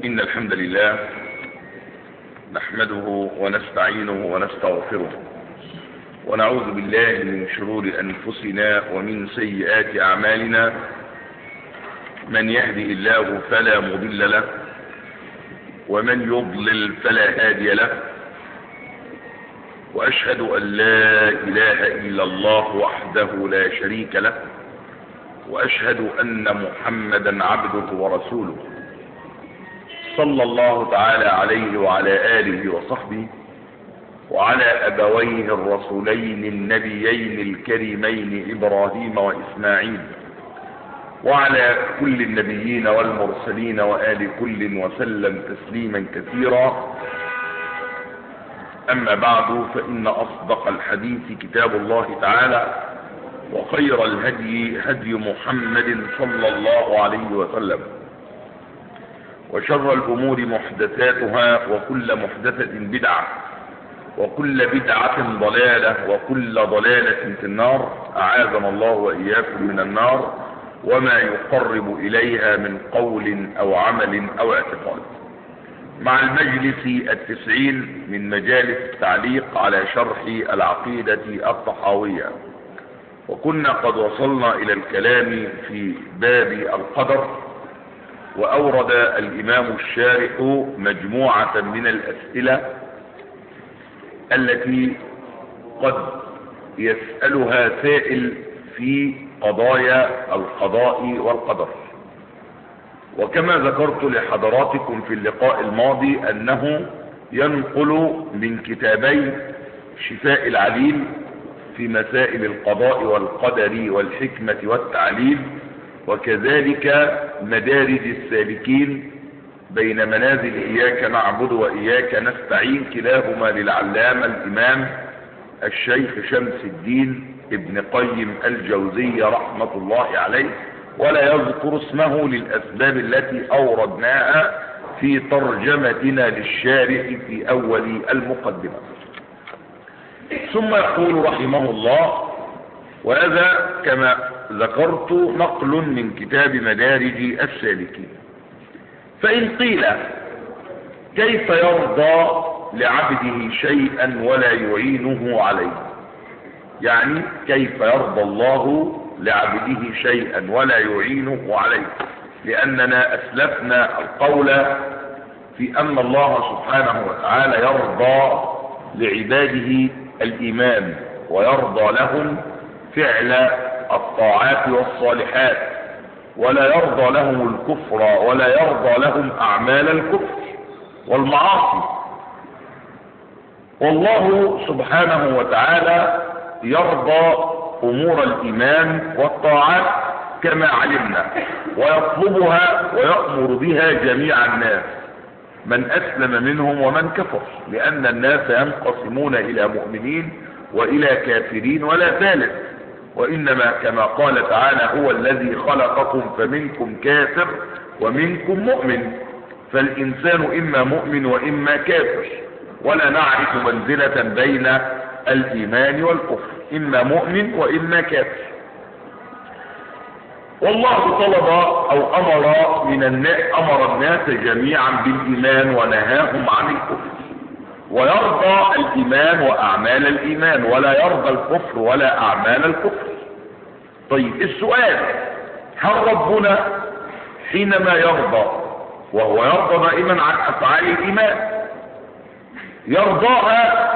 إن الحمد لله نحمده ونستعينه ونستغفره ونعوذ بالله من شرور أنفسنا ومن سيئات أعمالنا. من يهدي الله فلا مضل له ومن يضلل فلا هادي له، وأشهد أن لا إله إلا الله وحده لا شريك له، وأشهد أن محمدا عبده ورسوله صلى الله تعالى عليه وعلى آله وصحبه وعلى أبويه الرسولين النبيين الكريمين إبراهيم وإسماعيل وعلى كل النبيين والمرسلين وآل كل وسلم تسليما كثيرا. أما بعد، فإن أصدق الحديث كتاب الله تعالى، وخير الهدي هدي محمد صلى الله عليه وسلم، وشر الأمور محدثاتها، وكل محدثة بدعة، وكل بدعة ضلالة، وكل ضلالة في النار. أعاذنا الله وإياكم من النار وما يقرب إليها من قول أو عمل أو اعتقاد. مع المجلس 90 من مجالس التعليق على شرح العقيدة الطحاوية، وكنا قد وصلنا إلى الكلام في باب القدر، وأورد الإمام الشارح مجموعة من الأسئلة التي قد يسألها سائل في قضايا القضاء والقدر. وكما ذكرت لحضراتكم في اللقاء الماضي أنه ينقل من كتابي شفاء العليل في مسائل القضاء والقدر والحكمة والتعليل، وكذلك مدارج السالكين بين منازل إياك نعبد وإياك نستعين، كلاهما للعلامة الإمام الشيخ شمس الدين ابن قيم الجوزية رحمة الله عليه، ولا يذكر اسمه للأسباب التي أوردناها في ترجمتنا للشارح في أول المقدمة. ثم يقول رحمه الله: وهذا كما ذكرت نقل من كتاب مدارج السالكين. فإن قيل كيف يرضى لعبده شيئا ولا يعينه عليه، يعني كيف يرضى الله لعبده شيئا ولا يعينه عليه، لأننا أسلفنا القول في أن الله سبحانه وتعالى يرضى لعباده الإيمان، ويرضى لهم فعل الطاعات والصالحات، ولا يرضى لهم الكفر، ولا يرضى لهم أعمال الكفر والمعاصي. والله سبحانه وتعالى يرضى أمور الإيمان والطاعات كما علمنا، ويطلبها ويأمر بها جميع الناس، من أسلم منهم ومن كفر، لأن الناس ينقسمون إلى مؤمنين وإلى كافرين ولا ثالث، وإنما كما قال تعالى: هو الذي خلقكم فمنكم كافر ومنكم مؤمن، فالإنسان إما مؤمن وإما كافر، ولا نعرف منزلة بين الإيمان والكفر، إما مؤمن وإما كافر. والله طلب أو أمر الناس جميعا بالإيمان ونهاهم عن الكفر، ويرضى الإيمان وأعمال الإيمان، ولا يرضى الكفر ولا أعمال الكفر. طيب السؤال: هل ربنا حينما يرضى، وهو يرضى دائما عن أفعال الإيمان، يرضاها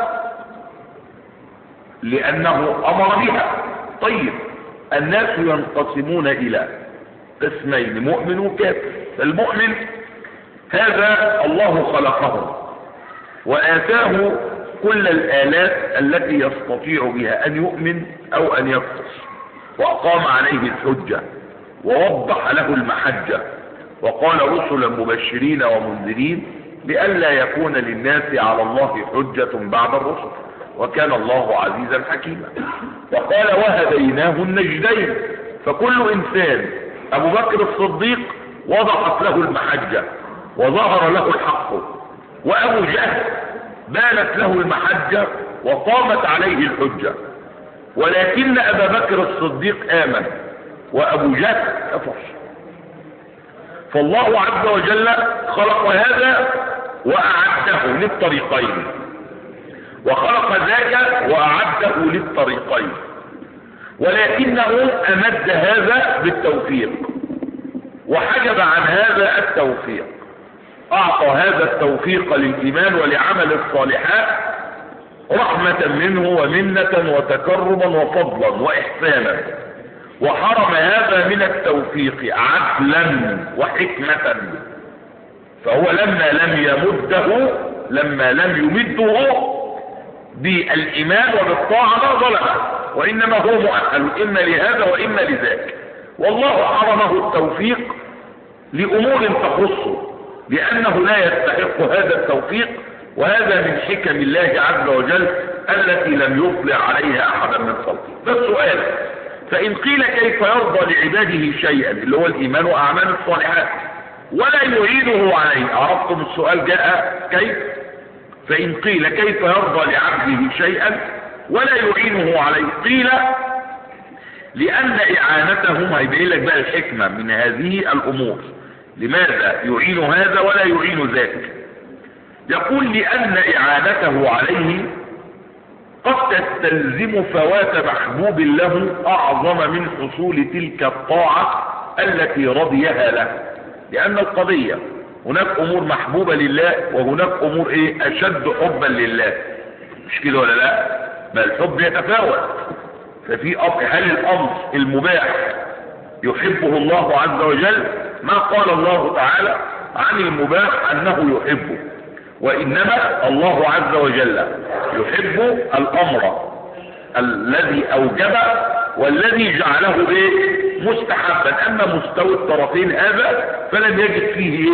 لأنه أمر بها؟ طيب الناس ينقسمون إلى قسمين: مؤمن وكافر. المؤمن هذا الله خلقه وآتاه كل الآلات التي يستطيع بها أن يؤمن أو أن يكفر، وأقام عليه الحجة ووضح له المحجة، وقال: رسلا مبشرين ومنذرين لئلا يكون للناس على الله حجة بعد الرسل، وكان الله عزيزا حكيما. وقال: وهديناه النجدين، فكل إنسان أبو بكر الصديق وضحت له المحجة وظهر له الحق، وأبو جهل بانت له المحجة وقامت عليه الحجة، ولكن أبا بكر الصديق آمن وأبو جهل كفر. فالله عز وجل خلق هذا وأعده للطريقين، وخلق ذاك وأعده للطريقين، ولكنه أمد هذا بالتوفيق وحجب عن هذا التوفيق، أعطى هذا التوفيق للإيمان ولعمل الصالحات رحمة منه ومنة وتكرما وفضلا وإحسانا، وحرم هذا من التوفيق عدلا وحكمة. فهو لما لم يمده بالإيمان وبالطاعة ما ظلمه، وإنما هو مؤهل إما لهذا وإما لذاك. والله حرمه التوفيق لأمور تخصه لأنه لا يستحق هذا التوفيق، وهذا من حكم الله عز وجل التي لم يطلع عليها أحدا من خلقه. ده السؤال. فإن قيل كيف يرضى لعباده شيئا اللي هو الإيمان وأعمال الصالحات ولا يعينه عليه؟ عرفتم السؤال جاء كيف؟ فإن قيل كيف يرضى لعبده شيئا ولا يعينه عليه؟ قيل لأن إعانتهم، هيبين لك بقى الحكمة من هذه الأمور، لماذا يعين هذا ولا يعين ذاك؟ يقول لأن إعانته عليه قد تستلزم فوات محبوب له أعظم من حصول تلك الطاعة التي رضيها له. لأن القضية هناك أمور محبوبة لله وهناك أمور أشد حبا لله، مش كده ولا لا؟ بل الحب يتفاوت. ففي هل الأمر المباح يحبه الله عز وجل؟ ما قال الله تعالى عن المباح أنه يحبه، وإنما الله عز وجل يحب الأمر الذي أوجبه والذي جعله مستحبا. أما مستوى الطرفين هذا فلم يجد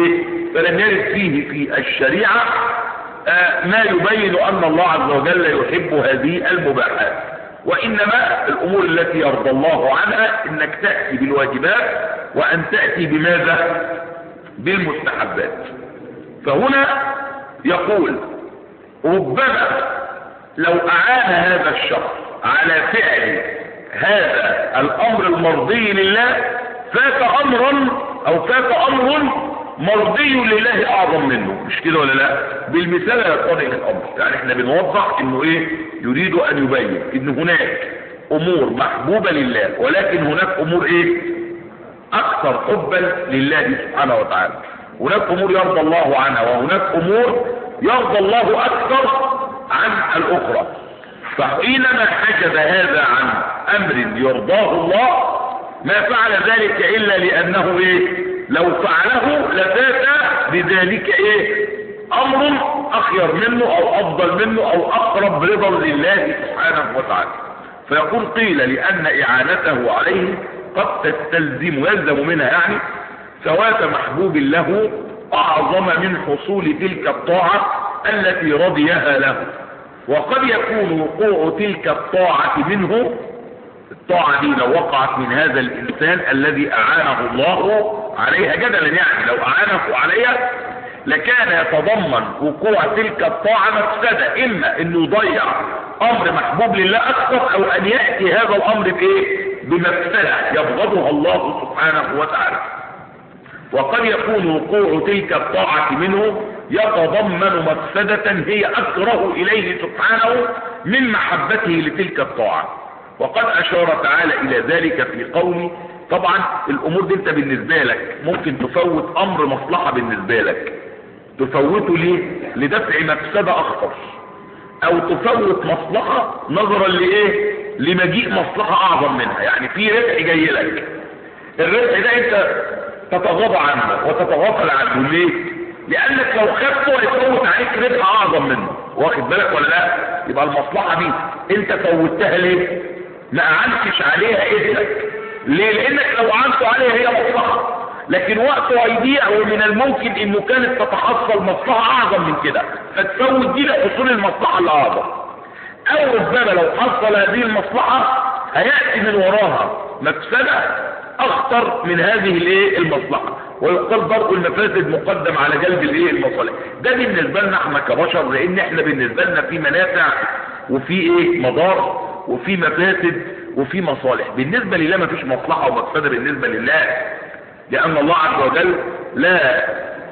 فيه في الشريعة ما يبين أن الله عز وجل يحب هذه المباحات، وإنما الأمور التي يرضى الله عنها إنك تأتي بالواجبات وأن تأتي بماذا؟ بالمستحبات. فهنا يقول ربما لو أعان هذا الشخص على فعل هذا الأمر المرضي لله فات أمر مرضي لله أعظم منه، مش كده ولا لا؟ بالمثال يتضح الأمر. يعني احنا بنوضح انه يريد ان يبين ان هناك امور محبوبة لله، ولكن هناك امور اكثر حبا لله سبحانه وتعالى. هناك امور يرضى الله عنها وهناك امور يرضى الله اكثر عن الاخرى. فحينما حجب هذا عن امر يرضاه الله ما فعل ذلك الا لانه لو فعله لفات بذلك امر اخير منه او افضل منه او اقرب رضا لله سبحانه وتعالى. فيقول قيل لان اعانته عليه قد تستلزم يلزم منها يعني فوات محبوب له اعظم من حصول تلك الطاعة التي رضيها له. وقد يكون وقوع تلك الطاعة منه، الطاعة دي لو وقعت من هذا الانسان الذي اعانه الله عليها جدلا، يعني لو اعانه عليها لكان يتضمن وقوع تلك الطاعة مفسدة، اما انه يضيع امر محبوب لله اكثر او ان يأتي هذا الامر بمفسدة يبغضها الله سبحانه وتعالى. وقد يكون وقوع تلك الطاعة منه يتضمن مفسدة هي اكره اليه سبحانه من محبته لتلك الطاعة. وقد اشار تعالى الى ذلك في قوله. طبعا الامور دي انت بالنسبة لك ممكن تفوت امر مصلحة بالنسبة لك، تفوته ليه؟ لدفع مفسدة اخطر، او تفوت مصلحة نظرا لمجيء مصلحة اعظم منها. يعني في ربح جاي لك، الربح ده انت تتغاضى عنه وتتغافل عنه. ليه؟ لانك لو خدته هيفوت عليك ربح اعظم منه، واخد بالك ولا لا؟ يبقى المصلحة دي انت فوتها ليه؟ ما اعنتش عليها اذنك. ليه؟ لانك لو عنته عليها هي مصلحة، لكن وقته هيضيع ومن الممكن انه كانت تتحصل مصلحة اعظم من كده فتفوت دي لحصول المصلحة الاعظم. او ربما لو حصل هذه المصلحة هيأتي من وراها مفسدة اخطر من هذه المصلحة، ويقال برضه المفاسد مقدم على جلب المصالح. ده بالنسبة لنا احنا كبشر، لان احنا بالنسبة لنا في منافع وفي مضار وفي مفاسد وفي مصالح. بالنسبة لله ما فيش مصلحة ومفسدة بالنسبة لله. لأن الله عز وجل لا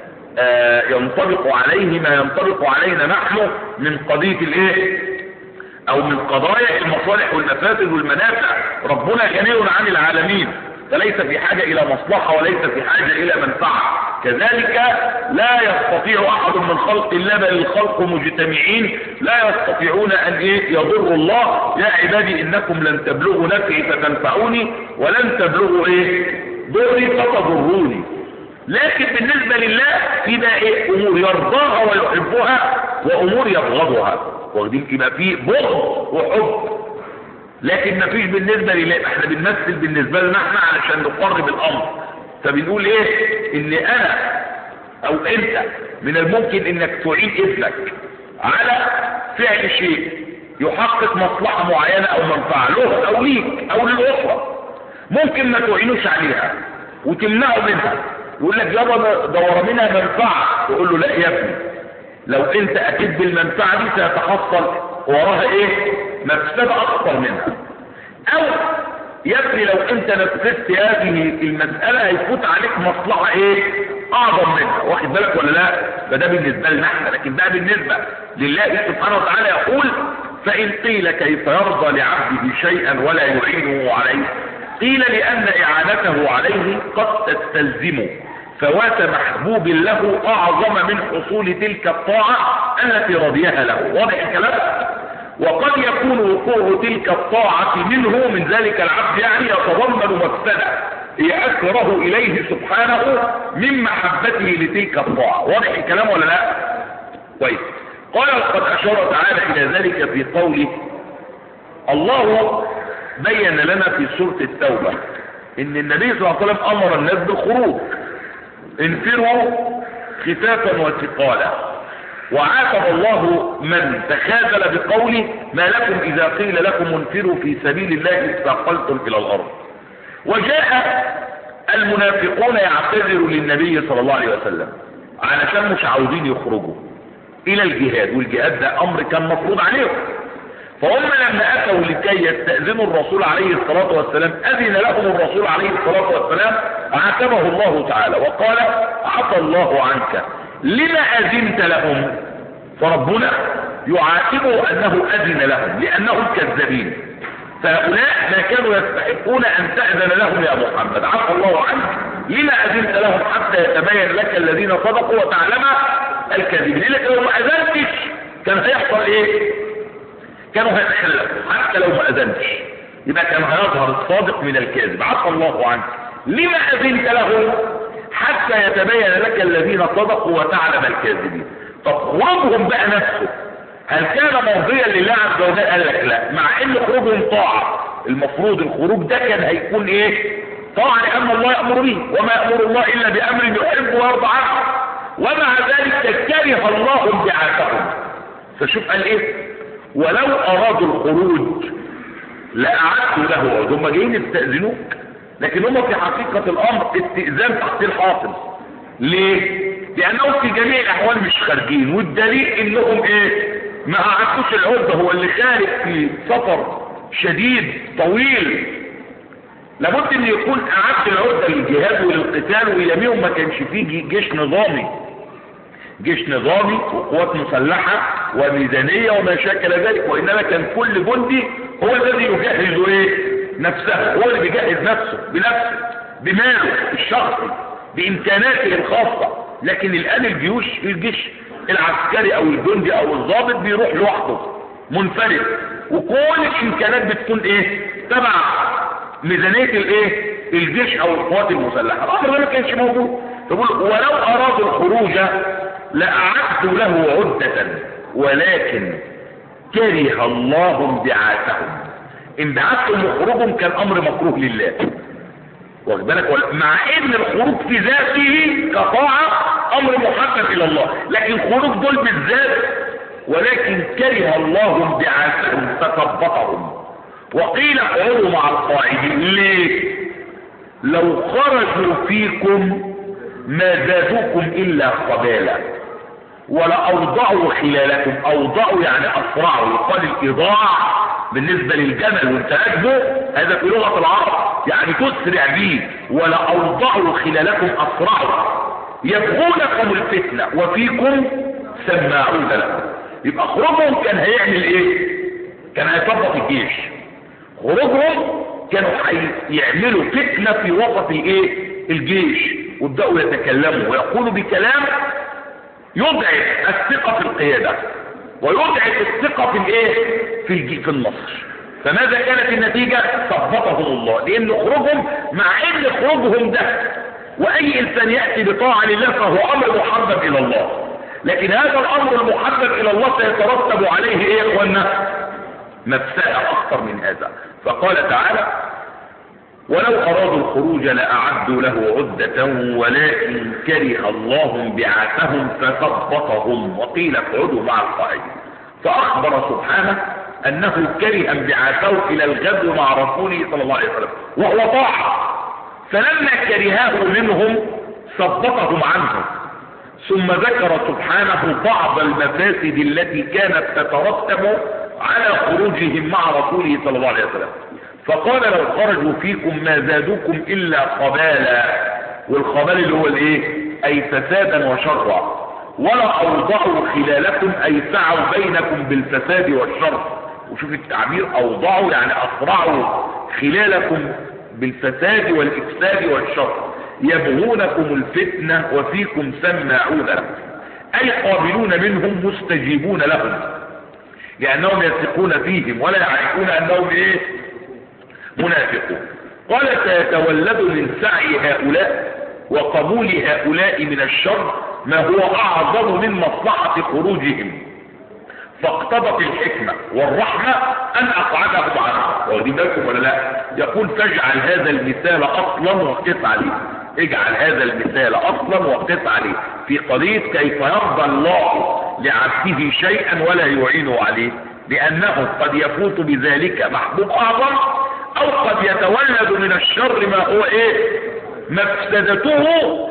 ينطبق عليه ما ينطبق علينا نحن من قضية الايه او من قضايا المصالح والمفاسد والمنافع. ربنا غني عن العالمين، فليس في حاجة الى مصلحة وليس في حاجة الى منفعة. كذلك لا يستطيع احد من خلق الله، بل الخلق مجتمعين لا يستطيعون ان يضروا الله. يا عبادي انكم لن تبلغوا نفعي فتنفعوني ولن تبلغوا ضري فتضروني. لكن بالنسبة لله في بقى امور يرضاها ويحبها وامور يبغضها، واخدين يبقى في بغض وحب. لكن ما فيش بالنسبة لله. احنا بنمثل بالنسبة لنا احنا علشان نقرب الامر، فبنقول ان انا او انت من الممكن انك تعين ابنك على فعل شيء يحقق مصلحة معينة او منفعة له او ليك او للأسرة، ممكن ما تعينوش عليها وتمنعه منها. يقول لك يابا ده ورا منها منفعة، تقول له لا يا ابني، لو انت اتيت بالمنفعة دي سيتحصل وراها مفسدة اكثر منها. او يا ابني لو انت نفذت هذه المسألة هيفوت عليك مصلحة اعظم منها، واخد بالك ولا لا؟ فده بالنسبة لنا احنا. لكن ده بالنسبة لله سبحانه وتعالى يقول فإن قيل كيف يرضى لعبده شيئا ولا يعينه عليه، قيل لأن إعانته عليه قد تستلزم فوات محبوب له أعظم من حصول تلك الطاعة التي رضيها له. واضح الكلام؟ وقد يكون وقوع تلك الطاعة منه من ذلك العبد يعني يتضمن مفسدة هي أكره إليه سبحانه من محبته لتلك الطاعة. واضح الكلام ولا لا؟ كويس. قال قد أشار تعالى إلى ذلك في قوله. الله بين لنا في سورة التوبة ان النبي صلى الله عليه وسلم امر الناس بالخروج، انفروا خفافا وثقالا، وعاتب الله من تخاذل بقوله ما لكم اذا قيل لكم انفروا في سبيل الله استثقلتم الى الارض. وجاء المنافقون يعتذروا للنبي صلى الله عليه وسلم علشان مش عاوزين يخرجوا الى الجهاد، والجهاد ده امر كان مفروض عليهم. فهم لما اتوا لكي يستأذنوا الرسول عليه الصلاة والسلام اذن لهم الرسول عليه الصلاة والسلام، عاتبه الله تعالى وقال عفى الله عنك لما اذنت لهم. فربنا يعاتبه انه اذن لهم لانهم كذابين، فهؤلاء ما كانوا يستحقون ان تأذن لهم يا محمد. عفى الله عنك لما اذنت لهم حتى يتبين لك الذين صدقوا وتعلم الكاذبين. لكن لو ما اذنتش كان هيحصل كانوا هيتخلفوا. حتى لو ما اذنتش يبقى كان هيظهر الصادق من الكاذب. عفى الله عنك لما اذنت له حتى يتبين لك الذين صدقوا وتعلم الكاذبين. طب خروجهم بقى نفسه هل كان مرضيا لله عز وجل؟ قال لك لا، مع ان خروجهم طاعة. المفروض الخروج ده كان هيكون طاعة، لان الله يأمر به وما يأمر الله الا بامر يحب ويرضى عنه. ومع ذلك كره الله انبعاثهم. فشوف قال ولو ارادوا الخروج لاعدوا له عذر. هم جايين يستأذنوك، لكن هم في حقيقة الامر استئذان تحصيل حاصل. ليه؟ لانهم في جميع الاحوال مش خارجين، والدليل انهم ما اعدوش العدة. هو اللي خارج في سفر شديد طويل لابد ان يكون اعد العدة للجهاد وللقتال، ويميهم ما كانش فيه جيش نظامي وقوات مسلحة وميزانية وما شاكل ذلك، وإنما كان كل جندي هو الذي يجهز نفسه، هو اللي بيجهز نفسه بنفسه بماله الشخصي بإمكاناته الخاصة. لكن الآن الجيش العسكري أو الجندي أو الضابط بيروح لوحده منفرد، وكل الإمكانات بتكون تبع ميزانية الجيش أو القوات المسلحة. الأمر ده ما كانش موجود. تقول ولو أرادوا الخروج لأعدوا له عدة ولكن كره الله انبعاثهم. انبعاثهم وخروجهم كان امر مكروه لله، واخد بالك؟ مع ان الخروج في ذاته كطاعة امر محبب الى الله، لكن خروج دول بالذات ولكن كره الله انبعاثهم فثبطهم. وقيل اقعدوا مع القاعدين. ليه؟ لو خرجوا فيكم ما زادوكم الا خبالا ولا اوضعوا خلالكم. اوضعوا يعني اسرعوا. يقال الايضاع بالنسبة للجمل وانت راكبه هذا في لغة العرب يعني تسرع به، ولا أوضعوا خلالكم أسرعوا يبغونكم الفتنة وفيكم سماعون لكم. يبقى خروجهم كان هيعمل ايه؟ كان هيطبق الجيش. خروجهم كانوا هيعملوا فتنة في وسط ايه؟ الجيش، وابدأوا يتكلموا ويقولوا بكلام يضعف الثقة في القيادة ويضعف الثقة في الايه؟ في النصر. فماذا كانت النتيجة؟ ثبتهم الله، لان خروجهم مع ان خروجهم ده واي انسان يأتي بطاعة لله فهو امر محبب الى الله، لكن هذا الامر المحبب الى الله سيترتب عليه ايه يا اخوانا؟ مفسدة اخطر من هذا. فقال تعالى ولو ارادوا الخروج لاعدوا له عدة ولكن كره الله بعاثهم فثبطهم وقيل اقعدوا مع القائدين. فاخبر سبحانه انه كره انبعاثه الى الغزو مع رسوله صلى الله عليه وسلم وهو طاعة، فلما كرهاه منهم ثبطهم عنه. ثم ذكر سبحانه بعض المفاسد التي كانت تترتب على خروجهم مع رسوله صلى الله عليه وسلم، فقال لو خرجوا فيكم ما زادوكم الا خبالا، والخبال اللي هو الايه؟ اي فسادا وشرا، ولا اوضعوا خلالكم اي سعوا بينكم بالفساد والشر. وشوف التعبير اوضعوا يعني اسرعوا خلالكم بالفساد والافساد والشر، يبغونكم الفتنة وفيكم سماعون لهم، اي قابلون منهم مستجيبون لهم لانهم يثقون فيهم ولا يعرفون انهم ايه؟ منافقون. قال سيتولد من سعي هؤلاء وقبول هؤلاء من الشر ما هو اعظم من مصلحة خروجهم، فاقتضت الحكمة والرحمة ان اقعدهم عنه. واخدين بالكم ولا لا؟ يقول فاجعل هذا المثال اصلا وقف عليه، اجعل هذا المثال اصلا وقف عليه في قضية كيف يرضى الله لعبده شيئا ولا يعينه عليه، لانه قد يفوت بذلك محبوب اعظم، او قد يتولد من الشر ما هو ايه؟ مفسدته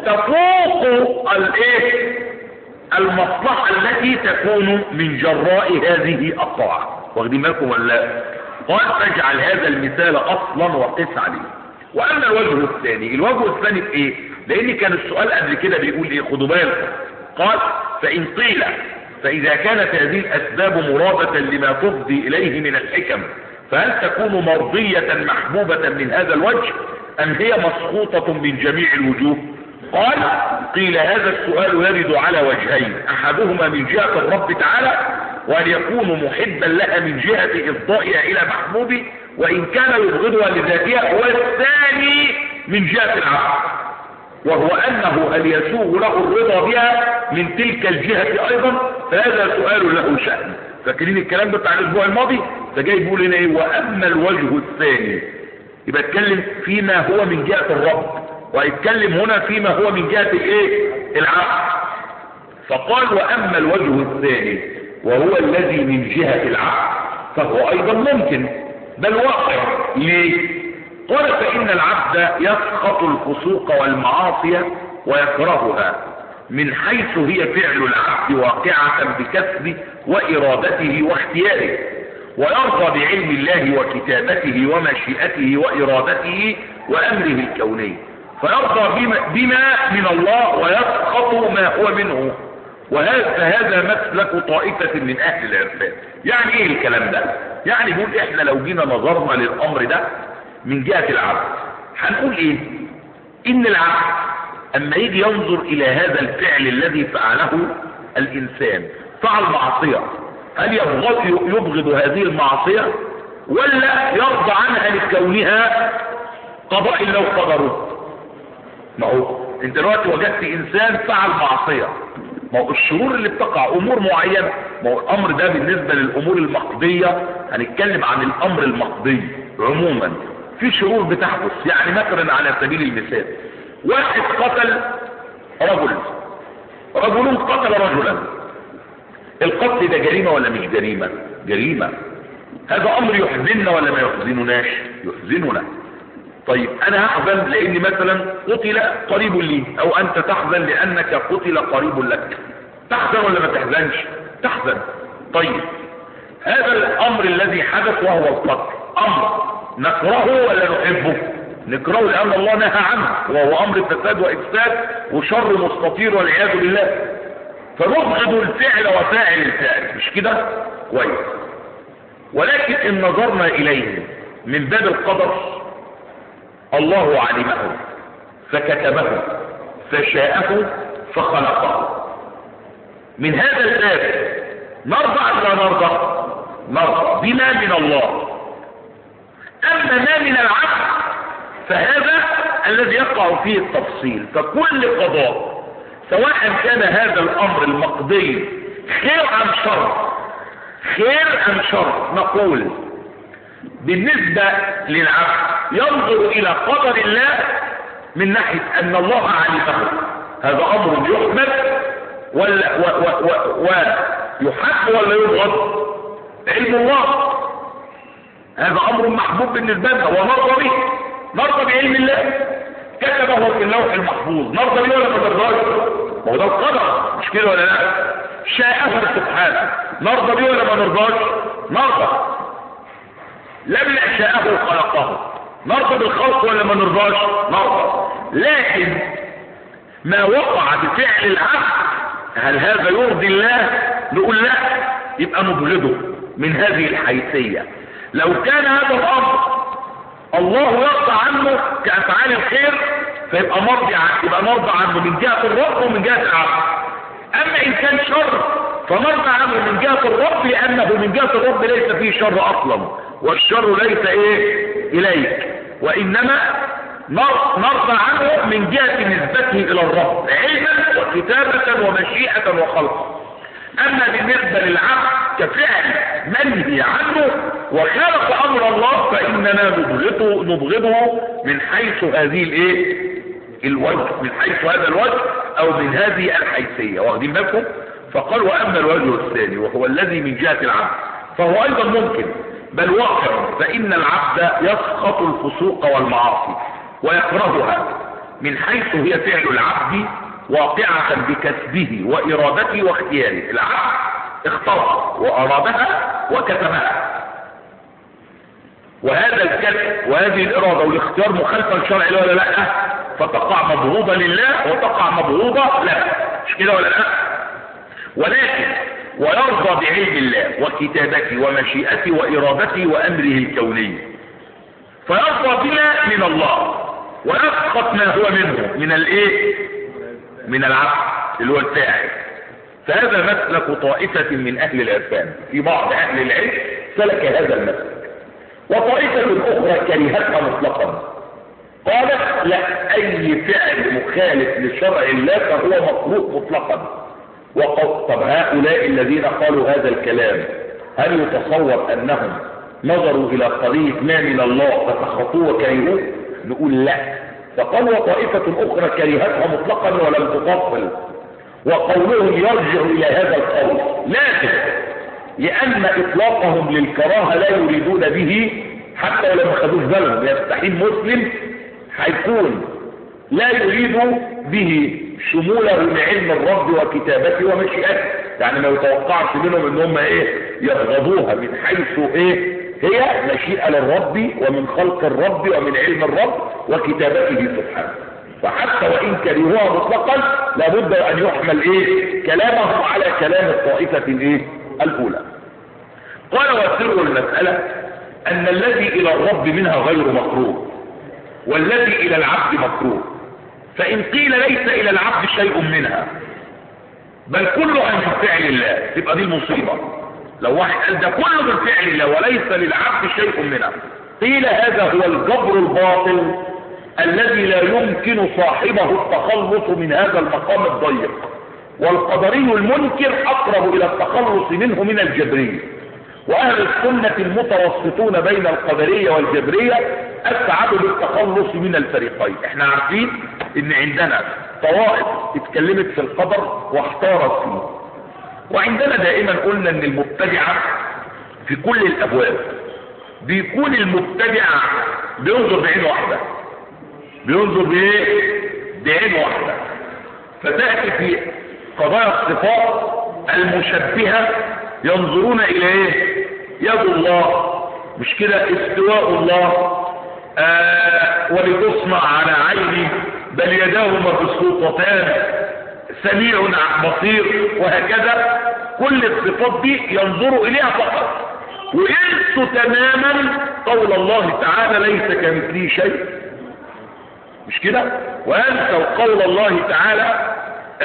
تفوق الايه؟ المصلحة التي تكون من جراء هذه الطاعة. واخدين بالكم ولا لا؟ قال فاجعل هذا المثال اصلا وقف عليه. واما الوجه الثاني، الوجه الثاني في ايه؟ لان كان السؤال قبل كده بيقول ايه؟ خدوا بالكم. قال فان قيل فاذا كانت هذه الاسباب مرادة لما تفضي اليه من الحكم فهل تكون مرضية محبوبة من هذا الوجه ام هي مسقوطة من جميع الوجوه؟ قال قيل هذا السؤال يرد على وجهين، احدهما من جهة الرب تعالى وان يكون محبا لها من جهة افضائها الى محبوبه وان كان يبغضها لذاتها، والثاني من جهة العبد وهو انه هل يسوغ له الرضا بها من تلك الجهة ايضا، فهذا سؤال له شأن. فاكرين الكلام ده بتاع الاسبوع الماضي؟ فجاي يقول لنا ايه؟ واما الوجه الثاني، يبقى اتكلم فيما هو من جهة الرب ويتكلم هنا فيما هو من جهة الايه؟ العبد. فقال واما الوجه الثاني وهو الذي من جهة العبد فهو ايضا ممكن بل واقع. ليه؟ قال فان العبد يسخط الفسوق والمعاصي ويكرهها من حيث هي فعل العبد واقعة بكسبه وارادته واختياره، ويرضى بعلم الله وكتابته ومشيئته وارادته وامره الكوني، فيرضى بما من الله ويسخط ما هو منه، فهذا مسلك طائفة من اهل العرفان. يعني ايه الكلام ده؟ يعني بيقول احنا لو جينا نظرنا للامر ده من جهة العبد هنقول ايه؟ ان العبد اما يجي ينظر الى هذا الفعل الذي فعله الانسان، فعل معصية، هل يبغض هذه المعصية ولا يرضى عنها لكونها قضاء الله وقدره؟ ما هو انت دلوقتي وجدت انسان فعل معصية، ما هو الشرور اللي بتقع امور معينة، ما هو الامر ده بالنسبة للامور المقضية هنتكلم عن الامر المقضي عموما، في شرور بتحدث. يعني مثلا على سبيل المثال واحد قتل رجل قتل رجلا، القتل ده جريمة ولا مش جريمة؟ جريمة. هذا امر يحزننا ولا ما يحزنناش؟ يحزننا. طيب انا هحزن لاني مثلا قتل قريب لي، او انت تحزن لانك قتل قريب لك، تحزن ولا ما تحزنش؟ تحزن. طيب هذا الامر الذي حدث وهو القتل امر نكرهه ولا نحبه؟ نكرهه لان الله نهى عنه، وهو امر فساد وافساد وشر مستطير والعياذ بالله، فنبغض الفعل وفاعل الفعل، مش كده؟ كويس. ولكن ان نظرنا اليه من باب القدر، الله علمه فكتبه فشاءه فخلقه. من هذا الباب نرضى أم لا نرضى؟ نرضى بما من الله. أما ما من العبد فهذا الذي يقع فيه التفصيل. فكل قضاء سواء كان هذا الأمر المقضي خير أم شر، خير أم شر، نقول بالنسبة للعبد ينظر إلى قدر الله من ناحية أن الله علمه، هذا أمر يحمد ويحب ولا يبغض؟ علم الله هذا أمر محبوب بالنسبة لنا ونرضى به، نرضى بعلم الله، كتبه في اللوح المحفوظ، نرضى به ولا ما نرضاش؟ ما هو ده القدر، مش كده ولا لا؟ شاءه سبحانه، نرضى به ولا ما نرضاش؟ نرضى. لم شاءه خلقه، نرضى بالخلق ولا ما نرضاش؟ نرضى. لكن ما وقع بفعل العبد هل هذا يرضي الله؟ نقول لا، يبقى نبغضه من هذه الحيثية. لو كان هذا الامر الله يرضى عنه كأفعال الخير فيبقى مرضي عنه، يبقى نرضى عنه من جهة الرب ومن جهة العبد. اما ان كان شر فنرضى عنه من جهة الرب، لانه من جهة الرب ليس فيه شر اصلا، والشر ليس اليك، وانما نرضى عنه من جهة نسبته الى الرب علما وكتابة ومشيئة وخلقا. اما بالنسبة للعبد كفعل منهي عنه وخالف امر الله فاننا نبغضه من حيث هذه الوجه، من حيث هذا الوجه او من هذه الحيثية، واخدين بالكم؟ فقال واما الوجه الثاني وهو الذي من جهة العبد فهو ايضا ممكن بل واقع، فان العبد يسخط الفسوق والمعاصي ويكرهها من حيث هي فعل العبد واقعة بكسبه وإرادته واختياره. العبد اختارها وأرادها وكتبها، وهذا الكسب وهذه الإرادة والاختيار مخالفة للشرع ولا لا؟ فتقع مبغوضة لله وتقع مبغوضة له، مش كده ولا لا؟ ولكن ويرضى بعلم الله وكتابته ومشيئته وإرادته وأمره الكوني، فيرضى بما من الله ويسقط ما هو منه من العبد اللي هو الفاعل. فهذا مسلك طائفة من أهل العرفان، في بعض أهل العلم سلك هذا المسلك، وطائفة أخرى كرهتها مطلقا، قالت لا، أي فعل مخالف لشرع الله فهو مكروه مطلقا. طب هؤلاء الذين قالوا هذا الكلام هل يتصور أنهم نظروا إلى قضية ما من الله فتخطوه وكرهوه؟ نقول لا. فقال وطائفة أخرى كرهتها مطلقا ولم تفصل، وقولهم يرجع إلى هذا القول لكن لأن إطلاقهم للكراهة لا يريدون به، حتى ولو ما خدوش بالهم يستحيل مسلم هيكون لا يريد به شموله لعلم الرب وكتابته ومشيئته، يعني ما يتوقعش منهم ان هم يرغبوها من حيث هي مشيئة للرب ومن خلق الرب ومن علم الرب وكتابته سبحانه. فحتى وإن كرهوها مطلقا لابد أن يحمل كلامه على كلام الطائفة الأولى. قال وسر المسألة أن الذي إلى الرب منها غير مكروه والذي إلى العبد مكروه، فإن قيل ليس إلى العبد شيء منها بل كله من فعل الله تبقى دي المصيبة. لو واحد قال ده كله من فعل الله وليس للعبد شيء منها، قيل هذا هو الجبر الباطل الذي لا يمكن صاحبه التخلص من هذا المقام الضيق، والقدري المنكر أقرب إلى التخلص منه من الجبرية، وأهل السنة المتوسطون بين القدرية والجبرية أسعد بالتخلص من الفريقين. احنا عارفين ان عندنا طوائف اتكلمت في القدر واحتارت فيه، وعندنا دائما قلنا ان المبتدعة في كل الابواب بيكون المبتدع بينظر بعين واحدة، بينظر بعين واحدة. فتأتي في قضايا الصفات المشبهة ينظرون الى يد الله، مش كده؟ استواء الله، ولتصنع على عيني، بل يداه مبسوطتان، سميع بصير، وهكذا. كل الصفات دي ينظروا اليها فقط، وينسوا تماما قول الله تعالى ليس كمثله شيء، مش كده؟ وينسوا قول الله تعالى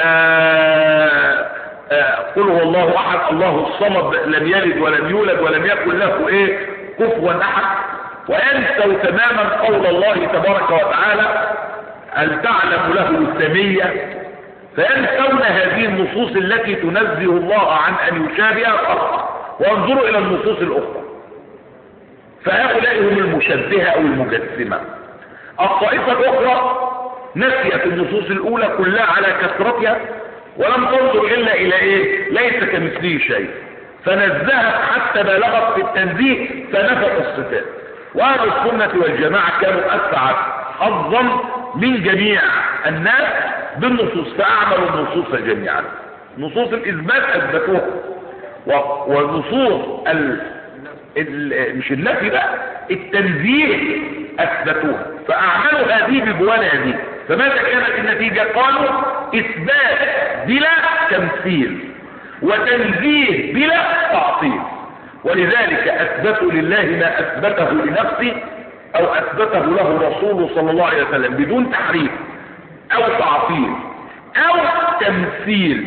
قل هو الله احد الله الصمد لم يلد ولم يولد ولم يكن له كفوا احد. وينسوا تماما قول الله تبارك وتعالى هل تعلم له سمية. فينسون هذه النصوص التي تنزه الله عن ان يشابه خلقه، وانظروا الى النصوص الاخرى. فهؤلاء هم المشبهة او المجسمة. الطائفة الاخرى نسيت النصوص الاولى كلها على كثرتها، ولم تنظر الا الى ايه؟ ليس كمثله شيء، فنزهت حتى بالغت في التنزيه فنفت الصفات. واهل السنة والجماعة كانوا اسعد حظا من جميع الناس بالنصوص، فاعملوا النصوص جميعا. نصوص الاثبات اثبتوها، ونصوص مش النفي بقى، التنزيه اثبتوها، فاعملوا هذه بجوان هذه. فماذا كانت النتيجة؟ قالوا اثبات بلا تمثيل، وتنزيه بلا تعطيل. ولذلك اثبتوا لله ما اثبته لنفسه او اثبته له رسوله صلى الله عليه وسلم بدون تحريف او تعطيل او تمثيل،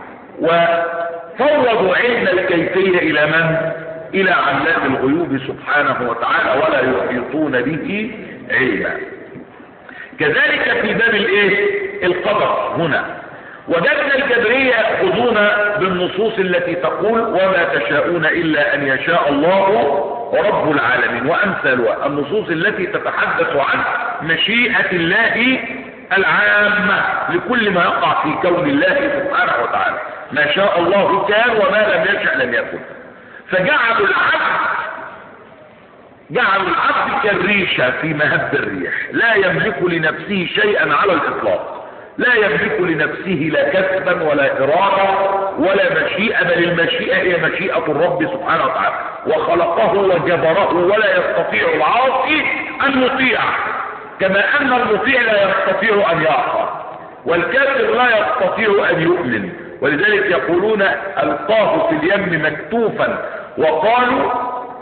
وفوضوا علم الكيفية الى من؟ الى علام الغيوب سبحانه وتعالى، ولا يحيطون به علما. كذلك في باب القدر هنا وجدنا الجبرية يأخذون بالنصوص التي تقول وما تشاءون إلا أن يشاء الله رب العالمين وأمثالها، النصوص التي تتحدث عن مشيئة الله العامة لكل ما يقع في كون الله سبحانه وتعالى. ما شاء الله كان وما لم يشأ لم يكن. فجعلوا العبد كالريشة في مهب الريح، لا يملك لنفسه شيئا على الإطلاق، لا يملك لنفسه لا كسبا ولا إرادة ولا مشيئة، بل المشيئة هي مشيئة الرب سبحانه وتعالى، وخلقه وجبره، ولا يستطيع العاصي أن يطيع، كما أن المطيع لا يستطيع أن يعصى، والكافر لا يستطيع أن يؤمن. ولذلك يقولون ألقاه في اليم مكتوفا وقالوا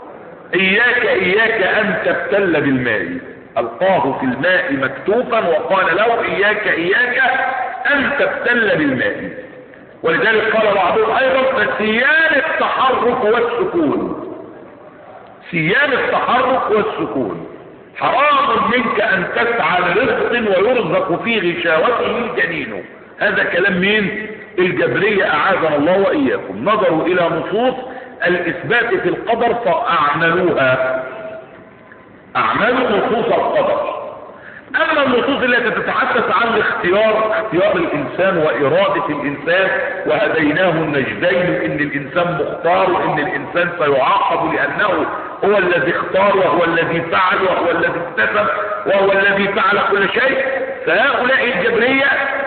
إياك أن تبتل بالماء. ألقاه في الماء مكتوفا وقال له إياك أن تبتل بالماء. ولذلك قال بعضهم أيضا فسيان التحرك والسكون، سيان التحرك والسكون، حرام منك أن تسعى لرزق ويرزق في غشاوته جنينه. هذا كلام مين؟ الجبرية أعاذنا الله وإياكم. نظروا إلى نصوص الإثبات في القدر فأعملوها، أعملوا نصوص القدر. أما النصوص التي تتحدث عن اختيار الإنسان وإرادة الإنسان وهديناه النجدين، إن الإنسان مختار وإن الإنسان سيعاقب لأنه هو الذي اختار وهو الذي فعل وهو الذي اكتسب وهو الذي فعل كل شيء، فهؤلاء الجبرية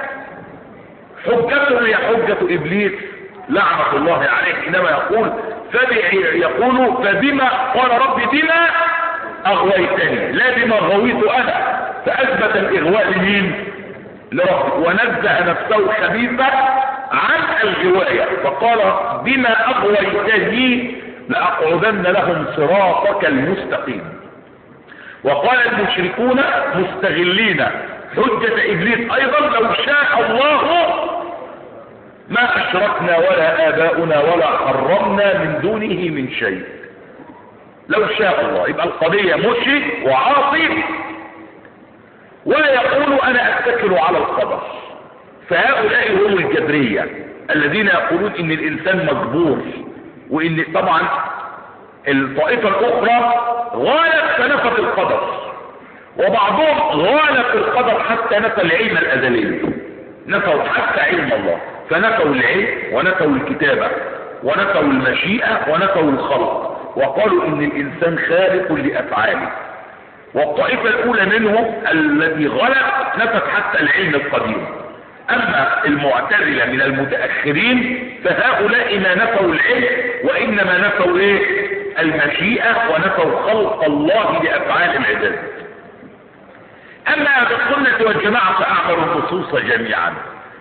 حجته هي حجة إبليس لعنة الله عليه، حينما يقول فبما قال ربي بما أغويتني لا بما غويت أنا، فأثبت الإغواء لمين؟ لربي، ونزه نفسه الخبيثة عن الغواية، فقال بما أغويتني لأقعدن لهم صراطك المستقيم. وقال المشركون مستغلين حجة إبليس أيضا لو شاء الله ما أشركنا ولا آباؤنا ولا حرمنا من دونه من شيء. لو شاء الله، يبقى القضية مشرك وعاصي ولا يقول أنا أتكل على القدر. فهؤلاء هم الجبرية الذين يقولون إن الإنسان مجبور، وإن طبعا الطائفة الأخرى غالب فنفت القدر، وبعضهم غالب القدر حتى نفى العلم الأزلي، نفوا حتى علم الله، فنفوا العلم ونفوا الكتابة ونفوا المشيئة ونفوا الخلق، وقالوا إن الإنسان خالق لأفعاله. والطائفة الأولى منهم الذي غلب نفت حتى العلم القديم. أما المعتزلة من المتأخرين فهؤلاء ما نفوا العلم وإنما نفوا المشيئة ونفوا خلق الله لأفعال العباد. أما أهل السنة والجماعة فأعملوا النصوص جميعا،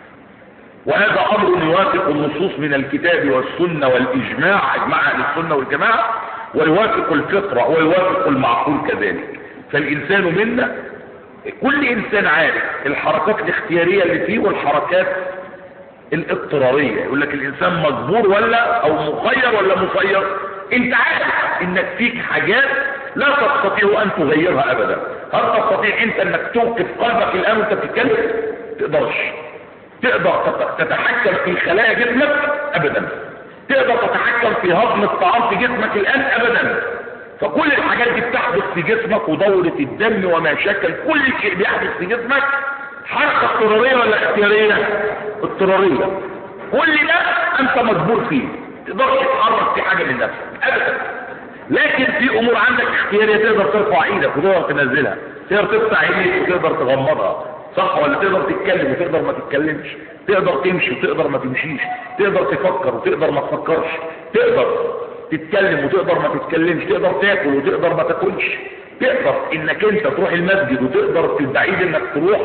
وهذا أمر يوافق النصوص من الكتاب والسنة والإجماع، إجماع أهل السنة والجماعة، ويوافق الفطرة ويوافق المعقول كذلك. فالإنسان منا كل إنسان عارف الحركات الاختيارية اللي فيه والحركات الاضطرارية. يقول لك الإنسان مجبور ولا أو مخير ولا مسير. أنت عارف إنك فيك حاجات لا تستطيع أن تغيرها أبدا. هل تستطيع أنت أنك توقف قلبك الآن وأنت بتتكلم؟ تقدرش. تقدر تتحكم في خلايا جسمك؟ أبدا. تقدر تتحكم في هضم الطعام في جسمك الآن؟ أبدا. فكل الحاجات دي بتحدث في جسمك، ودورة الدم وما شكل كل شيء بيحدث في جسمك حركة اضطرارية ولا اختيارية؟ اضطرارية. كل ده أنت مجبور فيه، تقدرش تتحرك في حاجة من نفسك أبدا. لكن في أمور عندك اختيارية، تقدر ترفع ايدك وتقدر تنزلها، تقدر تفتح عينيك وتقدر تغمضها، صح ولا؟ تقدر تتكلم وتقدر ما تتكلمش، تقدر تمشي وتقدر ما تمشيش، تقدر تفكر وتقدر ما تفكرش، تقدر تتكلم وتقدر ما تتكلمش، تقدر تاكل وتقدر ما تاكلش، تقدر انك انت تروح المسجد وتقدر في البعيد انك تروح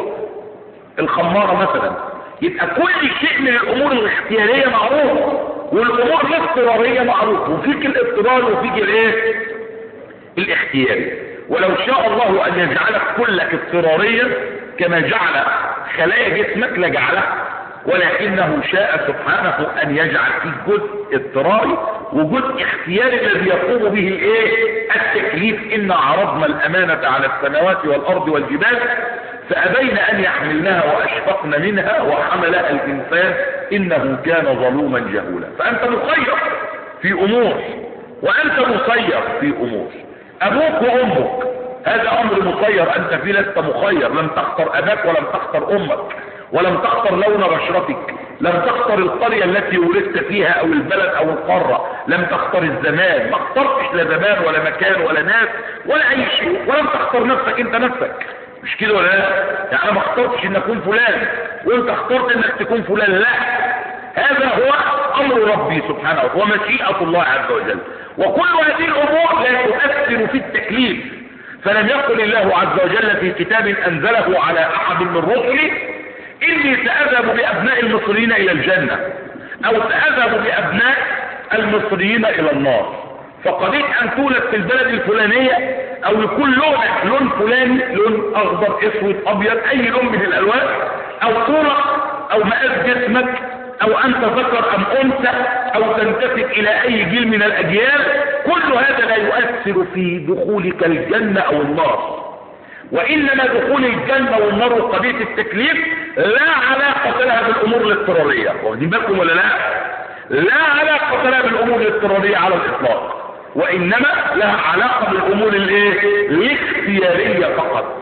الخمارة مثلا. يبقى كل شيء من الامور الاختيارية معروف، والامور الاضطرارية معروف، وفيك الاضطرار وفيك الايه؟ الاختياري. ولو شاء الله ان يجعلك كلك اضطراريا كما جعل خلايا جسمك لجعلك، ولكنه شاء سبحانه ان يجعل فيك جزء اضطراري وجزء اختياري الذي يقوم به الايه؟ التكليف. ان عرضنا الامانة على السماوات والارض والجبال فابين ان يحملنها واشفقن منها وحملها الانسان انه كان ظلوما جهولا. فانت مخير في امور وانت مسير في امور. ابوك وامك هذا امر مسير انت فيه، لست مخير. لم تختر اباك ولم تختر امك، ولم تختر لون بشرتك، لم تختر القرية التي ولدت فيها او البلد او القارة، لم تختر الزمان، ما اخترتش لا زمان ولا مكان ولا ناس ولا اي شيء، ولم تختر نفسك انت نفسك. مش كده ولا لا؟ يعني انا ما اخترتش ان اكون فلان وانت اخترت انك تكون فلان، لا. هذا هو امر ربي سبحانه وتعالى ومشيئة الله عز وجل. وكل هذه الامور لا تؤثر في التكليف. فلم يقل الله عز وجل في كتاب انزله على احد من رسله اني ساذهب بابناء المصريين الى الجنة او ساذهب بابناء المصريين الى النار. فقضيت ان تولد في البلد الفلانية او يكون لونك لون فلاني، لون اخضر اسود ابيض اي لون من الالوان، او طولك او مقاس جسمك او انت ذكر ام انثى او تنتسب الى اي جيل من الاجيال، كل هذا لا يؤثر في دخولك الجنة او النار. وانما دخول الجنة والنار وقضية التكليف لا علاقة لها بالامور الاضطرارية. واخدين بالكم ولا لا؟ لا علاقة لها بالامور الاضطرارية على الاطلاق، وانما لها علاقة بالامور الايه؟ الاختيارية فقط،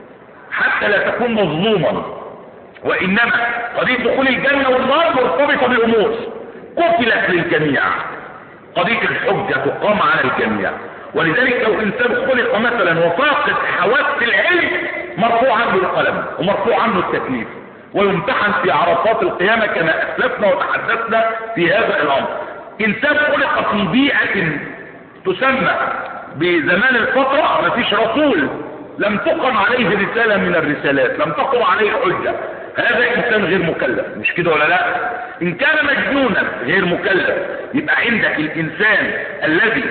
حتى لا تكون مظلوما. وانما قضية دخول الجنة والنار مرتبطة بامور قتلت للجميع. قضية الحجة تقام على الجميع. ولذلك لو انسان خلق مثلا وفاقد حواس العلم مرفوع عنه القلم ومرفوع عنه التكليف ويمتحن في عرصات القيامة كما اسلفنا وتحدثنا في هذا الامر. انسان خلق في بيئة تسمى بزمان الفترة، ما فيش رسول، لم تقم عليه رسالة من الرسالات، لم تقم عليه حجة، هذا انسان غير مكلف. مش كده ولا لا؟ ان كان مجنونا غير مكلف. يبقى عندك الانسان الذي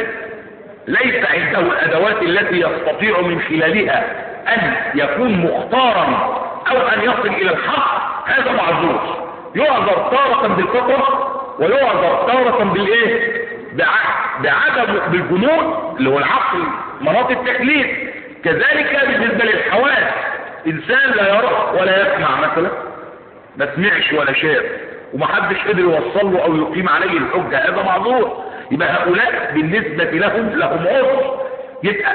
ليس عنده الادوات التي يستطيع من خلالها ان يكون مختارا او ان يصل الى الحق، هذا معذور. يعذر تارة بالفطرة ويعذر تارة بالايه؟ بعدم بالجنون اللي هو العقل مناط التكليف. كذلك بالنسبة للحواس، انسان لا يرى ولا يسمع مثلا، ما سمعش ولا شاف ومحدش قدر يوصل له او يقيم عليه الحجة، هذا معذور. يبقى هؤلاء بالنسبة لهم عذر. يبقى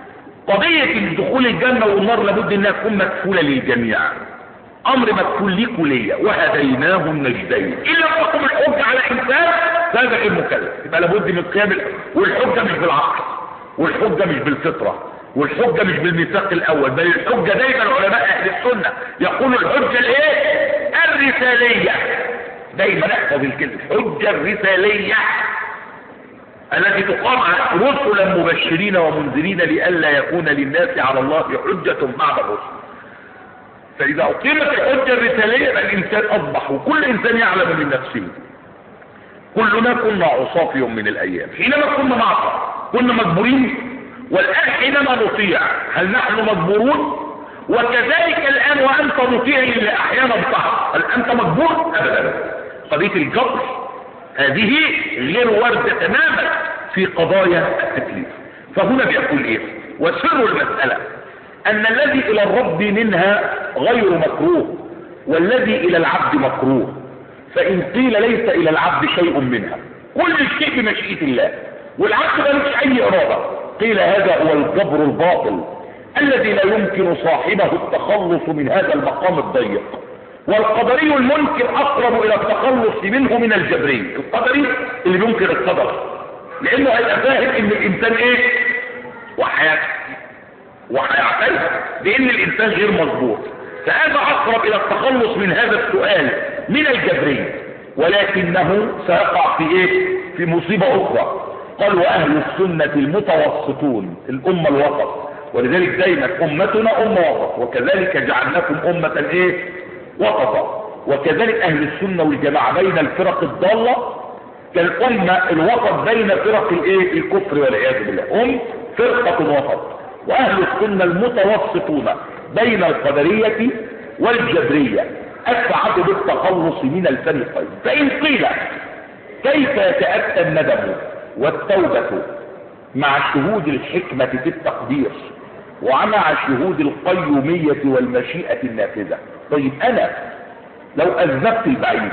قضية دخول الجنة والنار لابد انها تكون مكفولة للجميع، امر مكفول ليك وليا، وهديناه النجدين. ان لم تقم الحجة على انسان فهذا غير مكلف. يبقى لابد من قيام والحجة مش بالعقل، والحجة مش بالفطرة، والحجة مش بالميثاق الاول، بل الحجة دايما علماء اهل السنة يقولوا الحجة الايه؟ الرسالية. دايما احفظ الكلمة، الحجة الرسالية. التي تقام رسلا مبشرين ومنذرين لئلا يكون للناس على الله حجة بعد الرسل. فإذا أقيمت الحجة الرسالية الإنسان أصبح، وكل إنسان يعلم من نفسه كلنا كنا عصاة في يوم من الأيام، حينما كنا نعصى كنا مجبورين، والآن حينما نطيع هل نحن مجبورون؟ وكذلك الآن وأنت مطيع اللي أحيانا بتعصى، هل أنت مجبور؟ أبدا. قضية الجبر هذه غير واردة تماما في قضايا التكليف. فهنا بيقول إيه؟ وسر المسألة أن الذي إلى الرب منها غير مكروه، والذي إلى العبد مكروه. فإن قيل ليس إلى العبد شيء منها، كل شيء بمشيئة الله، والعبد ملوش أي إرادة، قيل هذا هو الجبر الباطل الذي لا يمكن صاحبه التخلص من هذا المقام الضيق. والقدري المنكر أقرب إلى التخلص منه من الجبري. القدري اللي بينكر القدر، لأنه هيبقى فاهم إن الإنسان إيه؟ وهيعترف بأن الإنسان غير مظبوط، فهذا أقرب إلى التخلص من هذا السؤال من الجبري، ولكنه سيقع في إيه؟ في مصيبة أخرى. قال وأهل السنة المتوسطون، الأمة الوسط، ولذلك دايما أمتنا أمة وسط، وكذلك جعلناكم أمة إيه؟ وسطا. وكذلك أهل السنة والجماعة بين الفرق الضالة كالأمة الوسط بين فرق الإيه؟ الكفر والعياذ بالله، هم فرقة وسط. وأهل السنة المتوسطون بين القدرية والجبرية أسعد بالتخلص من الفريقين. فإن قيل كيف يتأتى الندم والتوبة مع شهود الحكمة في التقدير ومع شهود القيومية والمشيئة النافذة؟ طيب أنا لو أذنبت البعيد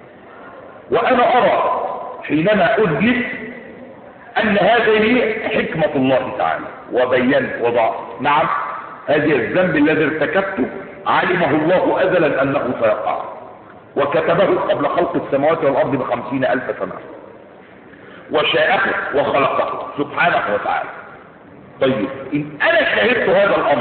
وأنا أرى حينما أدلت أن هذه حكمة الله تعالى وبينت وضع، نعم هذه الذنب الذي ارتكبته علمه الله أزلا أنه سيقع، وكتبه قبل خلق السماوات والأرض ب50,000 سنة، وشاءه وخلقه سبحانه وتعالى. طيب إن أنا شهدت هذا الأمر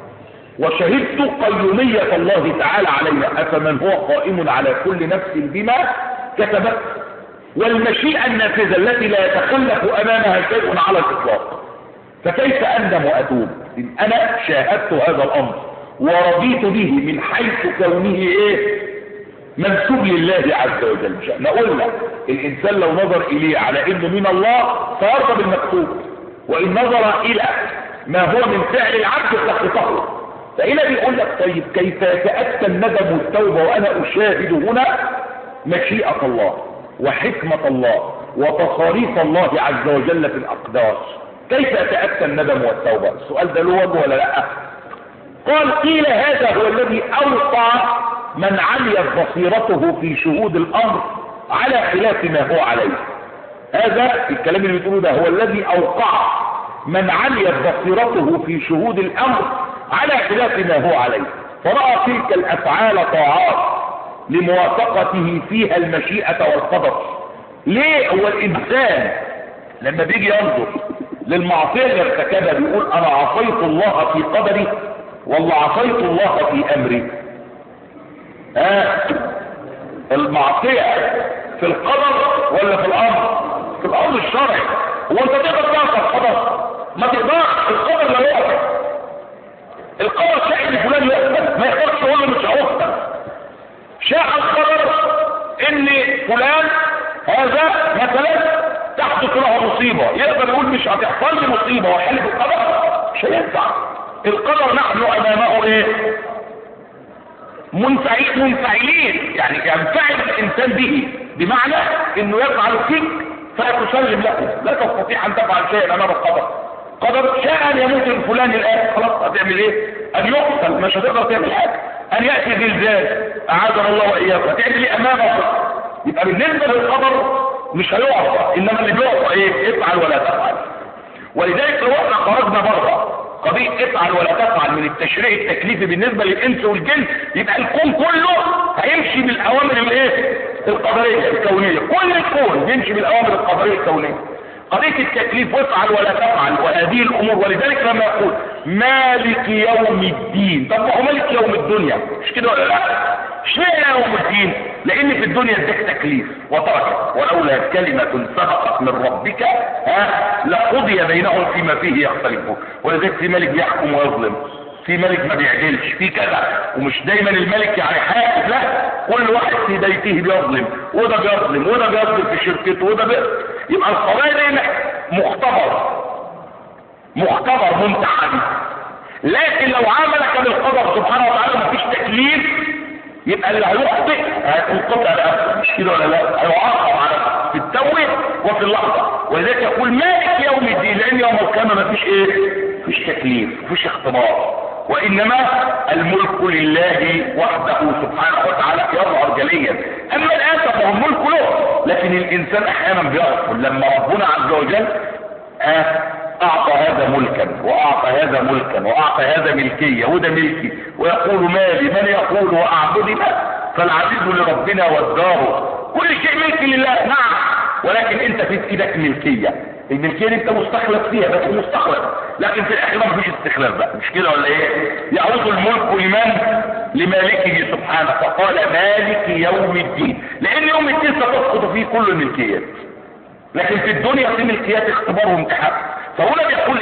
وشهدت قيومية الله تعالى علينا، أفمن هو قائم على كل نفس بما كتبت، والمشيئة النافذة التي لا يتخلف أمامها شيء على الإطلاق، فكيف أندم وأتوب إن أنا شاهدت هذا الأمر ورضيت به من حيث كونه إيه؟ منسوب لله عز وجل. مش قلنا الإنسان لو نظر إليه على إنه من الله فيرضى بالمكتوب، وإن نظر إلى ما هو من فعل العبد سقطه. فإلى بيقول لك طيب كيف يتأتى الندم والتوبة وأنا أشاهد هنا مشيئة الله وحكمة الله وتصاريف الله عز وجل في الأقدار؟ كيف يتأتى الندم والتوبة؟ السؤال ده له وجه ولا لا؟ قال قيل هذا هو الذي أوقع من عليت بصيرته في شهود الأمر على خلاف ما هو عليه. هذا الكلام اللي بتقوله ده هو الذي أوقع من عليت بصيرته في شهود الأمر على خلاف ما هو عليه، فرأى تلك الأفعال طاعات لموافقته فيها المشيئة والقدر. ليه؟ هو الإنسان لما بيجي ينظر للمعصية اللي ارتكبها بيقول أنا عصيت الله في قدري ولا عصيت الله في أمري؟ المعصية في القدر ولا في الأمر؟ في الأمر الشرعي. هو أنت تقدر تعصي القدر؟ ما تقدرش، القدر لا يقدر. القدر شاء ان فلان يقتل، ما يقدرش يقول له مش هيقتل. شاء القدر ان فلان هذا مثلا تحدث له مصيبه، يقدر يقول مش هتحصل لي مصيبه ويحلف القدر؟ مش هينفع. القدر نحن امامه ايه؟ منفعلين، يعني ينفعل الانسان به، بمعنى انه يفعل فيك فتسلم له، لا تستطيع ان تفعل شيئا امام القدر. قدر شاء ان يموت الفلان الان، خلاص هتعمل ايه؟ ان يقتل، مش هتقدر تعمل حاجه. ان ياتي زلزال، اعاذنا الله واياكم، هتعمل ايه امامه؟ يبقى بالنسبه للقدر مش هيعصى، انما اللي بيعصى ايه؟ افعل ولا تفعل. ولذلك لو احنا خرجنا بره قضيه افعل ولا تفعل من التشريع التكليفي بالنسبه للانس والجن، يبقى الكون كله هيمشي بالاوامر الايه؟ القدريه الكونيه. كل الكون بيمشي بالاوامر القدريه الكونيه. قضية التكليف وافعل ولا تفعل وهذه الامور. ولذلك لما يقول مالك يوم الدين، طب ما هو مالك يوم الدنيا مش كده ولا لا؟ اشمعنى يوم الدين؟ لان في الدنيا اداك تكليف وتركك، ولولا كلمة سبقت من ربك لقضي بينهم فيما فيه يختلفون. ولذلك في ملك بيحكم ويظلم، في ملك ما بيعدلش، في كذا. ومش دايما الملك يعني حاكم، لا، كل واحد في بيته بيظلم، وده بيظلم وده بيظلم في شركته وده يبقى القضايا دي مختبر ممتحن. لكن لو عاملك بالقدر سبحانه وتعالى مفيش تكليف، يبقى اللي هيخطئ هينقطع رقبته، مش كده ولا لا؟ هيعاقب على في التوبه وفي اللحظه. ولذلك يقول مالك يوم الدين، لان يوم القيامه مفيش مفيش تكليف، مفيش اختبار، وانما الملك لله وحده سبحانه وتعالى يظهر جليا. اما الان فهو الملك له، لكن الانسان احيانا بيغفل لما ربنا عز وجل اعطى هذا ملكا واعطى هذا ملكا واعطى هذا ملكيه وده ملكي، ويقول مالي، من يقول واعبدي ما، فالعزيز لربنا والدار، كل شيء ملك لله نعم، ولكن انت في ايدك ملكيه، الملكيه دي انت مستخلف فيها، بس مستخلف، لكن في الاخير مفيش استخلاف بقى، مش كده ولا ايه؟ يعود الملك لمن؟ لمالكه سبحانه، فقال مالك يوم الدين، لان يوم الدين ستسقط فيه كل الملكيات. لكن في الدنيا في ملكيات اختبار وامتحان. فهنا بيقول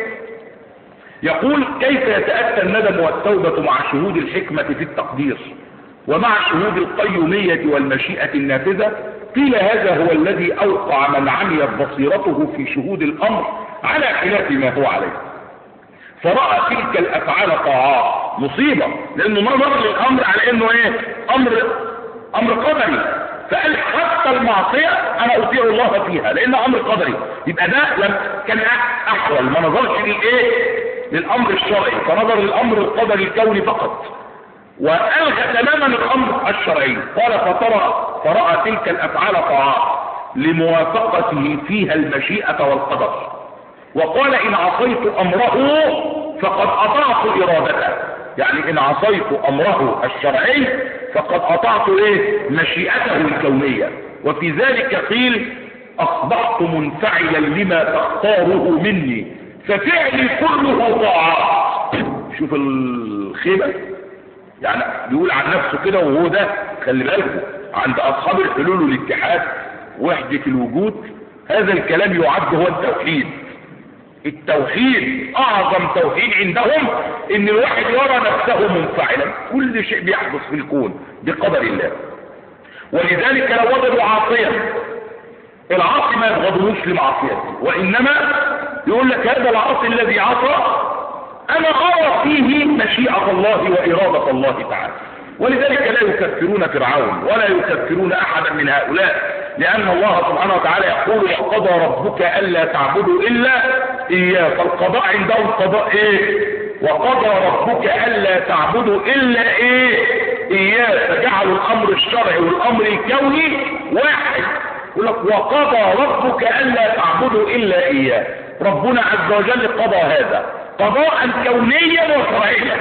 يقول كيف يتأتى الندم والتوبة مع شهود الحكمة في التقدير ومع شهود القيومية والمشيئة النافذة؟ قيل هذا هو الذي أوقع من عميت بصيرته في شهود الأمر على خلاف ما هو عليه، فرأى تلك الأفعال طاعات، مصيبة، لأنه نظر للأمر على أنه أمر قدري، فقال حتى المعصية انا اطيع الله فيها لان امر قدري، يبقى ده كان احول، ما نظرش للامر الشرعي، فنظر للامر القدري الكوني فقط، والغى تماما الامر الشرعي. قال فرأى تلك الافعال طاعات لموافقته فيها المشيئة والقدر، وقال ان عصيت امره فقد اطعت ارادته، يعني ان عصيت امره الشرعي فقد اطعت مشيئته الكونية. وفي ذلك قيل اصبحت منفعلا لما تختاره مني ففعلي كله طاعات. شوف الخيبة، يعني بيقول عن نفسه كده، وهو ده خلي بالكم عند اصحاب الحلول والاتحاد وحدة الوجود هذا الكلام يعد هو التوحيد. التوحيد اعظم توحيد عندهم ان الواحد يرى نفسه منفعلا، كل شيء بيحدث في الكون بقدر الله. ولذلك لو وجدوا عاصيا، العاصي ما يبغضوش لمعصيته، وانما يقول لك هذا العاصي الذي عصى انا ارى فيه مشيئة الله وارادة الله تعالى. ولذلك لا يكفرون فرعون ولا يكفرون احدا من هؤلاء، لان الله سبحانه وتعالى يقول وقضى ربك الا تعبدوا الا اياه، فالقضاء عندهم قضاء وقضى ربك الا تعبدوا الا اياه، فجعلوا الامر الشرعي والامر الكوني واحد. يقول لك وقضى ربك الا تعبدوا الا اياه، ربنا عز وجل قضى هذا قضاء كونيا وشرعيا.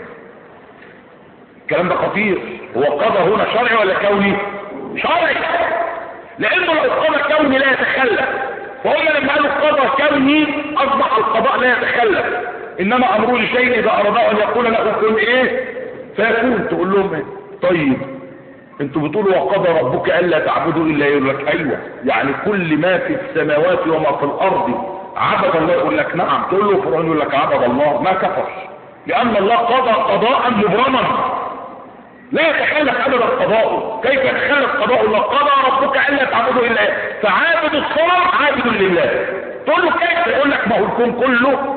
الكلام ده خطير. هو قضى هنا شرعي ولا كوني؟ شرعي، لانه لو قضى كوني لا يتخلف، فهم لما قالوا قضى كوني اصبح القضاء لا يتخلف، انما امره لشيء اذا اراد ان يقول له كن فيكون. تقول لهم طيب انتوا بتقولوا وقضى ربك الا تعبدوا الا، يقول لك ايوه، يعني كل ما في السماوات وما في الارض عبد الله، يقول لك نعم. تقول له فرعون يقول لك عبد الله، ما كفر، لان الله قضى قضاء مبرما لا يتخلف ابدا قضاؤه. كيف يتخلف قضاء الله؟ قضى ربك الا تعبدوا الا، فعابد الصنم عابد لله. تقول له كيف؟ يقول لك ما هو الكون كله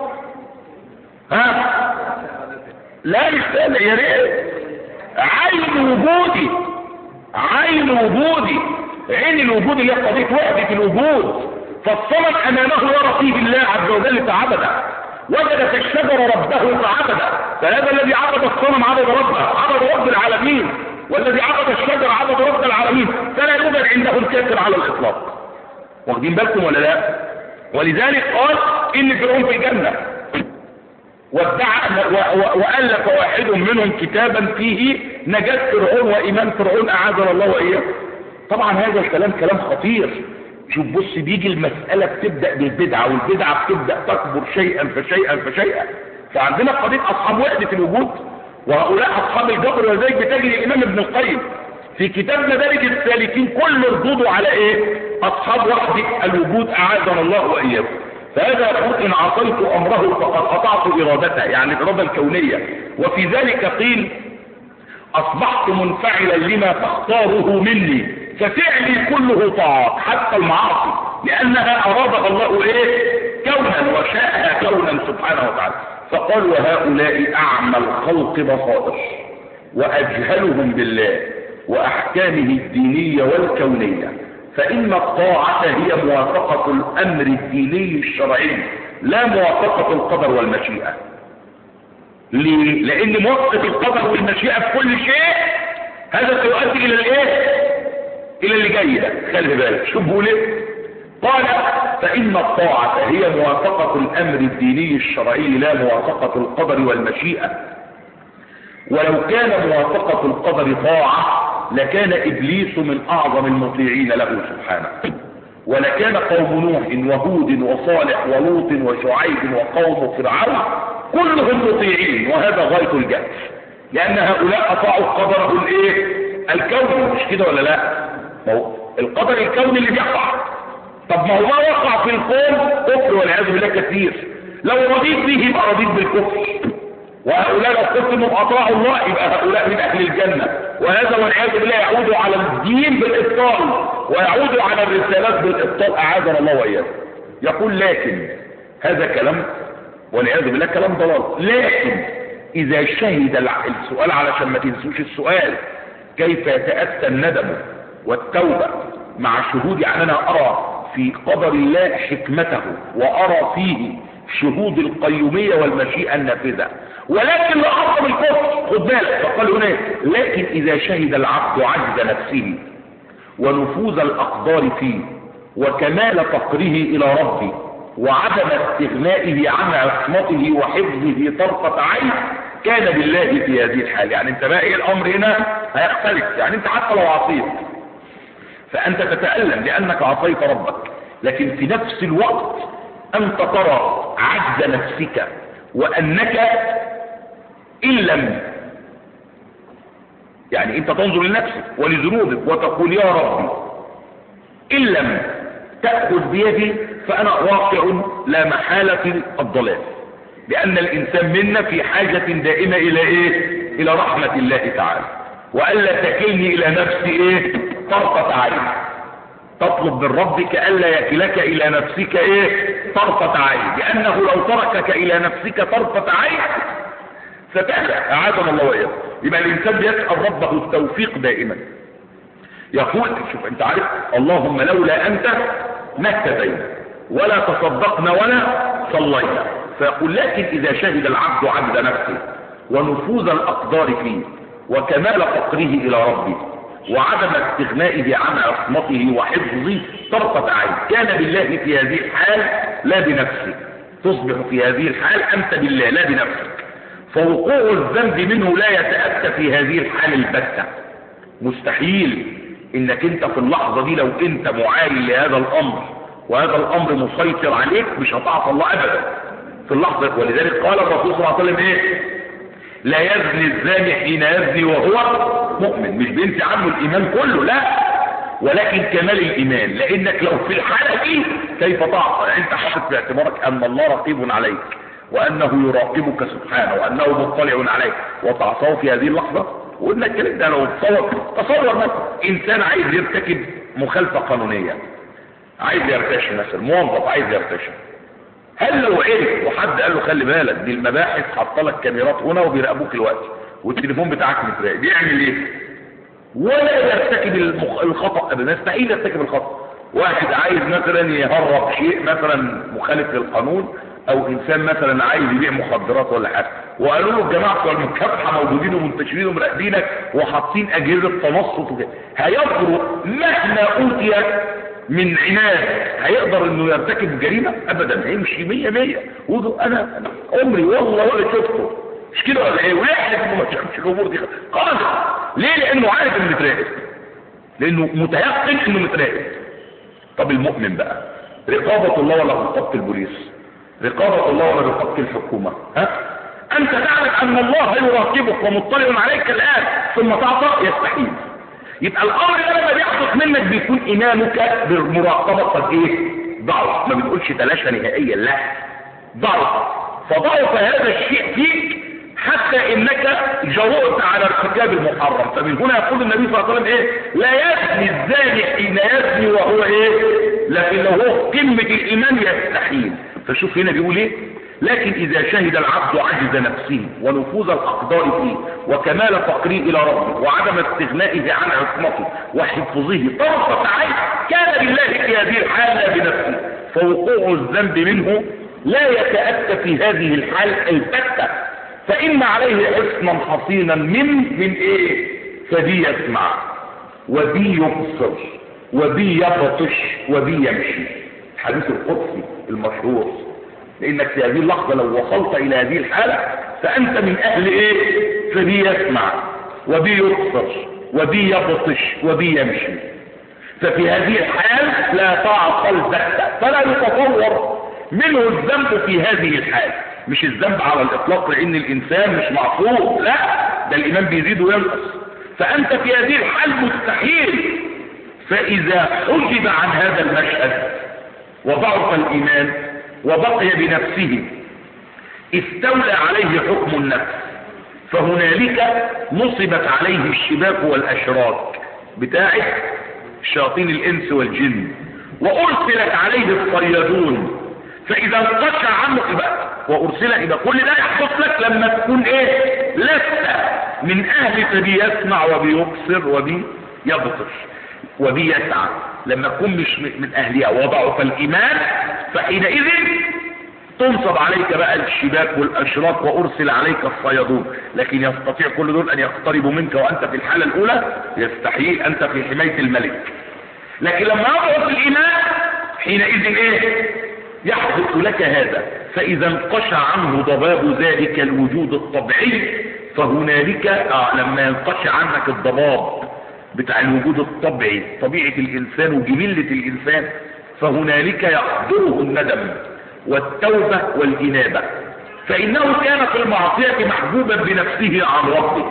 لا يستاهل، يا ريت عين وجودي، عين وجودي، عين الوجود اللي هي قضيه وحده الوجود، فالصمد امامه يرى فيه الله عز وجل فعبده، وجد في الشجر ربه فعبده، فهذا الذي عبد الصنم عبد ربه، عبد رب العالمين، والذي عبد الشجر عبد رب العالمين، فلا يوجد عنده الكافر على الاطلاق. واخدين بالكم ولا لا؟ ولذلك قال ان فرعون في الجنه، وادعى والف واحد منهم كتابا فيه نجاة فرعون وايمان فرعون اعاذنا الله واياه. طبعا هذا الكلام كلام خطير. شوف بص، بيجي المسألة بتبدأ بالبدعة، والبدعة بتبدأ تكبر شيئا فشيئا فشيئا. فعندنا قضية أصحاب وحدة الوجود وهؤلاء أصحاب الجبر، ولذلك بتجد الإمام ابن القيم في كتاب مدارج السالكين كل ردوده على ايه؟ اصحاب وحدة الوجود اعاذنا الله واياكم. فهذا يقول ان عصيت امره فقد قطعت ارادته، يعني الاراده الكونيه. وفي ذلك قيل اصبحت منفعلا لما تختاره مني، ففعلي كله طاعات حتى المعاصي، لانها ارادها الله ايه؟ كونا، وشاءها كونا سبحانه وتعالى. فقال وهؤلاء اعمى الخلق بصائر واجهلهم بالله واحكامه الدينيه والكونيه، فان الطاعه هي موافقه الامر الديني الشرعي لا موافقه القدر والمشيئه. ليه؟ لان موافقه القدر والمشيئه في كل شيء هذا سيؤدي الى الايه؟ الى اللي جاي ده. خلي بالك شوف بيقول ايه؟ قال فان الطاعه هي موافقه الامر الديني الشرعي لا موافقه القدر والمشيئه، ولو كان موافقه القدر طاعه لكان ابليس من اعظم المطيعين له سبحانه، ولكان قوم نوح وهود وصالح ولوط وشعيب وقوم فرعون كلهم مطيعين، وهذا غايه الجهل، لان هؤلاء اطاعوا قدره الايه؟ الكون. مش كده ولا لا؟ ما هو القدر الكوني اللي بيقع. طب ما هو ما وقع في الكون كفر والعياذ بالله كثير، لو رضيت به يبقى رضيت بالكفر. وهؤلاء لو قلت انهم اطاعوا الله يبقى هؤلاء من اهل الجنه، وهذا والعياذ بالله يعود على الدين بالابطال ويعود على الرسالات بالابطال اعاذنا الله واياكم. يقول لكن هذا كلام والعياذ بالله كلام ضلال. لكن اذا شهد السؤال علشان ما تنسوش السؤال، كيف يتاتى الندم والتوبه مع شهود اننا ارى في قدر الله حكمته وارى فيه شهود القيومية والمشيئة النافذة، ولكن لا أعظم الكفر. خد بالك فقال هنا لكن إذا شهد العبد عجز نفسه ونفوذ الأقدار فيه وكمال فقره إلى ربه وعدم استغنائه عن عصمته وحفظه طرفة عين، كان بالله في هذه الحال. يعني انت بقى ايه الأمر هنا هيختلف. يعني انت حتى لو عصيت فأنت تتألم لأنك عصيت ربك، لكن في نفس الوقت أنت ترى عجز نفسك وأنك إن لم يعني أنت تنظر لنفسك ولذنوبك وتقول يا ربي إن لم تأخذ بيدي فأنا واقع لا محالة الضلال، لأن الإنسان منا في حاجة دائمة إلى إيه؟ إلى رحمة الله تعالى، وألا تكلني إلى نفسي إيه؟ طرفة عين. تطلب من ربك ألا يكلك إلى نفسك إيه؟ طرفة عين، لأنه لو تركك إلى نفسك طرفة عين ستهلك أعاذنا الله وإياكم. يبقى الإنسان بيسأل ربه التوفيق دائما. يقول شوف أنت عارف اللهم لولا أنت ما اهتدينا ولا تصدقنا ولا صلينا. فيقول لكن إذا شهد العبد عبد نفسه ونفوذ الأقدار فيه وكمال فقره إلى ربه وعدم استغنائه عن عصمته وحفظه طرفة عين، كان بالله في هذه الحال لا بنفسه. تصبح في هذه الحال أنت بالله لا بنفسك. فوقوع الذنب منه لا يتأتى في هذه الحال البتة. مستحيل انك انت في اللحظة دي لو انت معاين لهذا الامر وهذا الامر مسيطر عليك مش هتعصى الله ابدا في اللحظة. ولذلك قال الرسول صلى الله عليه وسلم ايه؟ لا يزني الزاني حين يزني وهو مؤمن. مش بينسي عنه الايمان كله لا، ولكن كمال الايمان. لانك لو في الحالة دي كيف تعصى؟ يعني انت حاطط في اعتبارك ان الله رقيب عليك وانه يراقبك سبحانه وانه مطلع عليك وتعصاه في هذه اللحظة. وقلنا الكلام ده لو تصور مثلا انسان عايز يرتكب مخالفة قانونية، عايز يرتشي مثلا، موظف عايز يرتشي، هل لو عرف وحد قال له خلي بالك دي المباحث حاطه لك كاميرات هنا وبيراقبوك الوقت والتليفون بتاعك متراقب، بيعمل ايه؟ ولا يرتكب الخطأ ابدا، يستحيل يرتكب الخطأ. واحد عايز مثلا يهرب شيء مثلا مخالف للقانون، او انسان مثلا عايز يبيع مخدرات ولا حاجه وقالوا له الجماعه بتوع المكافحه موجودين ومنتشرين ومراقبينك وحاطين اجهزه تنصت وكده، هيجرؤ مهما اوتي من عناد هيقدر انه يرتكب جريمه؟ ابدا. هيمشي 100 ويقول انا عمري والله ولا شفته، مش كده ولا ايه؟ ويحلف انه ما شافش الامور دي خالص. ليه؟ لانه عارف انه متراقب، لانه متيقن انه متراقب. طب المؤمن بقى رقابه الله ولا رقابه البوليس؟ رقابة الله ولا رقابة الحكومة؟ ها؟ أنت تعلم أن الله يراقبك ومطلع عليك الآن ثم تعطى؟ يستحيل. يبقى الامر ده لما بيحدث منك بيكون ايمانك بالمراقبه قد ايه؟ ضعف. ما بتقولش تلاشى نهائيا، لا، ضعف. فضعف هذا الشيء فيك حتى انك جرؤت على ارتكاب المحرم. فمن هنا يقول النبي صلى الله عليه وسلم ايه؟ لا يزني الزاني حين يزني وهو ايه؟ لكن لو هو قمه الايمان يستحيل. فشوف هنا بيقول ايه؟ لكن اذا شهد العبد عجز نفسه ونفوذ الاقدار فيه وكمال فقره الى ربه وعدم استغنائه عن عصمته وحفظه طرفة عين كان بالله في هذه الحال لا بنفسه، فوقوع الذنب منه لا يتأتى في هذه الحال البتة، فإن عليه حصنا حصينا من ايه؟ فبي يسمع وبي يبصر وبي يبطش وبي يمشي. الحديث القدسي المشهور. لانك في هذه اللحظة لو وصلت الى هذه الحالة فانت من اهل ايه؟ فبي يسمع وبي يبصر وبي يبطش وبي يمشي. ففي هذه الحال لا تعقل بتة، فلا يتصور منه الذنب في هذه الحال. مش الذنب على الاطلاق لان الانسان مش معصوم، لا، ده الايمان بيزيد وينقص. فانت في هذه الحال مستحيل. فاذا حجب عن هذا المشهد وضعف الايمان وبقي بنفسه استولى عليه حكم النفس، فهنالك نصبت عليه الشباك والاشراك بتاعه شياطين الانس والجن، وارسلت عليه الصيادون. فاذا انقشع عنه وارسل الى كل ده يحدث لك لما تكون ايه؟ لست من اهل فبي يسمع وبي يبصر وبي يبطش وبي يسعى. لما تكون مش من اهلها وضعف الايمان فحينئذ تنصب عليك بقى الشباك والاشراك وارسل عليك الصيادون. لكن يستطيع كل دول ان يقتربوا منك وانت في الحالة الاولى؟ يستحيل، انت في حماية الملك. لكن لما يضعف الايمان حينئذ ايه؟ يحدث لك هذا. فاذا انقشع عنه ضباب ذلك الوجود الطبيعي فهنالك لما ينقشع عنك الضباب بتاع الوجود الطبيعي، طبيعة الانسان وجبلة الانسان، فهنالك يحضره الندم والتوبة والإنابة. فإنه كان في المعصية محبوبا بنفسه عن ربه،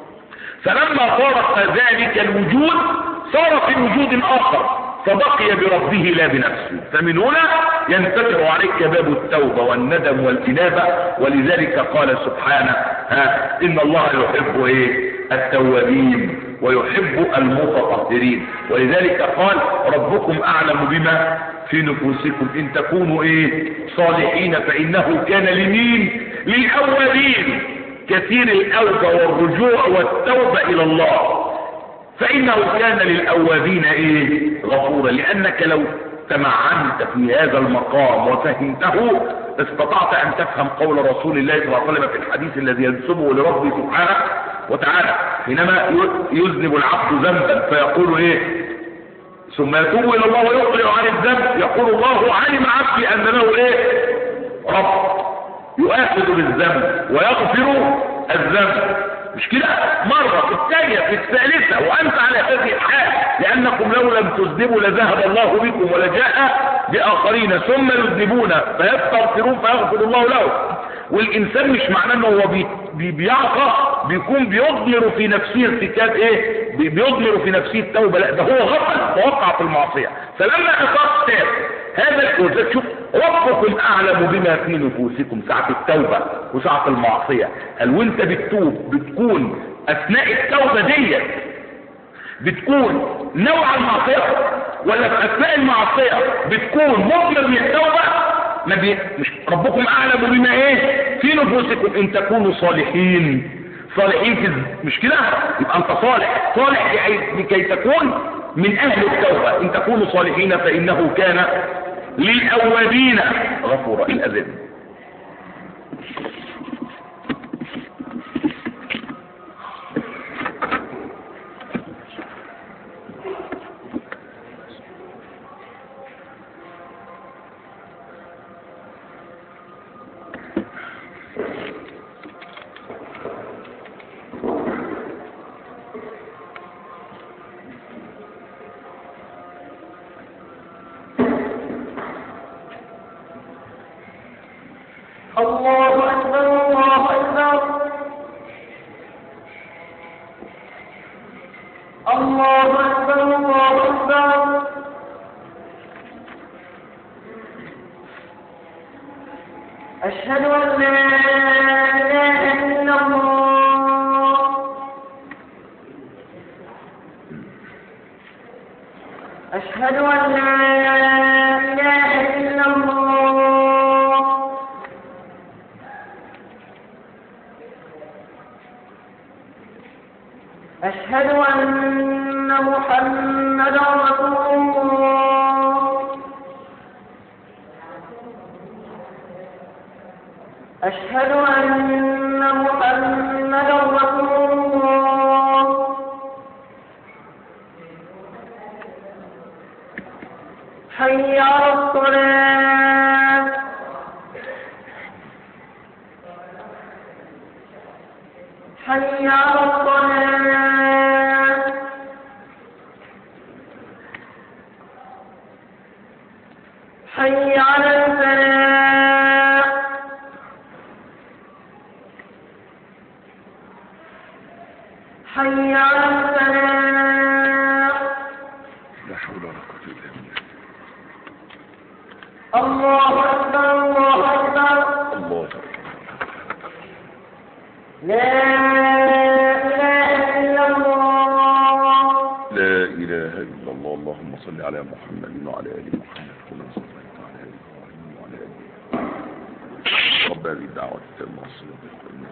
فلما فارق ذلك الوجود صار في وجود آخر فبقي بربه لا بنفسه. فمن هنا ينفتح عليك باب التوبة والندم والإنابة. ولذلك قال سبحانه إن الله يحب إيه؟ التوابين ويحب المتطهرين. ولذلك قال ربكم أعلم بما في نفوسكم إن تكونوا إيه؟ صالحين فإنه كان لمين؟ للأولين كثير الأوبة والرجوع والتوبة إلى الله، فإنه كان للأوابين إيه؟ غفورا. لأنك لو تمعنت في هذا المقام وفهمته استطعت أن تفهم قول رسول الله صلى الله عليه وسلم في الحديث الذي ينسبه لربه سبحانه وتعالى حينما يذنب العبد ذنبا فيقول إيه؟ ثم يتوب إلى الله ويقلع عن الذنب، يقول الله علم عبدي أن له إيه؟ رب يؤاخذ بالذنب ويغفر الذنب. مش كده؟ مرة، في الثانية، في الثالثة، وأنت على هذه الحال، لأنكم لو لم تذنبوا لذهب الله بكم ولجاء بآخرين ثم يذنبون فيستغفرون فيغفر الله لهم. والإنسان مش معناه أنه هو بيعصى بيكون بيضمر في نفسه ارتكاب إيه؟ بيضمر في نفسه التوبة، لا، ده هو غفل ووقع في المعصية. فلما أصاب تاب هذا الكوزات، شوف ربكم أعلم بما في نفوسكم ساعة التوبة وساعة المعصية. هل وانت بتتوب بتكون أثناء التوبة دي بتكون نوع المعصية، ولا في أثناء المعصية بتكون مضمر للتوبة؟ مش ربكم أعلم بما إيه في نفوسكم إن تكونوا صالحين في مش كده؟ يبقى أنت صالح لكي تكون من أهل التوبة. إن تكونوا صالحين فإنه كان للأوابين غفورا. الأذن الله أكبر الله أكبر الله الله أكبر الله أكبر. أشهد أن لا إله إلا الله. أشهد أن لا إله إلا الله. أشهد أن محمدا رسول الله. أشهد أن محمدا رسول الله. حي على الصلاة. حي على الصلاة. حي على الفلاح. حي على الفلاح. لا حول ولا قوة إلا بالله. الله أكبر الله أكبر. الله لا إله إلا الله. لا إله إلا الله. اللهم صل على محمد وعلى آل محمد كما صليت على آل إبراهيم وعلى آل إبراهيم. رب هذه الدعوة التامة والصلاة والسلام.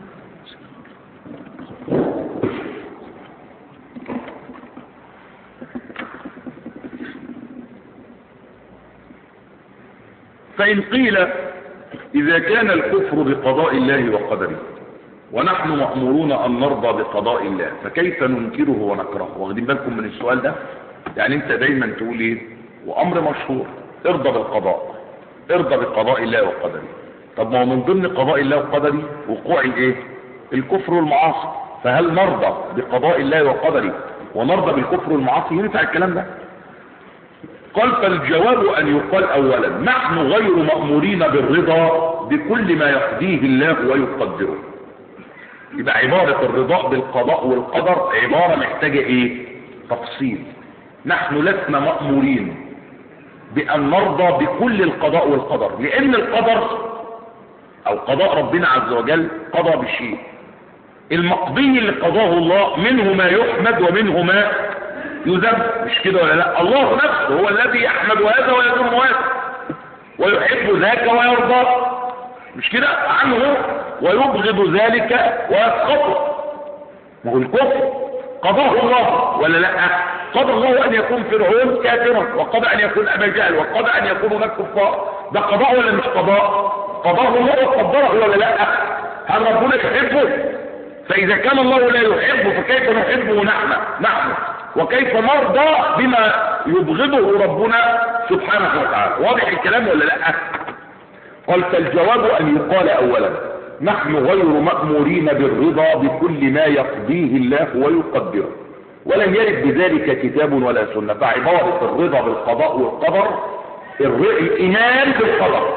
فإن قيل إذا كان الكفر بقضاء الله وقدره ونحن مأمورون أن نرضى بقضاء الله فكيف ننكره ونكرهه؟ واخدين بالكم من السؤال ده؟ يعني انت دايما تقول ايه؟ وأمر مشهور، ارضى بالقضاء، ارضى بقضاء الله وقدره. طب ما هو من ضمن قضاء الله وقدره وقوع الايه؟ الكفر والمعاصي. فهل نرضى بقضاء الله وقدره ونرضى بالكفر والمعاصي؟ ينفع الكلام ده؟ قال فالجواب أن يقال أولا نحن غير مأمورين بالرضا بكل ما يقضيه الله ويقدره. يبقى عبارة الرضا بالقضاء والقدر عبارة محتاجة ايه؟ تفصيل. نحن لسنا مأمورين بأن نرضى بكل القضاء والقدر، لأن القدر أو قضاء ربنا عز وجل قضى بشيء. المقضي اللي قضاه الله منه ما يحمد ومنه ما يذم، مش كده ولا لا؟ الله نفسه هو الذي يحمد هذا ويذم هذا ويحب ذاك ويرضى، مش كده عنه، ويبغض ذلك ويسخطه. ما هو الكفر قضاه الله ولا لا؟ قضى الله ان يكون فرعون كافرا، وقضى ان يكون ابا جهل، وقضى ان يكون هناك كفار. ده قضاء ولا مش قضاء؟ قضاه الله وقدره ولا لا؟ هل ربنا يحبه؟ فاذا كان الله لا يحبه فكيف نحبه نحن وكيف نرضى بما يبغضه ربنا سبحانه وتعالى؟ واضح الكلام ولا لا؟ قال فالجواب ان يقال اولا نحن غير مأمورين بالرضا بكل ما يقضيه الله ويقدره، ولم يرد بذلك كتاب ولا سنة. فعبارة الرضا بالقضاء والقدر الإيمان بالقدر،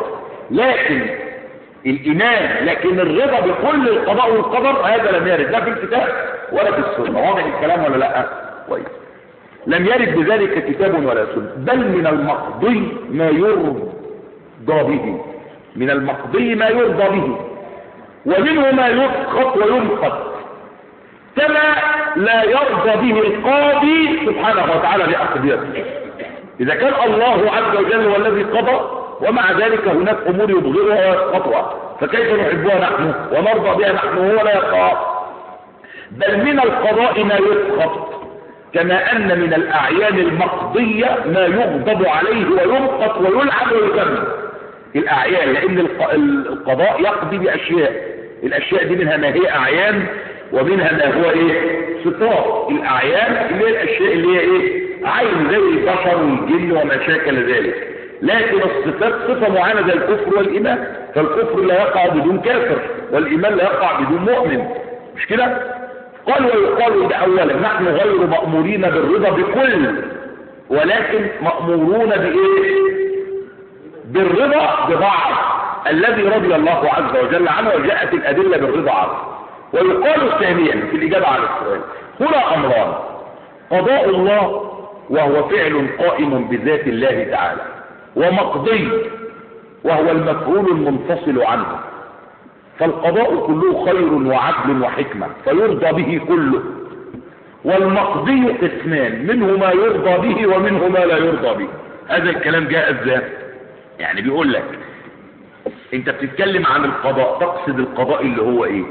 لكن الرضا بكل القضاء والقدر هذا لم يرد لا في الكتاب ولا في السنة. واضح الكلام ولا لا؟ كويس. لم يرد بذلك كتاب ولا سنة، بل من المقضي ما يرضى به، من المقضي ما يرضى به، ومنه ما يسخط وينقض، كما لا يرضى به القاضي سبحانه وتعالى بأقضيته. إذا كان الله عز وجل هو الذي قضى ومع ذلك هناك أمور يبغضها ويسخطها، فكيف نحبها نحن ونرضى بها نحن وهو لا يقع؟ بل من القضاء ما يسخط، كما أن من الأعيان المقضية ما يغضب عليه وينقض ويلعن ويذم. الأعيان، لأن القضاء يقضي بأشياء، الأشياء دي منها ما هي أعيان ومنها ما هو إيه؟ صفات. الأعيان اللي هي الأشياء اللي هي إيه؟ عين زي البشر والجن وما شاكل ذلك. لكن الصفات صفة معينة زي الكفر والإيمان، فالكفر لا يقع بدون كافر والإيمان لا يقع بدون مؤمن، مش كده؟ قال ويقال ده أولا نحن غير مأمورين بالرضا بكل، ولكن مأمورون بإيه؟ بالرضا ببعض الذي رضي الله عز وجل عنه، وجاءت الأدلة بالرضا عنه. ويقال ثانيا في الإجابة على السؤال هنا أمران: قضاء الله وهو فعل قائم بذات الله تعالى، ومقضي وهو المفعول المنفصل عنه. فالقضاء كله خير وعدل وحكمة فيرضى به كله، والمقضي قسمان، منه ما يرضى به ومنه ما لا يرضى به. هذا الكلام جاء ازاي؟ يعني بيقول لك انت بتتكلم عن القضاء، تقصد القضاء اللي هو ايه؟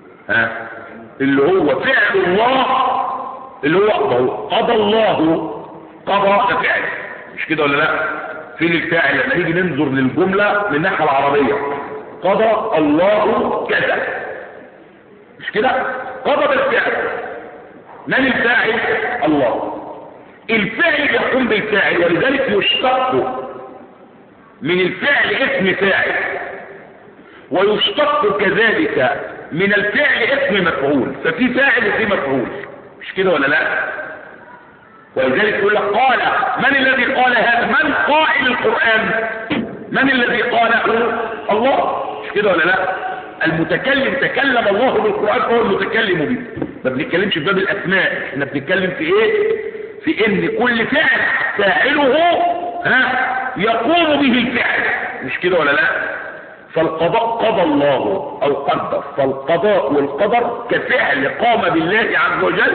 اللي هو فعل الله، اللي هو قضى الله، قضى ده فعل، مش كده ولا لا؟ فين الفاعل لما نيجي ننظر للجملة من الناحية العربية؟ قضى الله كذا، مش كده؟ قضى بالفعل. من الفاعل؟ الله. الفعل يقوم بالفاعل، ولذلك يشتق من الفعل اسم فاعل، ويشتق كذلك من الفعل اسم مفعول، ففي فاعل وفي مفعول، مش كده ولا لا؟ ولذلك يقول لك قال، من الذي قال هذا؟ من قائل القرآن؟ من الذي قاله؟ الله، مش كده ولا لا؟ المتكلم تكلم الله بالقرآن فهو المتكلم به. ما بنتكلمش في باب الأسماء، احنا بنتكلم في ايه؟ في ان كل فعل فاعله يقوم به الفعل، مش كده ولا لا؟ فالقضاء قضى الله او قدر، فالقضاء والقدر كفعل قام بالله عز وجل،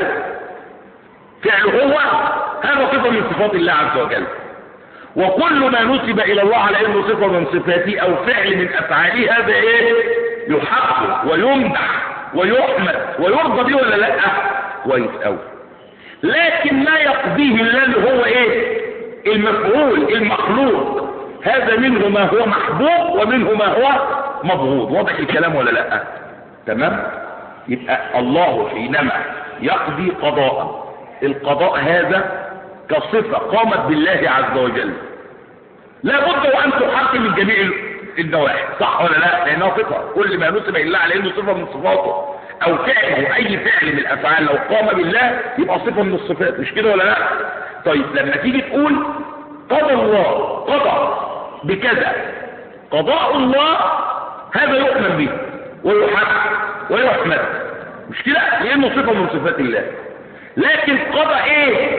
فعله هو، هذا صفة من صفات الله عز وجل. وكل ما نسب الى الله على انه صفة من صفاته او فعل من افعاله، هذا ايه؟ يحب ويمدح ويحمد ويرضى به ولا لا؟ كويس قوي. لكن ما يقضيه الله هو ايه؟ المفعول المخلوق، هذا منه ما هو محبوب ومنه ما هو مبغوض. واضح الكلام ولا لا؟ تمام. يبقى الله حينما يقضي قضاء، القضاء هذا كصفة قامت بالله عز وجل، لا بد وان تحقق من جميع النواحي، صح ولا لا؟ لانها صفة، كل ما نسب الى الله على انه صفة من صفاته او فعله، اي فعل من الافعال لو قام بالله يبقى صفة من الصفات، مش كده ولا لا؟ طيب لما تيجي تقول قضى الله، قضى بكذا، قضاء الله هذا يؤمن به ويحب ويحمد، مش كده؟ لانه صفة من صفات الله. لكن قضى ايه؟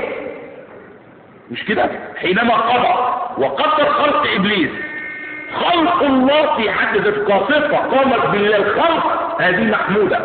مش كده؟ حينما قضى وقدر خلق ابليس، خلق الله في حد ذاته كصفة قامت بالله الخلق، هذه محمودة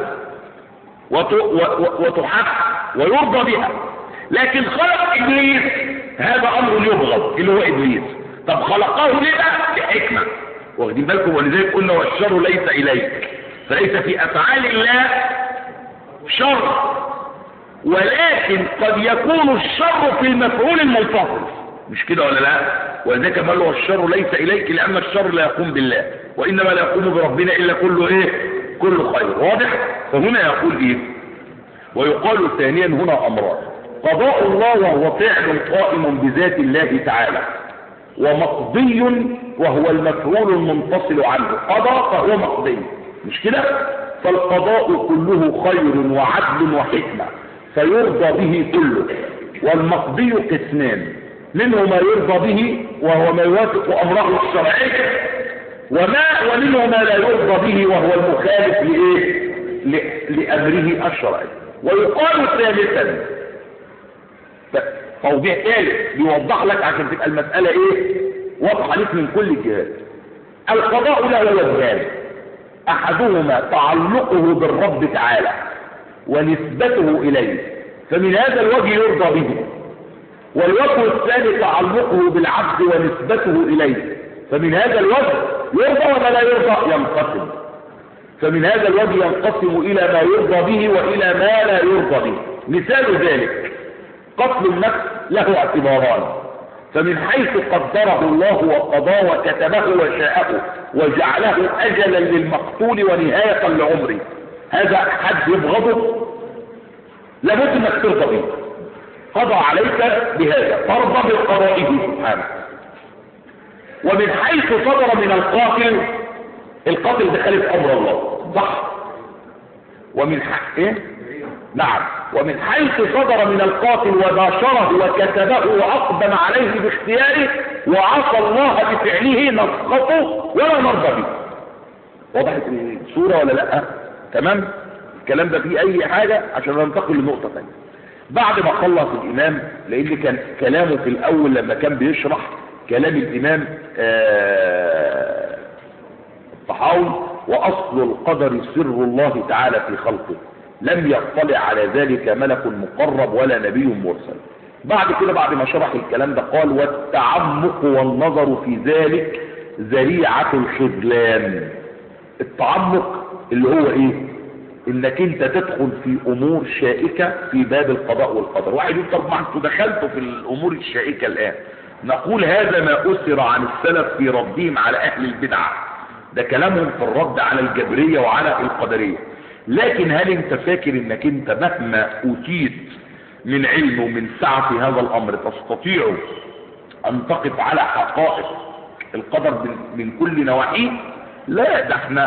وتحب ويرضى بها. لكن خلق ابليس هذا امر يبغض، اللي هو ابليس. طب خلقه ليه بقى؟ لحكمة، واخدين بالكم؟ ولذلك قلنا والشر ليس اليك، فليس في افعال الله شر، ولكن قد يكون الشر في المفعول المنفصل، مش كده ولا لا؟ ولذلك قال له الشر ليس اليك، لان الشر لا يقوم بالله، وانما لا يقوم بربنا الا كله ايه؟ كله خير. واضح؟ فهنا يقول ايه؟ ويقال ثانيا هنا امران: قضاء الله وهو فعل قائم بذات الله تعالى، ومقضي وهو المفعول المنفصل عنه. قضى فهو مقضي، مش كده؟ فالقضاء كله خير وعدل وحكمة فيرضى به كله، والمقضي قسمان، منه ما يرضى به وهو ما يوافق امره الشرعي، ومنه ما لا يرضى به وهو المخالف لايه؟ لامره الشرعي. ويقال ثالثا، توضيح ثالث بيوضح لك عشان تبقى المسألة ايه؟ واضحة لك من كل الجهات. القضاء له وجهان: احدهما تعلقه بالرب تعالى ونسبته اليه، فمن هذا الوجه يرضى به. والوجه الثاني تعلقه بالعبد ونسبته اليه، فمن هذا الوجه يرضى ولا لا يرضى؟ ينقسم. فمن هذا الوجه ينقسم الى ما يرضى به والى ما لا يرضى به. مثال ذلك قتل النفس له اعتباران: فمن حيث قدره الله وقضاه وكتبه وشاءه وجعله اجلا للمقتول ونهاية لعمره، هذا حد يبغضه لابد انك ترضى به، قضى عليك بهذا ترضى بقضائه سبحانه. ومن حيث صدر من القاتل ده خالف امر الله، صح؟ ومن ايه؟ نعم. ومن حيث صدر من القاتل وباشره وكتبه وأقدم عليه باختياره وعصى الله بفعله نسخطه ولا نرضى به. وضحت الصورة ولا لا؟ تمام؟ الكلام ده فيه أي حاجة عشان ننتقل لنقطة ثانية. بعد ما خلص الامام، لان كان كلامه في الاول لما كان بيشرح كلام الامام الطحاوي، واصل القدر سر الله تعالى في خلقه، لم يطلع على ذلك ملك مقرب ولا نبي مرسل. بعد كده بعد ما شرح الكلام ده قال: والتعمق والنظر في ذلك ذريعة الخذلان. التعمق اللي هو ايه؟ انك انت تدخل في امور شائكة في باب القضاء والقدر. واحد يقول: طب ما انتوا دخلتوا في الامور الشائكة الان. نقول: هذا ما اثر عن السلف في ردهم على اهل البدعة، ده كلامهم في الرد على الجبرية وعلى القدرية. لكن هل انت فاكر انك انت مهما اوتيت من علم ومن سعة في هذا الامر تستطيع ان تقف على حقائق القدر من كل نواحيه؟ لا، ده احنا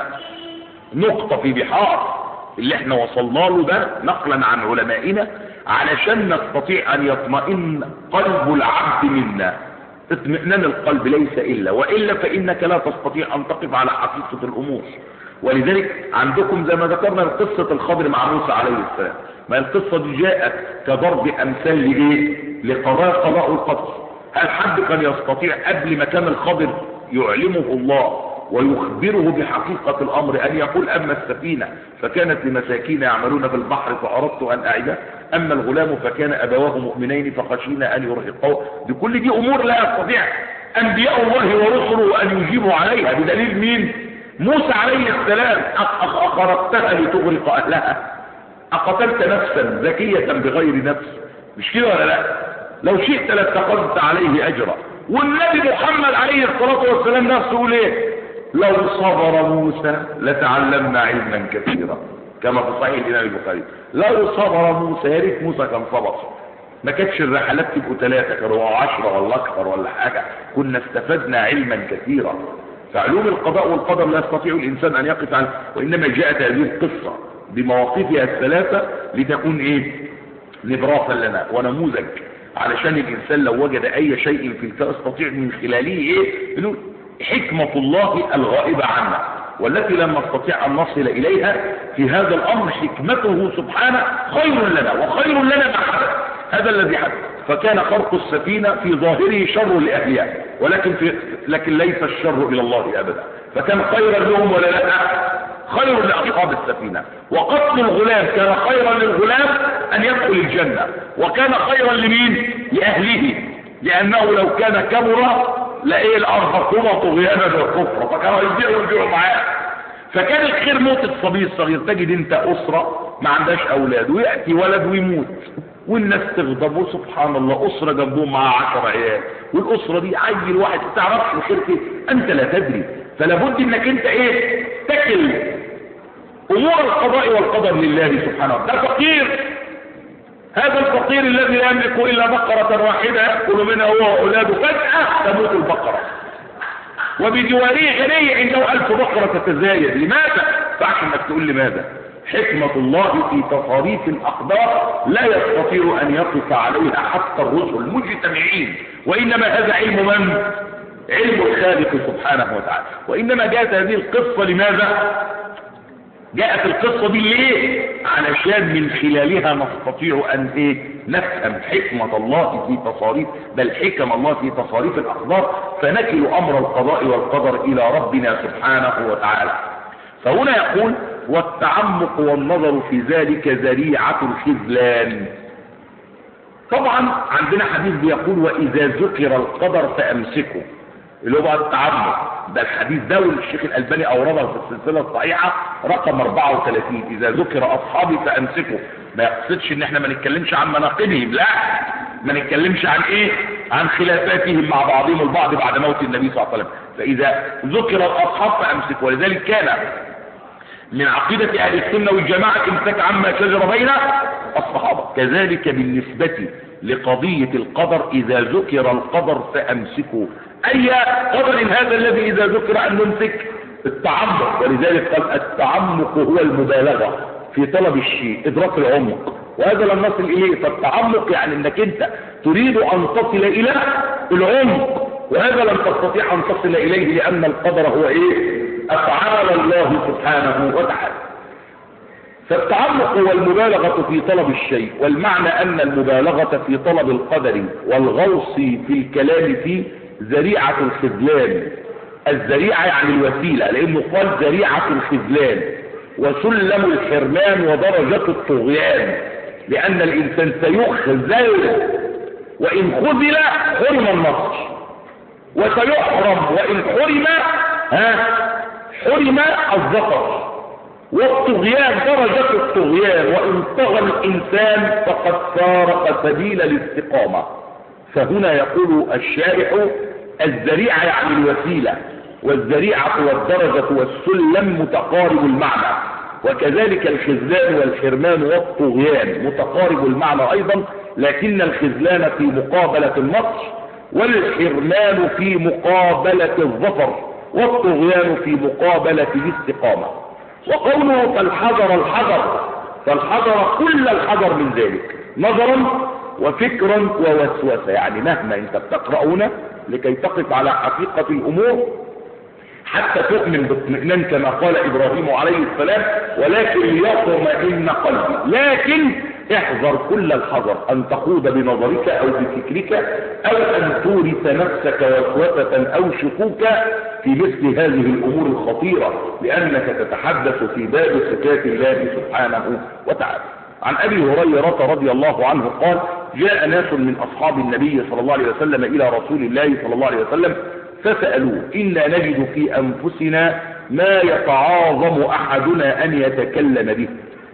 نقطة في بحار اللي احنا وصلنا له ده نقلا عن علمائنا علشان نستطيع ان يطمئن قلب العبد منا. اطمئنان القلب ليس الا، والا فانك لا تستطيع ان تقف على حقيقة الامور. ولذلك عندكم زي ما ذكرنا قصة الخضر مع موسى عليه السلام، ما القصة دي جاءت كضرب امثال لايه؟ قضاء القدر. هل حد كان يستطيع قبل ما كان الخضر يعلمه الله ويخبره بحقيقة الامر ان يقول: اما السفينة فكانت لمساكين يعملون في البحر فاردت ان اعيدها، اما الغلام فكان ابواه مؤمنين فخشينا ان يرهقوه. بكل دي امور لا يستطيع انبياء الله ورسله ان يجيبوا عليها. بدليل مين؟ موسى عليه السلام: اخرقتها لتغرق اهلها، اقتلت نفسا زكية بغير نفس. مش كده ولا لا؟ لو شئت لاتخذت عليه اجرا. والنبي محمد عليه الصلاة والسلام نفسه يقول ايه؟ لو صبر موسى لتعلمنا علما كثيرا، كما في صحيح الامام البخاري. لو صبر موسى، يا ريت موسى كان صبر، ما كانتش الرحلات تبقوا 3 كانوا 10 ولا اكثر ولا حاجة، كنا استفدنا علما كثيرا. فعلوم القضاء والقدر لا يستطيع الانسان ان يقف عنه، وانما جاءت هذه القصة بمواقفها الثلاثة لتكون ايه؟ نبراسا لنا ونموذج، علشان الانسان لو وجد اي شيء في الكون يستطيع من خلاله ايه؟ انه حكمة الله الغائبة عنا، والتي لم نستطيع ان نصل اليها في هذا الامر. حكمته سبحانه خير لنا، وخير لنا ما حدث. هذا الذي حدث. فكان خرق السفينة في ظاهره شر لاهلها، لكن ليس الشر الى الله ابدا. فكان خيرا لهم ولا لا؟ خير لاصحاب السفينة. وقتل الغلام كان خيرا للغلام ان يدخل الجنة، وكان خيرا لمين؟ لاهله، لانه لو كان كبر لايه؟ الارهقوما طغيانا وكفرا، فكانوا يرجعوا معاه. فكان الخير موت الصبي الصغير. تجد انت اسرة ما عندهاش اولاد ويأتي ولد ويموت والناس تغضب، وسبحان الله اسرة جنبهم مع 10 عيال، والاسرة دي عيل واحد ما تعرفش الخير فيه، انت لا تدري. فلا بد انك انت ايه؟ تكل امور القضاء والقدر لله سبحانه وتعالى. ده فقير، هذا الفقير الذي لا يملك الا بقرة واحدة يأكل منها هو واولاده، فجأة تموت البقرة، وبجواره غني عنده 1000 بقرة تتزايد. لماذا؟ فعشان انك تقول لماذا؟ حكمة الله في تصاريف الأقدار لا يستطيع أن يقف عليها حتى الرسل مجتمعين، وإنما هذا علم من؟ علم الخالق سبحانه وتعالى. وإنما جاءت هذه القصة لماذا؟ جاءت القصة دي ليه؟ علشان من خلالها نستطيع أن نفهم حكمة الله في تصاريف، بل حكم الله في تصاريف الأقدار، فنكل أمر القضاء والقدر إلى ربنا سبحانه وتعالى. فهنا يقول: والتعمق والنظر في ذلك ذريعة الخذلان. طبعا عندنا حديث بيقول: وإذا ذكر القدر فأمسكه، اللي هو بقى التعمق. ده الحديث ده والشيخ الألباني أورده في السلسلة الصحيحة رقم 34. إذا ذكر أصحابي فأمسكه، ما يقصدش إن احنا ما نتكلمش عن مناقبهم، لا، ما نتكلمش عن عن خلافاتهم مع بعضهم البعض بعد موت النبي صلى الله عليه وسلم. فإذا ذكر الأصحاب فأمسكه. ولذلك كان من عقيدة أهل السنة والجماعة امسك عما شجر بين الصحابة. كذلك بالنسبة لقضية القدر، إذا ذكر القدر فأمسكوا. أي قدر هذا الذي إذا ذكر أن نمسك؟ التعمق. ولذلك قال: التعمق هو المبالغة في طلب الشيء، إدراك العمق، وهذا لم نصل إليه. فالتعمق يعني أنك أنت تريد أن تصل إلى العمق، وهذا لم تستطيع أن تصل إليه، لأن القدر هو أفعال الله سبحانه وتعالى. فالتعمق هو المبالغة في طلب الشيء، والمعنى أن المبالغة في طلب القدر والغوص في الكلام فيه ذريعة الخذلان. الذريعة يعني الوسيلة، لأنه قال ذريعة الخذلان وسلم الحرمان ودرجة الطغيان، لأن الإنسان سيخذل وإن خذل حرم النصر، وسيحرم وإن حرم حرم الظفر. والطغيان درجة الطغيان، وإن طغى الإنسان فقد فارق سبيل الاستقامة. فهنا يقول الشارح الذريعة يعني الوسيلة، والذريعة والدرجة والسلم متقارب المعنى، وكذلك الخذلان والحرمان والطغيان متقارب المعنى أيضا، لكن الخذلان في مقابلة النصر، والحرمان في مقابلة الظفر، والطغيان في مقابلة الاستقامة. وقوله فالحذر الحذر، فالحذر كل الحذر من ذلك نظرا وفكرا ووسوسة، يعني مهما انت بتقرأ هنا لكي تقف على حقيقة الأمور حتى تؤمن باطمئنان كما قال إبراهيم عليه السلام، ولكن ليطمئن قلبي. لكن احذر كل الحذر أن تخوض بنظرك أو بفكرك أو أن تورث نفسك وسوسة أو شكوكا في مثل هذه الأمور الخطيرة، لأنك تتحدث في باب صفات الله سبحانه وتعالى. عن أبي هريرة رضي الله عنه قال: جاء ناس من أصحاب النبي صلى الله عليه وسلم إلى رسول الله صلى الله عليه وسلم فسألوه: إنا نجد في أنفسنا ما يتعاظم أحدنا أن يتكلم به.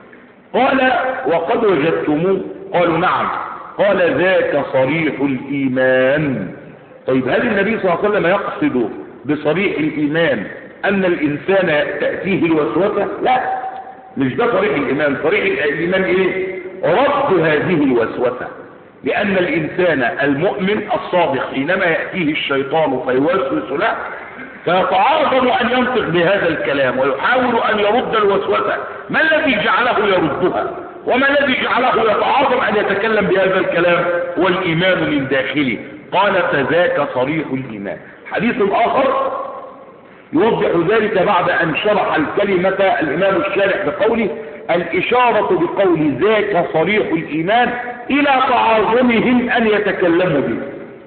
قال: وقد وجدتموه؟ قالوا: نعم. قال: ذاك صريح الإيمان. طيب هل النبي صلى الله عليه وسلم يقصد بصريح الإيمان أن الإنسان تأتيه الوسوسة؟ لا، مش ده صريح الإيمان. صريح الإيمان إيه؟ رد هذه الوسوسة، لأن الإنسان المؤمن الصادق حينما يأتيه الشيطان فيوسوس له فيتعاظم أن ينطق بهذا الكلام ويحاول أن يرد الوسوسة. ما الذي جعله يردها؟ وما الذي جعله يتعاظم أن يتكلم بهذا الكلام؟ هو الإيمان من داخله. قال: فذاك صريح الإيمان. حديث آخر يوضح ذلك بعد أن شرح الكلمة الإمام الشارح بقوله: الإشارة بقول ذاك صريح الإيمان إلى تعاظمهم أن يتكلموا به.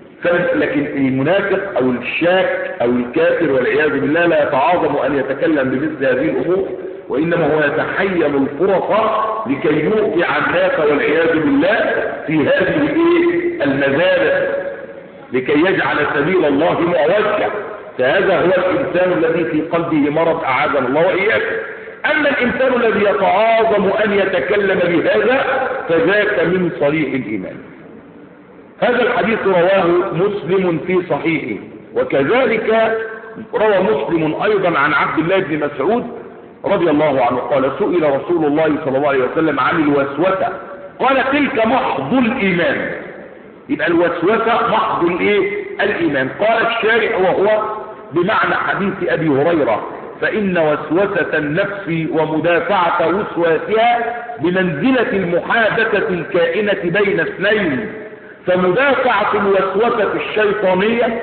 لكن المنافق أو الشاك أو الكافر والعياذ بالله لا يتعاظم أن يتكلم بمثل هذه الأمور، وإنما هو يتحيل الفرص لكي يوقع الناس والعياذ بالله في هذه المذابح، لكي يجعل سبيل الله معوجا. فهذا هو الإنسان الذي في قلبه مرض، أعاذنا الله وإياكم. أما الإنسان الذي يتعاظم أن يتكلم بهذا فذاك من صريح الإيمان. هذا الحديث رواه مسلم في صحيحه، وكذلك روى مسلم أيضا عن عبد الله بن مسعود رضي الله عنه قال: سئل رسول الله صلى الله عليه وسلم عن الوسوسة قال: تلك محض الإيمان. يبقى الوسوسة محض الإيمان. قال الشارع وهو بمعنى حديث أبي هريرة: فإن وسوسة النفس ومدافعة وسواسها بمنزلة المحادثة الكائنة بين اثنين، فمدافعة الوسوسة الشيطانية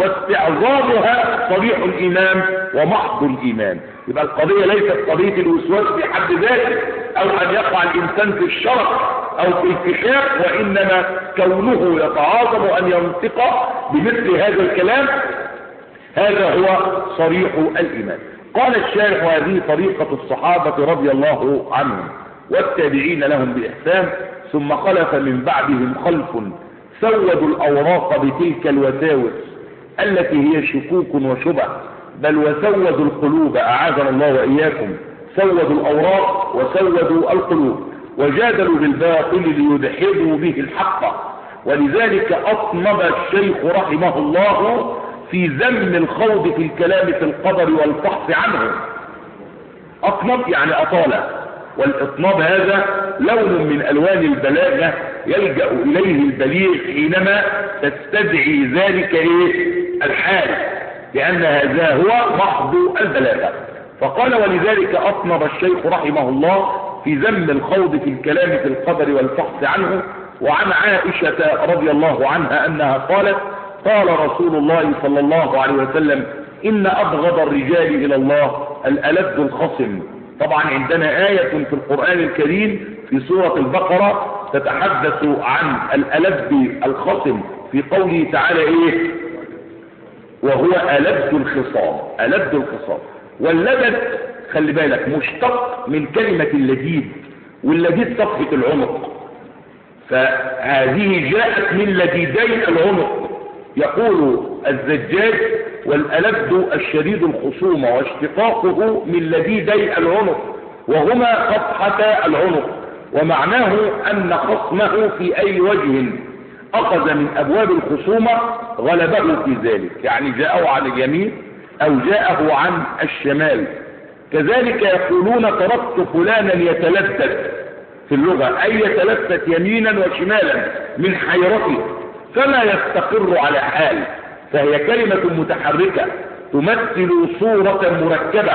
واستعظامها صريح الإيمان ومحض الإيمان. يبقى القضية ليست قضية الوسواس في حد ذاته أو أن يقع الإنسان في الشرق أو في الفشاق، وإنما كونه يتعاظم أن ينطق بمثل هذا الكلام، هذا هو صريح الإيمان. قال الشارح: هذه طريقة الصحابة رضي الله عنهم والتابعين لهم بإحسان، ثم خلف من بعدهم خلف سودوا الأوراق بتلك الوساوس التي هي شكوك وشبه، بل وسودوا القلوب، أعاذنا الله وإياكم. سودوا الأوراق وسودوا القلوب، وجادلوا بالباطل ليدحضوا به الحق. ولذلك أطنب الشيخ رحمه الله في ذم الخوض في الكلام في القدر والفحص عنه. أطنب يعني أطال، والإطناب هذا لون من ألوان البلاغة يلجأ إليه البليغ حينما تستدعي ذلك الحال، لأن هذا هو محض البلاغة. فقال: ولذلك أطنب الشيخ رحمه الله في ذم الخوض في الكلام في القدر والفحص عنه. وعن عائشة رضي الله عنها أنها قالت: قال رسول الله صلى الله عليه وسلم: إن أبغض الرجال إلى الله الألد الخصم، طبعا عندنا آية في القرآن الكريم في سورة البقرة تتحدث عن الألد الخصم في قوله تعالى ايه؟ وهو ألد الخصام. ألد الخصام. واللدد خلي بالك مشتق من كلمة اللديد، واللديد صفحة العنق، فهذه جاءت من لديدي العنق. يقول الزجاج والألد الشديد الخصومة، واشتقاقه من لديدي العنق وهما صفحة العنق، ومعناه أن خصمه في أي وجه أخذ من أبواب الخصومة غلبه في ذلك، يعني جاءه عن اليمين أو جاءه عن الشمال. كذلك يقولون تركت فلانا يتلذذ في اللغة، أي يتلذذ يمينا وشمالا من حيرته فما يستقر على حال، فهي كلمة متحركة تمثل صورة مركبة.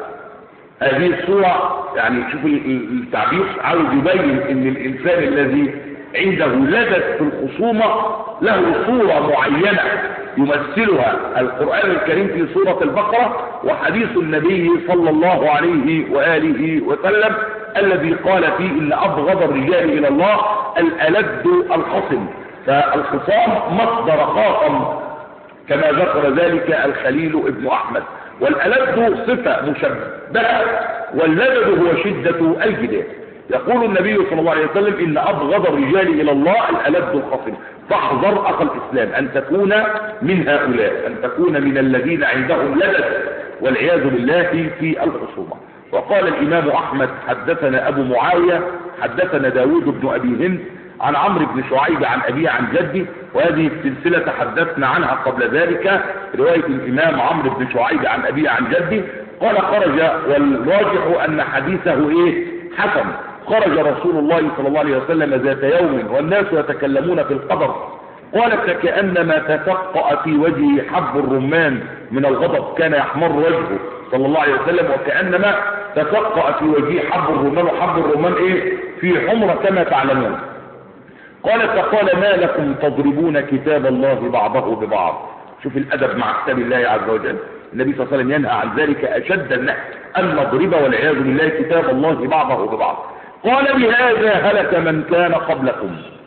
هذه الصورة يعني شوف التعبير عاوز يبين ان الانسان الذي عنده لذة في الخصومة له صورة معينة يمثلها القرآن الكريم في سورة البقرة، وحديث النبي صلى الله عليه وآله وسلم الذي قال فيه إن أبغض الرجال إلى الله الألد الخصم. فالخصام مصدر خاصم كما ذكر ذلك الخليل ابن أحمد. والألد صفة مشبهة، واللدد هو شدة الجدال. يقول النبي صلى الله عليه وسلم إن أبغض الرجال إلى الله الألد الخصم. فاحذر أخ الإسلام أن تكون من هؤلاء، أن تكون من الذين عندهم لدد والعياذ بالله في الخصومة. وقال الإمام أحمد حدثنا أبو معاوية حدثنا داود بن أبي هند عن عمرو بن شعيب عن أبيه عن جده، وهذه السلسلة تحدثنا عنها قبل ذلك، رواية الإمام عمرو بن شعيب عن أبيه عن جده. قال خرج، والراجح أن حديثه إيه؟ حسن. خرج رسول الله صلى الله عليه وسلم ذات يوم والناس يتكلمون في القدر، قال فكأنما تفقأ في وجهه حب الرمان من الغضب، كان يحمر وجهه صلى الله عليه وسلم وكأنما تفقأ في وجهه حب الرمان، وحب الرمان إيه؟ في حمرة كما تعلمون. قال فقال ما لكم تضربون كتاب الله بعضه ببعض. شوف الأدب مع كتاب الله عز وجل. النبي صلى الله عليه وسلم ينهى عن ذلك أشد النهي، أن نضرب والعياذ بالله كتاب الله بعضه ببعض. قال بهذا هلك من كان قبلكم،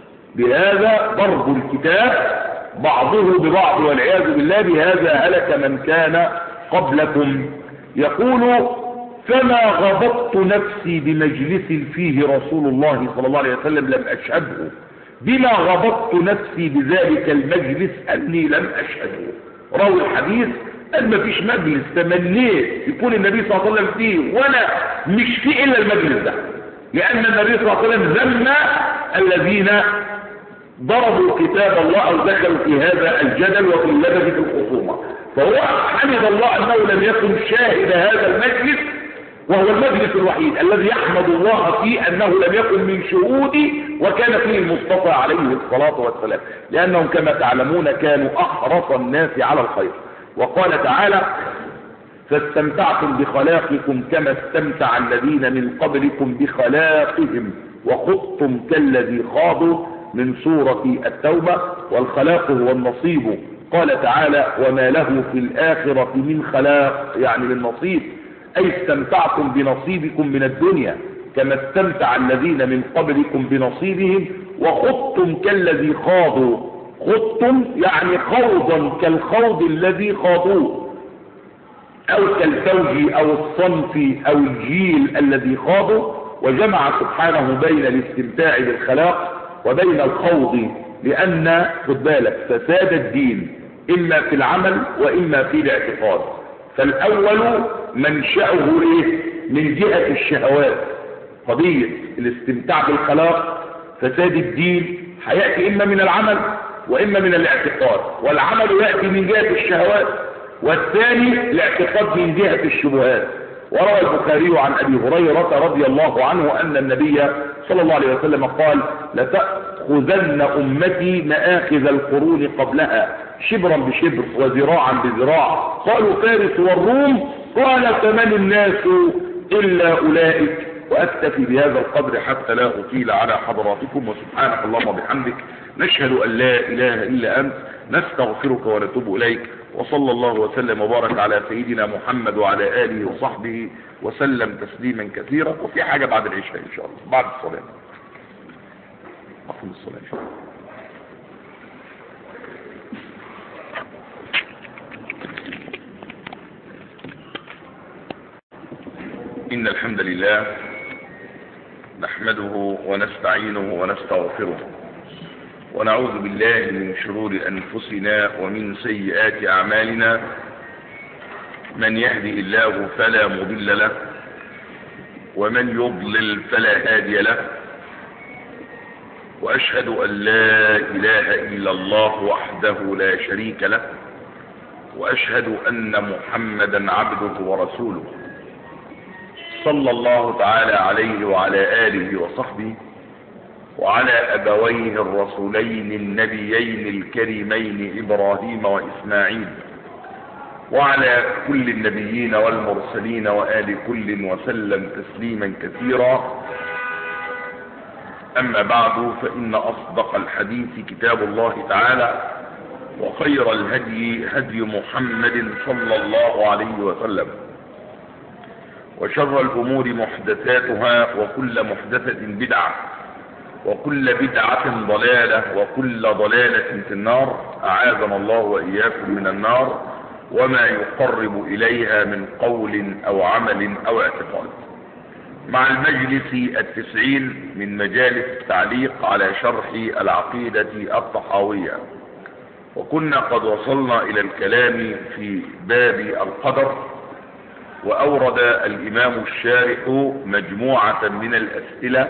بهذا ضرب الكتاب بعضه ببعض والعياذ بالله، بهذا هلك من كان قبلكم. يقول فما غضبت نفسي بمجلس فيه رسول الله صلى الله عليه وسلم لم أشهده، بما غضبت نفسي بذلك المجلس أني لم أشهده. راوي الحديث قال ما فيش مجلس تمنيت يكون النبي صلى الله عليه وسلم فيه وانا مش فيه الا المجلس ده، لان النبي صلى الله عليه وسلم ذم الذين ضربوا كتاب الله او دخلوا في هذا الجدل وفي اللبث في الخصومه. فهو حمد الله انه لم يكن شاهد هذا المجلس، وهو المجلس الوحيد الذي يحمد الله فيه انه لم يكن من شهوده وكان فيه المصطفى عليه الصلاه والسلام، لانهم كما تعلمون كانوا احرص الناس على الخير. وقال تعالى فاستمتعتم بخلاقكم كما استمتع الذين من قبلكم بخلاقهم وخضتم كالذي خاضوا، من سورة التوبة. والخلاق هو النصيب. قال تعالى وما له في الآخرة من خلاق، يعني من نصيب، أي استمتعتم بنصيبكم من الدنيا كما استمتع الذين من قبلكم بنصيبهم، وخضتم كالذي خاضوا. خضتم يعني خوضا كالخوض الذي خاضوه، او كالفوج او الصنف او الجيل الذي خاضوا. وجمع سبحانه بين الاستمتاع بالخلاق وبين الخوض، لان خد بالك فساد الدين اما في العمل واما في الاعتقاد. فالاول منشأه ايه؟ من جهة الشهوات، قضية الاستمتاع بالخلاق. فساد الدين هيأتي اما من العمل واما من الاعتقاد، والعمل يأتي من جهة الشهوات، والثاني الاعتقاد من جهة الشبهات. وروى البخاري عن ابي هريرة رضي الله عنه ان النبي صلى الله عليه وسلم قال لتأخذن امتي مآخذ القرون قبلها شبرا بشبر وذراعا بذراع. قالوا فارس والروم، قال فمن الناس الا اولئك، وأكتفي بهذا القدر حتى لا أطيل على حضراتكم، وسبحانك اللهم وبحمدك، نشهد أن لا إله إلا أنت، نستغفرك ونتوب إليك. وصلى الله وسلم وبارك على سيدنا محمد وعلى آله وصحبه وسلم تسليما كثيرا. وفي حاجة بعد العشاء إن شاء الله، بعد الصلاة، أقم الصلاة إن شاء الله. إن الحمد لله نحمده ونستعينه ونستغفره، ونعوذ بالله من شرور أنفسنا ومن سيئات أعمالنا. من يهده الله فلا مضل له، ومن يضلل فلا هادي له، وأشهد أن لا إله إلا الله وحده لا شريك له، وأشهد أن محمدا عبده ورسوله، صلى الله تعالى عليه وعلى آله وصحبه وعلى أبويه الرسولين النبيين الكريمين إبراهيم وإسماعيل، وعلى كل النبيين والمرسلين وآل كل وسلم تسليما كثيرا. أما بعد، فإن أصدق الحديث كتاب الله تعالى، وخير الهدي هدي محمد صلى الله عليه وسلم، وشر الأمور محدثاتها، وكل محدثة بدعة، وكل بدعة ضلالة، وكل ضلالة في النار. أعاذنا الله وإياكم من النار وما يقرب إليها من قول أو عمل أو اعتقاد. مع المجلس 90 من مجالس التعليق على شرح العقيدة الطحاوية، وكنا قد وصلنا إلى الكلام في باب القدر، وأورد الإمام الشارح مجموعة من الأسئلة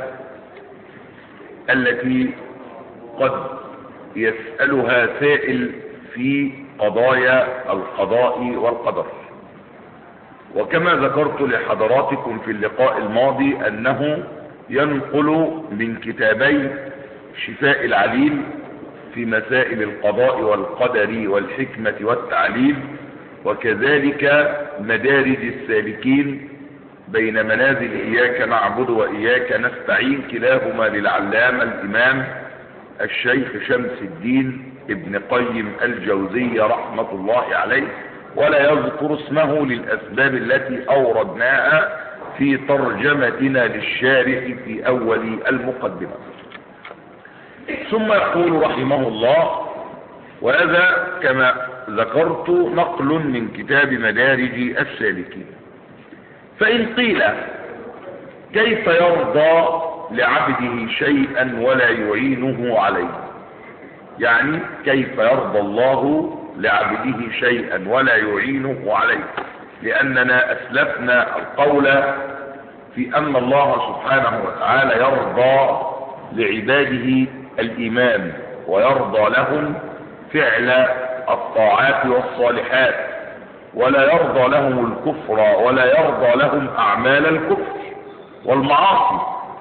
التي قد يسألها سائل في قضايا القضاء والقدر. وكما ذكرت لحضراتكم في اللقاء الماضي أنه ينقل من كتابي شفاء العليل في مسائل القضاء والقدر والحكمة والتعليل، وكذلك مدارج السالكين بين منازل إياك نعبد وإياك نستعين، كلاهما للعلامة الإمام الشيخ شمس الدين ابن قيم الجوزية رحمة الله عليه، ولا يذكر اسمه للأسباب التي أوردناها في ترجمتنا للشارح في أول المقدمة. ثم يقول رحمه الله، وهذا كما ذكرت نقل من كتاب مدارج السالكين: فإن قيل كيف يرضى لعبده شيئا ولا يعينه عليه، يعني كيف يرضى الله لعبده شيئا ولا يعينه عليه، لأننا أسلفنا القول في أن الله سبحانه وتعالى يرضى لعباده الإيمان، ويرضى لهم فعل الطاعات والصالحات، ولا يرضى لهم الكفر، ولا يرضى لهم أعمال الكفر والمعاصي.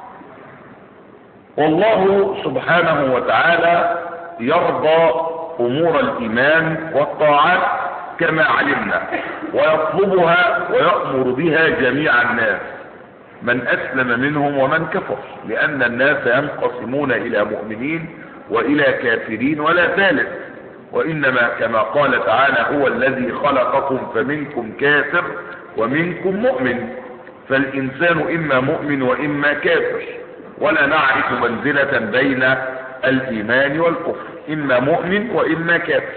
والله سبحانه وتعالى يرضى أمور الإيمان والطاعات كما علمنا، ويطلبها ويأمر بها جميع الناس، من أسلم منهم ومن كفر، لأن الناس ينقسمون إلى مؤمنين وإلى كافرين ولا ثالث، وإنما كما قال تعالى: هو الذي خلقكم فمنكم كافر ومنكم مؤمن، فالإنسان إما مؤمن وإما كافر، ولا نعرف منزلة بين الإيمان والكفر، إما مؤمن وإما كافر.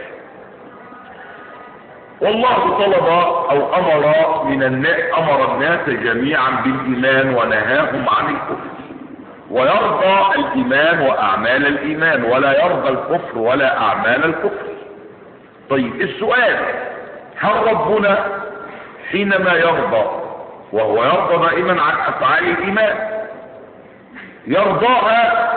والله طلب أو أمر الناس جميعا بالإيمان ونهاهم عن الكفر، ويرضى الإيمان وأعمال الإيمان، ولا يرضى الكفر ولا أعمال الكفر. طيب السؤال: هل ربنا حينما يرضى، وهو يرضى دائما عن أفعال الإيمان، يرضاها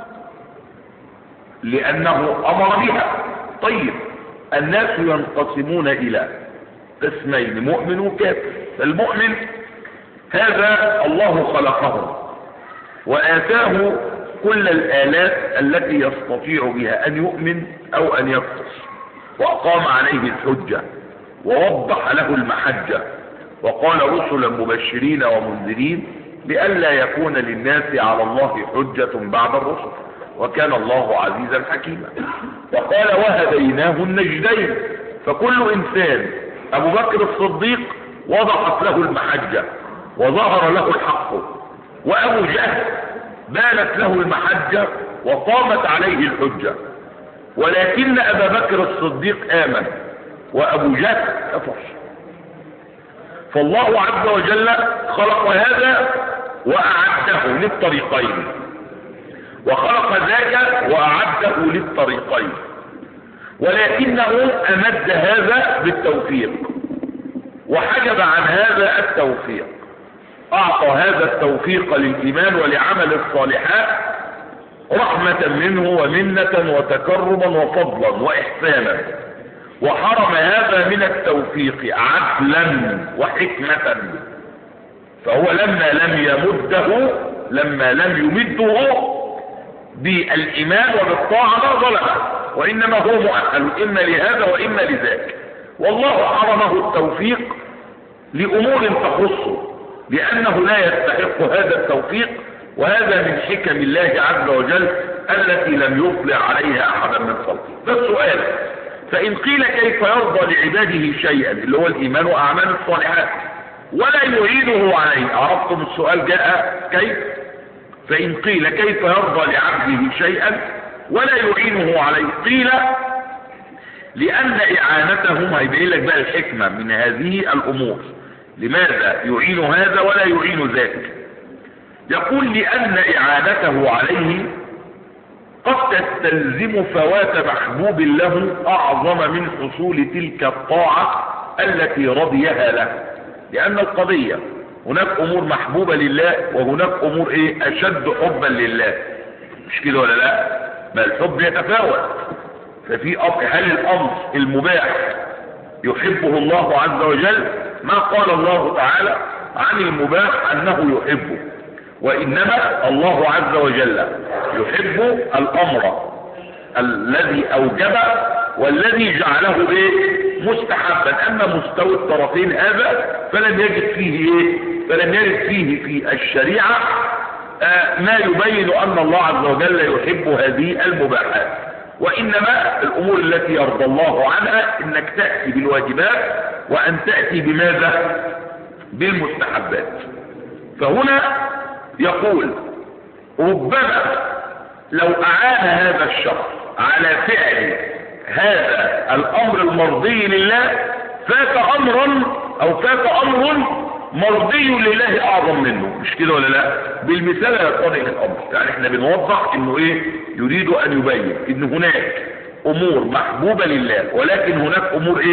لأنه أمر بها؟ طيب الناس ينقسمون إلى قسمين: مؤمن وكافر. فالمؤمن هذا الله خلقه وآتاه كل الآلات التي يستطيع بها أن يؤمن أو أن يكفر، وأقام عليه الحجة ووضح له المحجة، وقال: رسلا مبشرين ومنذرين لئلا يكون للناس على الله حجة بعد الرسل، وكان الله عزيزا حكيما. وقال وهديناه النجدين، فكل انسان ابو بكر الصديق وضحت له المحجة وظهر له الحق، وابو جهل بانت له المحجة وقامت عليه الحجة، ولكن ابا بكر الصديق امن وابو جهل كفر. فالله عز وجل خلق هذا واعده للطريقين، وخلق ذاك واعده للطريقين، ولكنه امد هذا بالتوفيق وحجب عن هذا التوفيق، اعطى هذا التوفيق للايمان ولعمل الصالحات رحمة منه ومنة وتكرما وفضلا واحسانا، وحرم هذا من التوفيق عدلا وحكمة. فهو لما لم يمده بالايمان وبالطاعة ما ظلمه، وانما هو مؤهل اما لهذا واما لذاك. والله حرمه التوفيق لامور تخصه لانه لا يستحق هذا التوفيق، وهذا من حكم الله عز وجل التي لم يطلع عليها احدا من خلقه. ده السؤال. فان قيل كيف يرضى لعباده شيئا اللي هو الايمان واعمال الصالحات ولا يعينه عليه؟ عرفتم السؤال جاء كيف؟ فان قيل كيف يرضى لعبده شيئا ولا يعينه عليه، قيل لان اعانتهم، هيبين لك بقى الحكمة من هذه الامور، لماذا يعين هذا ولا يعين ذاك؟ يقول لان اعانته عليه قد تستلزم فوات محبوب له اعظم من حصول تلك الطاعة التي رضيها له. لان القضية هناك امور محبوبة لله وهناك امور اشد حبا لله، مش كده ولا لا؟ ما الحب يتفاوت. ففي هل الامر المباح يحبه الله عز وجل؟ ما قال الله تعالى عن المباح انه يحبه، وانما الله عز وجل يحب الامر الذي اوجبه والذي جعله مستحبا. اما مستوى الطرفين هذا فلم يجد فيه في الشريعة ما يبين ان الله عز وجل يحب هذه المباحات، وانما الامور التي يرضى الله عنها انك تأتي بالواجبات وان تأتي بماذا؟ بالمستحبات. فهنا يقول ربما لو اعان هذا الشخص على فعل هذا الامر المرضي لله فات امر مرضي لله اعظم منه، مش كده ولا لا؟ بالمثال يتضح الامر. يعني احنا بنوضح انه يريد ان يبين ان هناك امور محبوبة لله، ولكن هناك امور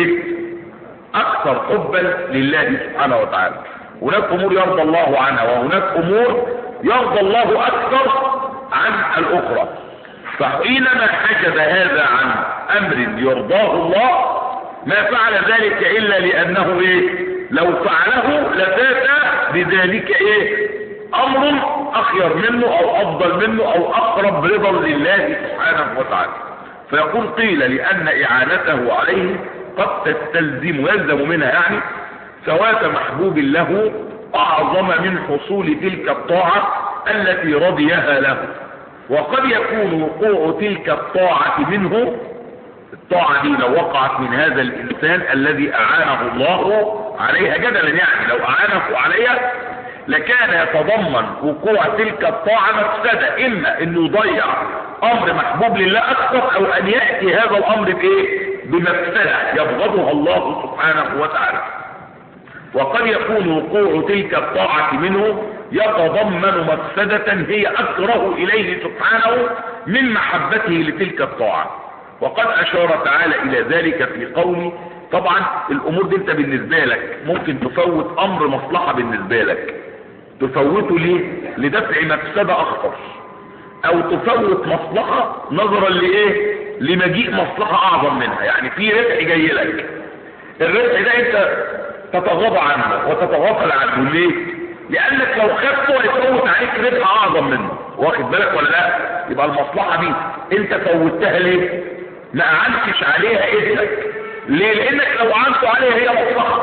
اكثر حبا لله سبحانه وتعالى. هناك امور يرضى الله عنها وهناك امور يرضى الله اكثر عن الاخرى. فحينما حجب هذا عن امر يرضاه الله ما فعل ذلك الا لانه لو فعله لفات بذلك امر اخير منه او افضل منه او اقرب رضا لله سبحانه وتعالى. فيقول قيل لان اعانته عليه قد تستلزم يلزم منها يعني فوات محبوب له اعظم من حصول تلك الطاعة التي رضيها له. وقد يكون وقوع تلك الطاعة منه، الطاعة دي لو وقعت من هذا الانسان الذي اعانه الله عليها جدلا، يعني لو اعانه عليها لكان يتضمن وقوع تلك الطاعة مفسدة، اما انه يضيع امر محبوب لله اكثر او ان يأتي هذا الامر بمفسدة يبغضها الله سبحانه وتعالى. وقد يكون وقوع تلك الطاعة منه يتضمن مفسدة هي اكره اليه سبحانه من محبته لتلك الطاعة. وقد اشار تعالى الى ذلك في قوله. طبعا الامور دي انت بالنسبة لك ممكن تفوت امر مصلحة بالنسبة لك، تفوته ليه؟ لدفع مفسدة اخطر، او تفوت مصلحة نظرا لمجيء مصلحة اعظم منها. يعني في ربح جاي لك، الربح ده انت تتغاضى عنه وتتغافل عنه. ليه؟ لانك لو خدته هيفوت عليك ربح اعظم منه، واخد بالك ولا لا؟ يبقى المصلحة دي انت فوتها ليه؟ ما اعنتش عليها اذنك. ليه؟ لانك لو اعنت عليها هي مصلحة،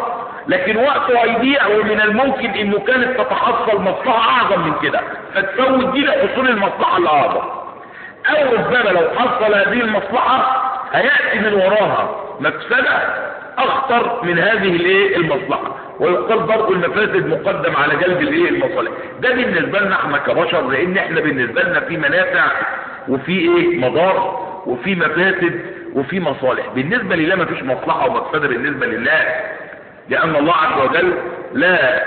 لكن وقته هيضيع، ومن الممكن انه كانت تتحصل مصلحة اعظم من كده فتفوت دي لحصول المصلحة الاعظم، او ربما لو حصل هذه المصلحة هيأتي من وراها مفسدة اخطر من هذه المصلحة، ويقال برضه المفاسد مقدم على جلب المصالح. ده بالنسبة لنا احنا كبشر، لان احنا بالنسبة لنا في منافع وفي مضار وفي مفاسد وفي مصالح. بالنسبة لله ما فيش مصلحة ومفسدة بالنسبة لله، لأن الله عز وجل لا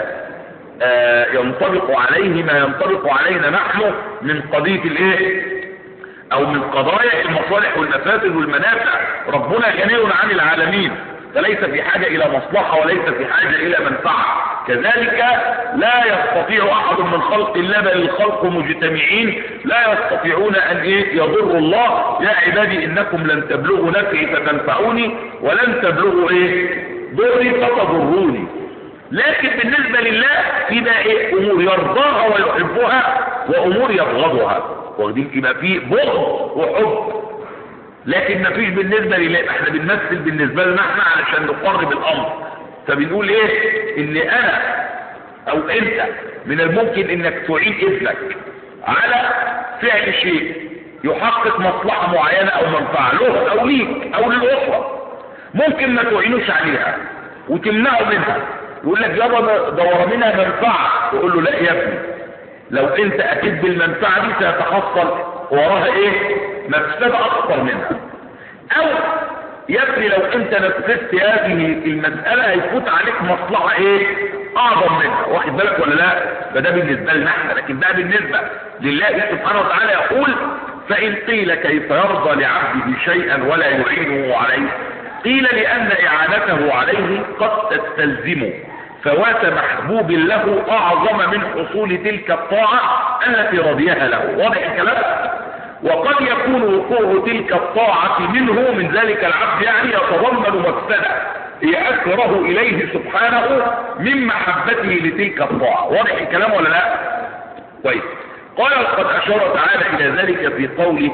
ينطبق عليه ما ينطبق علينا نحن من قضية أو من قضايا المصالح والمفاسد والمنافع. ربنا غني عن العالمين، فليس في حاجة إلى مصلحة وليس في حاجة إلى منفعة. كذلك لا يستطيع أحد من خلق الله، بل الخلق مجتمعين لا يستطيعون أن يضروا الله. يا عبادي إنكم لن تبلغوا نفعي فتنفعوني ولن تبلغوا ضري فتضروني. لكن بالنسبة لله في بقى أمور يرضاها ويحبها وأمور يبغضها، واخدين يبقى في بغض وحب. لكن ما فيش بالنسبة لله. احنا بنمثل بالنسبة لنا احنا علشان نقرب الامر، فبنقول ان انا او انت من الممكن انك تعين ابنك على فعل شيء يحقق مصلحة معينة او منفعة له او ليك او للأسرة، ممكن ما تعينوش عليها وتمنعه منها. يقول لك يابا ده ورا منها منفعة، تقول له لا يا ابني، لو انت اتيت بالمنفعة دي سيتحصل وراها مفسدة اكثر منها. او يا ابني لو انت نفذت هذه المسألة هيفوت عليك مصلحة اعظم منها، واخد بالك ولا لا؟ فده بالنسبة لنا احنا. لكن ده بالنسبة لله سبحانه وتعالى يقول فإن قيل كيف يرضى لعبده شيئا ولا يعينه عليه، قيل لأن إعانته عليه قد تستلزمه فوات محبوب له أعظم من حصول تلك الطاعة التي رضيها له. واضح الكلام؟ وقد يكون وقوع تلك الطاعة منه من ذلك العبد يتضمن مفسدة هي أكره إليه سبحانه من محبته لتلك الطاعة. واضح الكلام ولا لا؟ طيب، قال قد أشار تعالى إلى ذلك في قوله.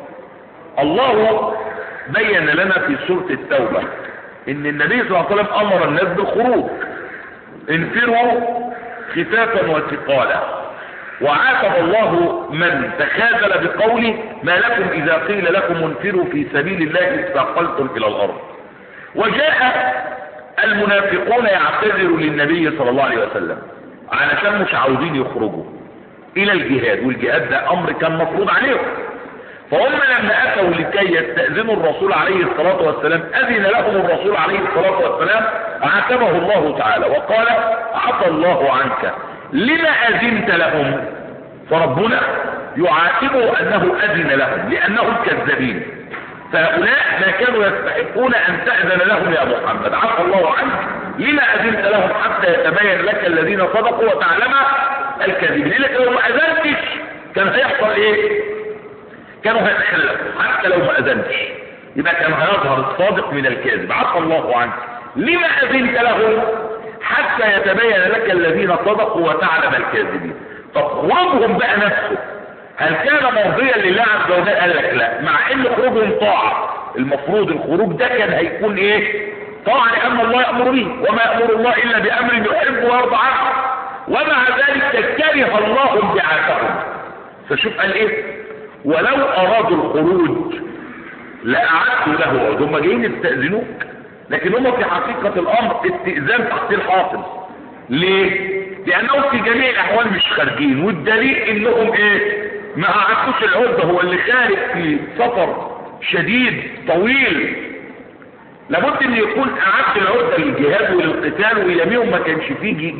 الله بين لنا في سورة التوبة إن النبي صلى الله عليه وسلم أمر الناس بالخروج، انفروا خفافا وثقالا، وعاتب الله من تخاذل بقوله ما لكم إذا قيل لكم انفروا في سبيل الله استثقلتم إلى الأرض. وجاء المنافقون يعتذروا للنبي صلى الله عليه وسلم علشان مش عاوزين يخرجوا إلى الجهاد، والجهاد ده أمر كان مفروض عليهم. فهم لما أتوا لكي يستأذنوا الرسول عليه الصلاة والسلام أذن لهم الرسول عليه الصلاة والسلام، عاتبه الله تعالى وقال عفى الله عنك لما أذنت لهم. فربنا يعاتبه أنه أذن لهم لأنهم كذابين، فهؤلاء ما كانوا يستحقون أن تأذن لهم يا محمد. عفى الله عنك لما أذنت لهم حتى يتبين لك الذين صدقوا وتعلم الكاذبين. لكن لو ما أذنتش كان هيحصل كانوا هيتخلفوا. حتى لو ما أذنتش يبقى كان هيظهر الصادق من الكاذب. عفى الله عنك لما أذنت لهم حتى يتبين لك الذين صدقوا وتعلم الكاذبين. طب خروجهم بقى نفسه هل كان مرضيا لله عز وجل؟ قال لك لا، مع ان خروجهم طاعة. المفروض الخروج ده كان هيكون طاعة، لأن الله يأمر به، وما يأمر الله إلا بأمر يحب ويرضى عنه. ومع ذلك كره الله انبعاثهم. فشوف قال ولو أرادوا الخروج لأعدوا له عذر. هم جايين يستأذنوك، لكن هم في حقيقة الأمر استئذان تحصيل حاصل. ليه؟ لأنهم في جميع الأحوال مش خارجين، والدليل إنهم ما أعدوش العدة. هو اللي خارج في سفر شديد طويل لابد ان يكون أعد العدة للجهاد وللقتال، ويلاميهم ما كانش فيه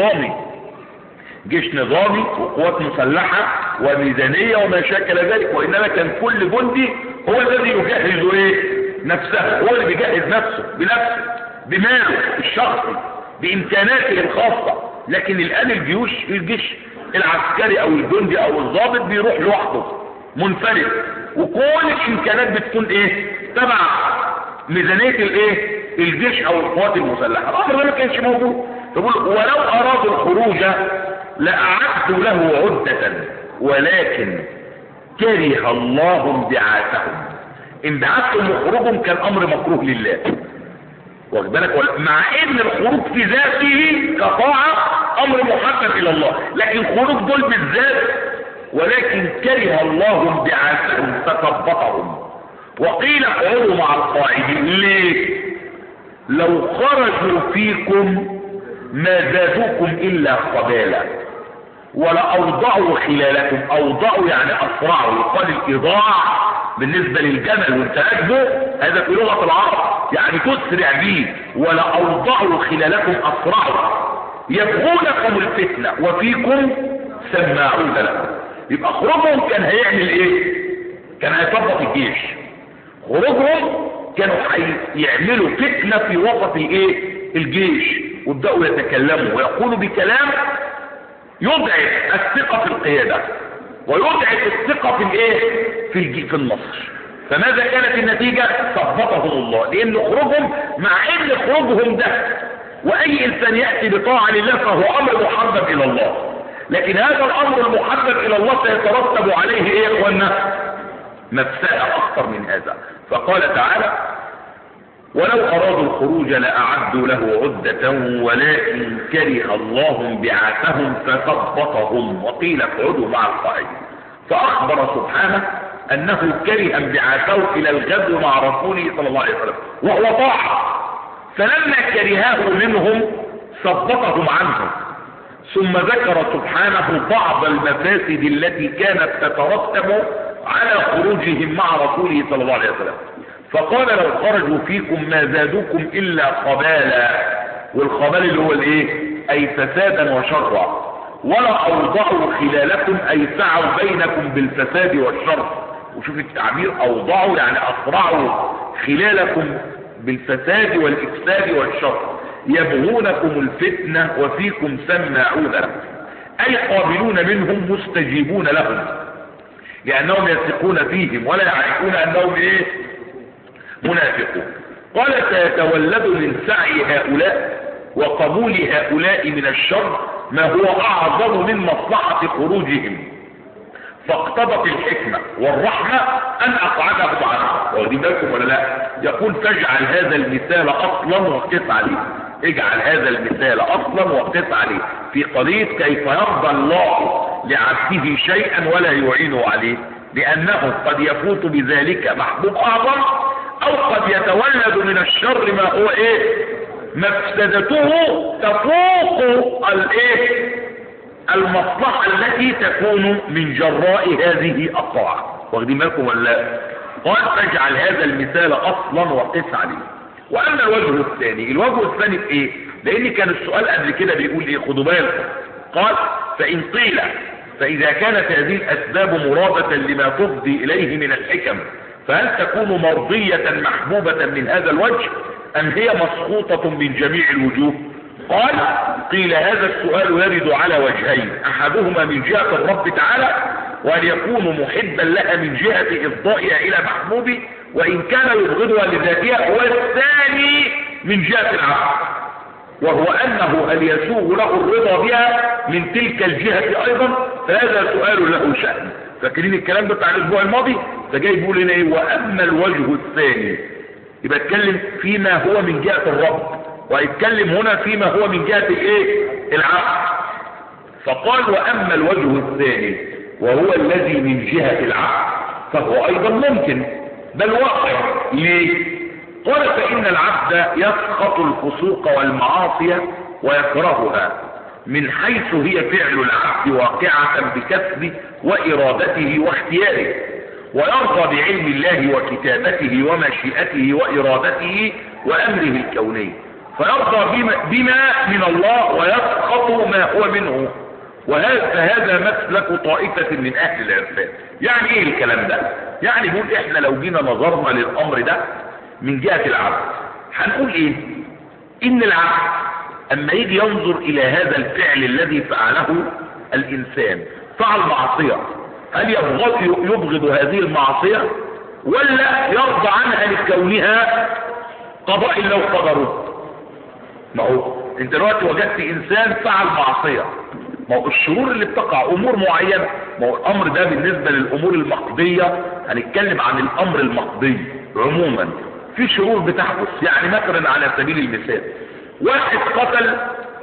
جيش نظامي وقوات مسلحة وميزانية وما شاكل ذلك، وإنما كان كل جندي هو الذي يجهز نفسه، هو اللي بيجهز نفسه بنفسه بماله الشخصي بإمكاناته الخاصة. لكن الآن الجيش العسكري أو الجندي أو الضابط بيروح لوحده منفرد، وكل الإمكانات بتكون تبع ميزانية الجيش أو القوات المسلحة. الأمر ده ما كانش موجود. تقول ولو أرادوا الخروج لأعدوا له عدة ولكن كره الله انبعاثهم. انبعاثهم وخروجهم كان أمر مكروه لله. واخد بالك؟ مع ان الخروج في ذاته كطاعة امر محبب الى الله، لكن خروج دول بالذات ولكن كره الله بعاثهم فثبطهم. وقيل اقعدوا مع القاعدين. ليه؟ لو خرجوا فيكم ما زادوكم الا خبالا ولأوضعوا خلالكم. اوضعوا يعني اسرعوا، يقال الايضاع بالنسبة للجمل وانت راكبه هذا في لغة العرب يعني تسرع به. ولأوضعوا خلالكم اسرعوا يبغونكم الفتنة وفيكم سماعون لكم. يبقى خروجهم كان هيعمل ايه؟ كان هيطبق الجيش. خروجهم كانوا هيعملوا فتنة في وسط الايه؟ الجيش، وابدأوا يتكلموا ويقولوا بكلام يضعف الثقة في القيادة ويضعف الثقة في الايه؟ في النصر. فماذا كانت النتيجة؟ ثبطهم الله، لان خروجهم مع ان خروجهم ده واي انسان يأتي بطاعة لله فهو امر محبب الى الله، لكن هذا الامر المحبب الى الله سيترتب عليه ايه يا اخوانا؟ مفسدة اخطر من هذا. فقال تعالى ولو ارادوا الخروج لاعدوا له عدة ولكن كره الله بعاثهم فثبطهم وقيل اقعدوا مع القاعدين. فاخبر سبحانه انه كره انبعاثه الى الغزو مع رسوله صلى الله عليه وسلم وهو طاعة، فلما كرهاه منهم ثبطهم عنه. ثم ذكر سبحانه بعض المفاسد التي كانت تترتب على خروجهم مع رسوله صلى الله عليه وسلم. فقال لو خرجوا فيكم ما زادوكم الا خبالا، والخبال اللي هو الايه؟ اي فسادا وشرا. ولا اوضعوا خلالكم اي سعوا بينكم بالفساد والشر. وشوف التعبير، اوضعوا يعني اسرعوا خلالكم بالفساد والافساد والشر. يبغونكم الفتنة وفيكم سماعون لهم اي قابلون منهم مستجيبون لهم لانهم يثقون فيهم ولا يعرفون انهم ايه؟ منافقون. قال سيتولد من سعي هؤلاء وقبول هؤلاء من الشر ما هو اعظم من مصلحة خروجهم، فاقتضت الحكمة والرحمة ان اقعدهم عنه. واخدين بالكم ولا لا؟ يقول فاجعل هذا المثال اصلا وقف عليه. اجعل هذا المثال اصلا وقف عليه في قضية كيف يرضى الله لعبده شيئا ولا يعينه عليه، لانه قد يفوت بذلك محبوب اعظم او قد يتولد من الشر ما هو ايه؟ مفسدته تفوق الايه؟ المصلحة التي تكون من جراء هذه الطاعة. واخدين بالكم ولا لا؟ قال فاجعل هذا المثال اصلا وقس عليه. واما الوجه الثاني، الوجه الثاني في ايه؟ لان كان السؤال قبل كده بيقول ايه؟ خدوا بالكم. قال فان قيل فاذا كانت هذه الاسباب مرادة لما تفضي اليه من الحكم فهل تكون مرضية محبوبة من هذا الوجه ام هي مسقوطة من جميع الوجوه؟ قال قيل هذا السؤال يرد على وجهين، احدهما من جهة الرب تعالى وان يكون محبا لها من جهة افضائها الى محبوبه وان كان يبغضها لذاتها، والثاني من جهة العقل وهو انه هل يسوغ له الرضا بها من تلك الجهة ايضا؟ فهذا سؤال له شأن. فاكرين الكلام ده بتاع الاسبوع الماضي؟ ده جاي يقول لنا ايه؟ واما الوجه الثاني، يبقى اتكلم فيما هو من جهة الرب ويتكلم هنا فيما هو من جهة الايه؟ العقل. فقال واما الوجه الثاني وهو الذي من جهة العقل فهو ايضا ممكن بل واقع. ليه؟ قال فان العبد يسخط الفسوق والمعاصي ويكرهها من حيث هي فعل العبد واقعة بكسبه وارادته واختياره، ويرضى بعلم الله وكتابته ومشيئته وارادته وامره الكوني، فيرضى بما من الله ويسخط ما هو منه. فهذا مسلك طائفة من اهل العرفان. يعني ايه الكلام ده؟ يعني بيقول احنا لو جينا نظرنا للامر ده من جهة العبد هنقول ايه؟ ان العبد اما يجي ينظر الى هذا الفعل الذي فعله الانسان، فعل معصية، هل يبغض هذه المعصية ولا يرضى عنها لكونها قضاء الله وقدره؟ ما هو انت دلوقتي وجدت انسان فعل معصية، ما هو الشرور اللي بتقع امور معينة، ما هو الامر ده بالنسبة للامور المقضية هنتكلم عن الامر المقضي عموما. في شرور بتحدث. يعني مثلا على سبيل المثال واحد قتل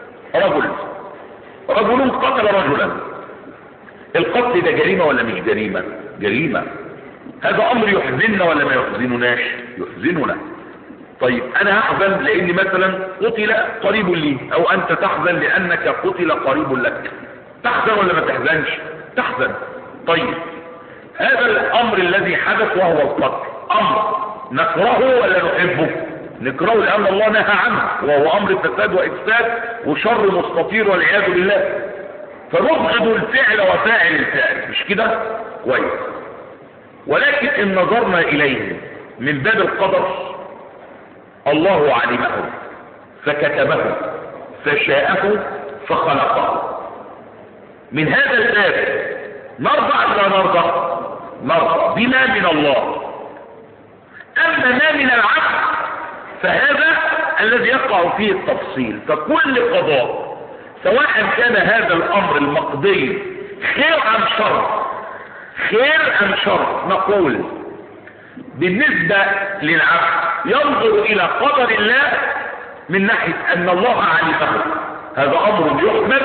رجل قتل رجلا. القتل ده جريمة ولا مش جريمة؟ جريمة. هذا امر يحزننا ولا ما يحزنناش؟ يحزننا. طيب انا هحزن لاني مثلا قتل قريب لي، او انت تحزن لانك قتل قريب لك. تحزن ولا ما تحزنش؟ تحزن. طيب هذا الامر الذي حدث وهو القتل امر نكرهه ولا نحبه؟ نكرهه لان الله نهى عنه، وهو امر فساد وافساد وشر مستطير والعياذ بالله. فنبغض الفعل وفاعل الفعل، مش كده؟ كويس. ولكن ان نظرنا اليه من باب القدر، الله علمه فكتبه فشاءه فخلقه. من هذا الباب نرضى أم لا نرضى؟ نرضى بما من الله. أما ما من العبد فهذا الذي يقع فيه التفصيل. فكل قضاء سواء كان هذا الأمر المقضي خير أم شر، خير أم شر، نقول بالنسبة للعبد ينظر إلى قدر الله من ناحية أن الله علمه. هذا أمر يحمد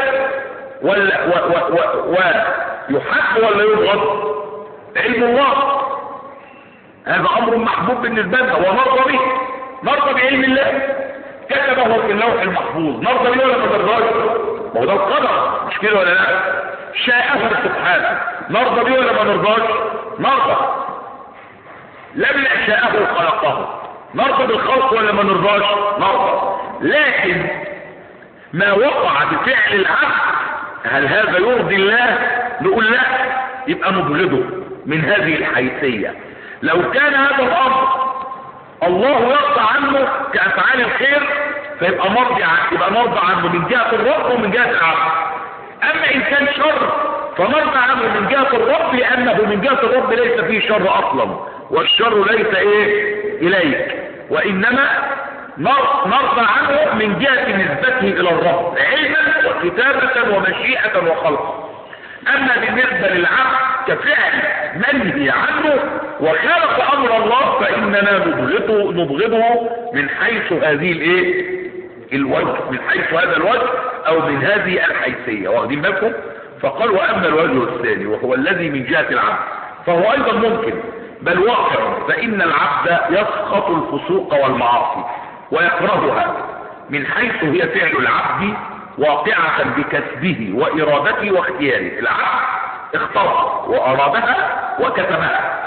ويحب ولا يبغض؟ علم الله هذا أمر محبوب بالنسبة لنا ونرضى به. نرضى بعلم الله كتبه في اللوح المحفوظ، نرضى به ولا ما نرضاش؟ ما هو ده القدر، مش كده ولا لا؟ شاءه سبحانه، نرضى به ولا ما نرضاش؟ نرضى. لم يشاءه خلقه، نرضى بالخلق ولا ما نرضاش؟ نرضى. لكن ما وقع بفعل العبد هل هذا يرضي الله؟ نقول لا، يبقى نبغضه من هذه الحيثية. لو كان هذا الامر الله يرضى عنه كأفعال الخير فيبقى مرضي عنه، يبقى نرضى عنه من جهة الرب ومن جهة العبد. اما ان كان شر فنرضى عنه من جهة الرب، لانه من جهة الرب ليس فيه شر اصلا، والشر ليس اليك، وانما نرضى عنه من جهة نسبته الى الرب علما وكتابة ومشيئة وخلقا. اما بالنسبة للعبد كفعل منهي عنه وخالف امر الله فاننا نبغضه من حيث هذه الوجه، من حيث هذا الوجه او من هذه الحيثية. واخدين بالكم؟ فقال واما الوجه الثاني وهو الذي من جهة العبد فهو ايضا ممكن بل واقع، فان العبد يسخط الفسوق والمعاصي ويكرهها من حيث هي فعل العبد واقعة بكسبه وإرادته واختياره. العبد اختار وأرادها وكتبها،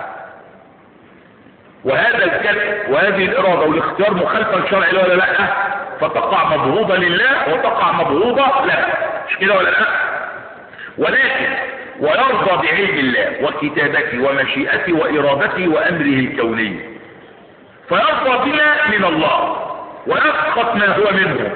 وهذا الكسب وهذه الإرادة والاختيار مخالفة للشرع ولا لا؟ فتقع مبغوضة لله وتقع مبغوضة له، مش كده ولا لا؟ ولكن ويرضى بعلم الله وكتابته ومشيئته وإرادته وأمره الكوني، فيرضى بما من الله ويسقط ما هو منه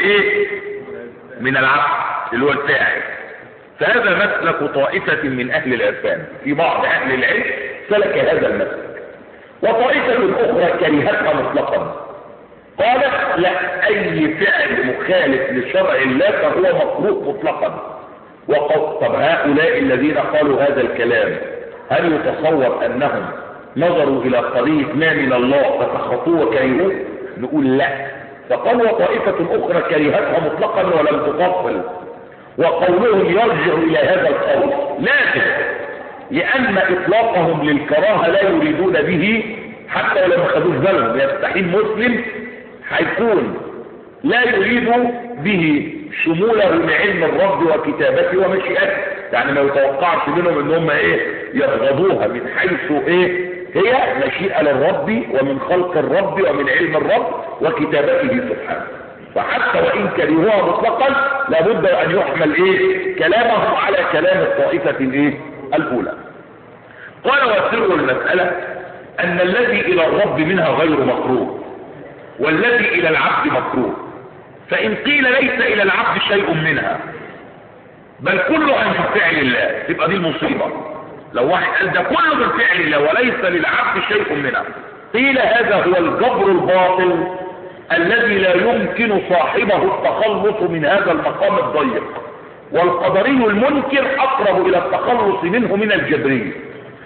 من العبد اللي هو الفاعل. فهذا مسلك طائفة من أهل العرفان. في بعض أهل العلم سلك هذا المسلك، وطائفة أخرى كرهتها مطلقا، قالت لا، أي فعل مخالف لشرع الله فهو مكروه مطلقا. طب هؤلاء الذين قالوا هذا الكلام هل يتصور أنهم نظروا إلى قضية ما من الله فسخطوه وكرهوه؟ نقول لا. فقالوا طائفة أخرى كرهتها مطلقا ولم تفصل، وقولهم يرجع إلى هذا القول، لكن لأن إطلاقهم للكراهة لا يريدون به حتى ولو ما خدوش بالهم. يستحيل مسلم هيكون لا يريد به شموله لعلم الرب وكتابته ومشيئته، يعني ما يتوقعش منهم ان هم يبغضوها من حيث هي مشيئة للرب ومن خلق الرب ومن علم الرب وكتابته سبحانه. فحتى وإن كرهوها مطلقا لابد أن يحمل كلامهم على كلام الطائفة الأولى. قال وسر المسألة أن الذي إلى الرب منها غير مكروه والذي إلى العبد مكروه. فإن قيل ليس إلى العبد شيء منها بل كله من فعل الله تبقى دي المصيبة. لو واحد قال ده كله من فعل الله وليس للعبد شيء منها، قيل هذا هو الجبر الباطل الذي لا يمكن صاحبه التخلص من هذا المقام الضيق، والقدري المنكر أقرب إلى التخلص منه من الجبري.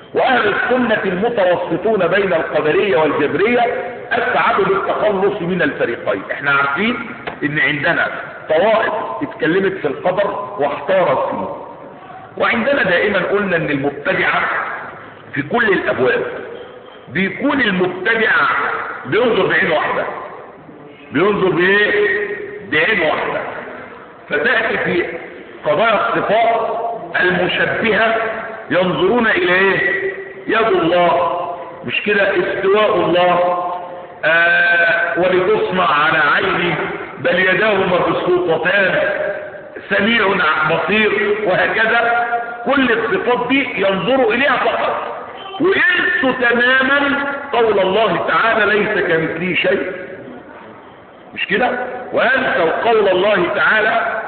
واهل السنة المتوسطون بين القدرية والجبرية اسعدوا بالتخلص من الفريقين. احنا عارفين ان عندنا طوائف اتكلمت في القدر واحتارت فيه، وعندنا دائما قلنا ان المبتدعة في كل الابواب بيكون المبتدع بينظر بعين واحدة، بينظر بعين واحدة. فتأتي في قضايا الصفات المشبهة ينظرون الى ايه؟ يد الله، مش كده؟ استواء الله، ولتصنع على عيني، بل يداه مبسوطتان، سميع بصير، وهكذا. كل الصفات دي ينظروا اليها فقط، وينسوا تماما قول الله تعالى ليس كمثله شيء، مش كده؟ وينسوا قول الله تعالى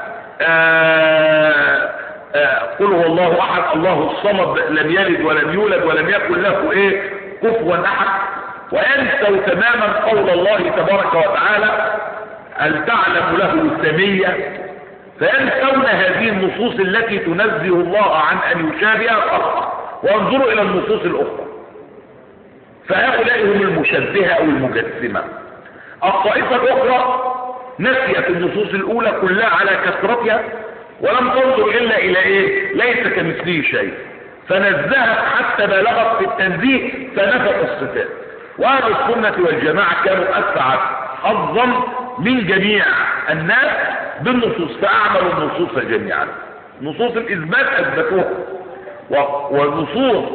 قل هو الله احد الله الصمد لم يلد ولم يولد ولم يكن له كفوا احد. وينسوا تماما قول الله تبارك وتعالى هل تعلم له سمية. فينسون هذه النصوص التي تنزه الله عن ان يشابه خلقه، وانظروا الى النصوص الاخرى. فهؤلاء هم المشبهة او المجسمة. الطائفة الاخرى نسيت النصوص الاولى كلها على كثرتها، ولم تنظر الا الى ايه؟ ليس كمثله شيء، فنزهت حتى بلغت في التنزيه فنفت الصفات. واهل السنة والجماعة كانوا اسعد حظا من جميع الناس بالنصوص، فاعملوا النصوص جميعا. نصوص الاثبات اثبتوها، ونصوص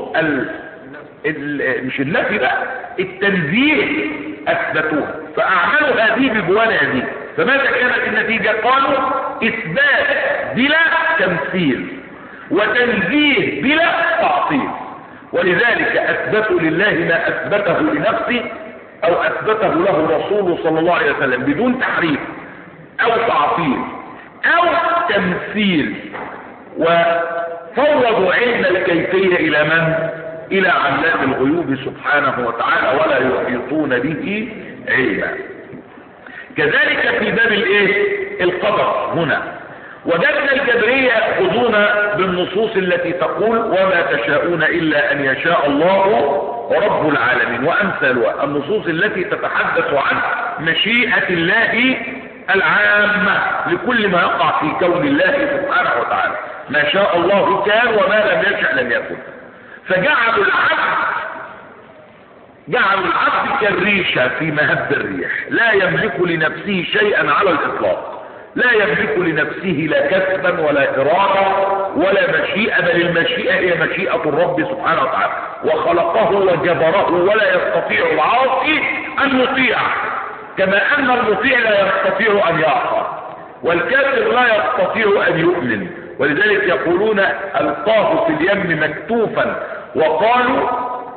مش النفي بقى، التنزيه اثبتوها، فاعملوا هذه بجوان هذه. فماذا كانت النتيجة؟ قالوا اثبات بلا تمثيل، وتنزيه بلا تعطيل. ولذلك اثبتوا لله ما اثبته لنفسه او اثبته له رسوله صلى الله عليه وسلم بدون تحريف او تعطيل او تمثيل، وفوضوا علم الكيفية الى من؟ الى علام الغيوب سبحانه وتعالى، ولا يحيطون به علما. كذلك في باب القدر هنا وجدنا الجبرية يأخذون بالنصوص التي تقول وما تشاءون إلا أن يشاء الله رب العالمين وأمثالها، النصوص التي تتحدث عن مشيئة الله العامة لكل ما يقع في كون الله سبحانه وتعالى. ما شاء الله كان وما لم يشأ لم يكن. فجعلوا العبد كالريشة في مهب الريح، لا يملك لنفسه شيئا على الإطلاق، لا يملك لنفسه لا كسبا ولا إرادة ولا مشيئة، بل المشيئة هي مشيئة الرب سبحانه وتعالى، وخلقه وجبره، ولا يستطيع العاصي أن يطيع، كما أن المطيع لا يستطيع أن يعصى، والكافر لا يستطيع أن يؤمن. ولذلك يقولون ألقاه في اليم مكتوفا وقالوا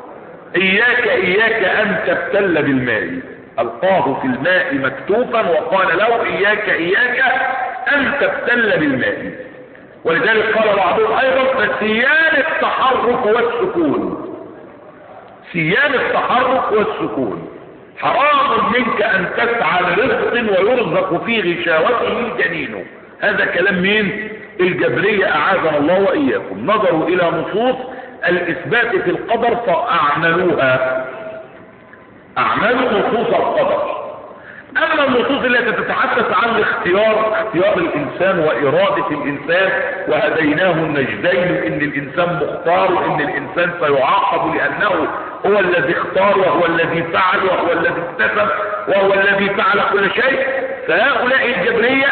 إياك أن تبتل بالماء. ألقاه في الماء مكتوفا وقال له إياك أن تبتل بالماء. ولذلك قال بعضهم أيضا فسيان التحرك والسكون، سيان التحرك والسكون، حرام منك أن تسعى لرزق ويرزق في غشاوته جنينه. هذا كلام مين؟ الجبرية أعاذنا الله وإياكم. نظروا إلى نصوص الإثبات في القدر فأعملوها، أعملوا نصوص القدر. أما النصوص التي تتحدث عن اختيار الإنسان وإرادة الإنسان وهديناه النجدين، إن الإنسان مختار وإن الإنسان سيعاقب لأنه هو الذي اختار وهو الذي فعل وهو الذي اكتسب وهو الذي فعل كل شيء، فهؤلاء الجبرية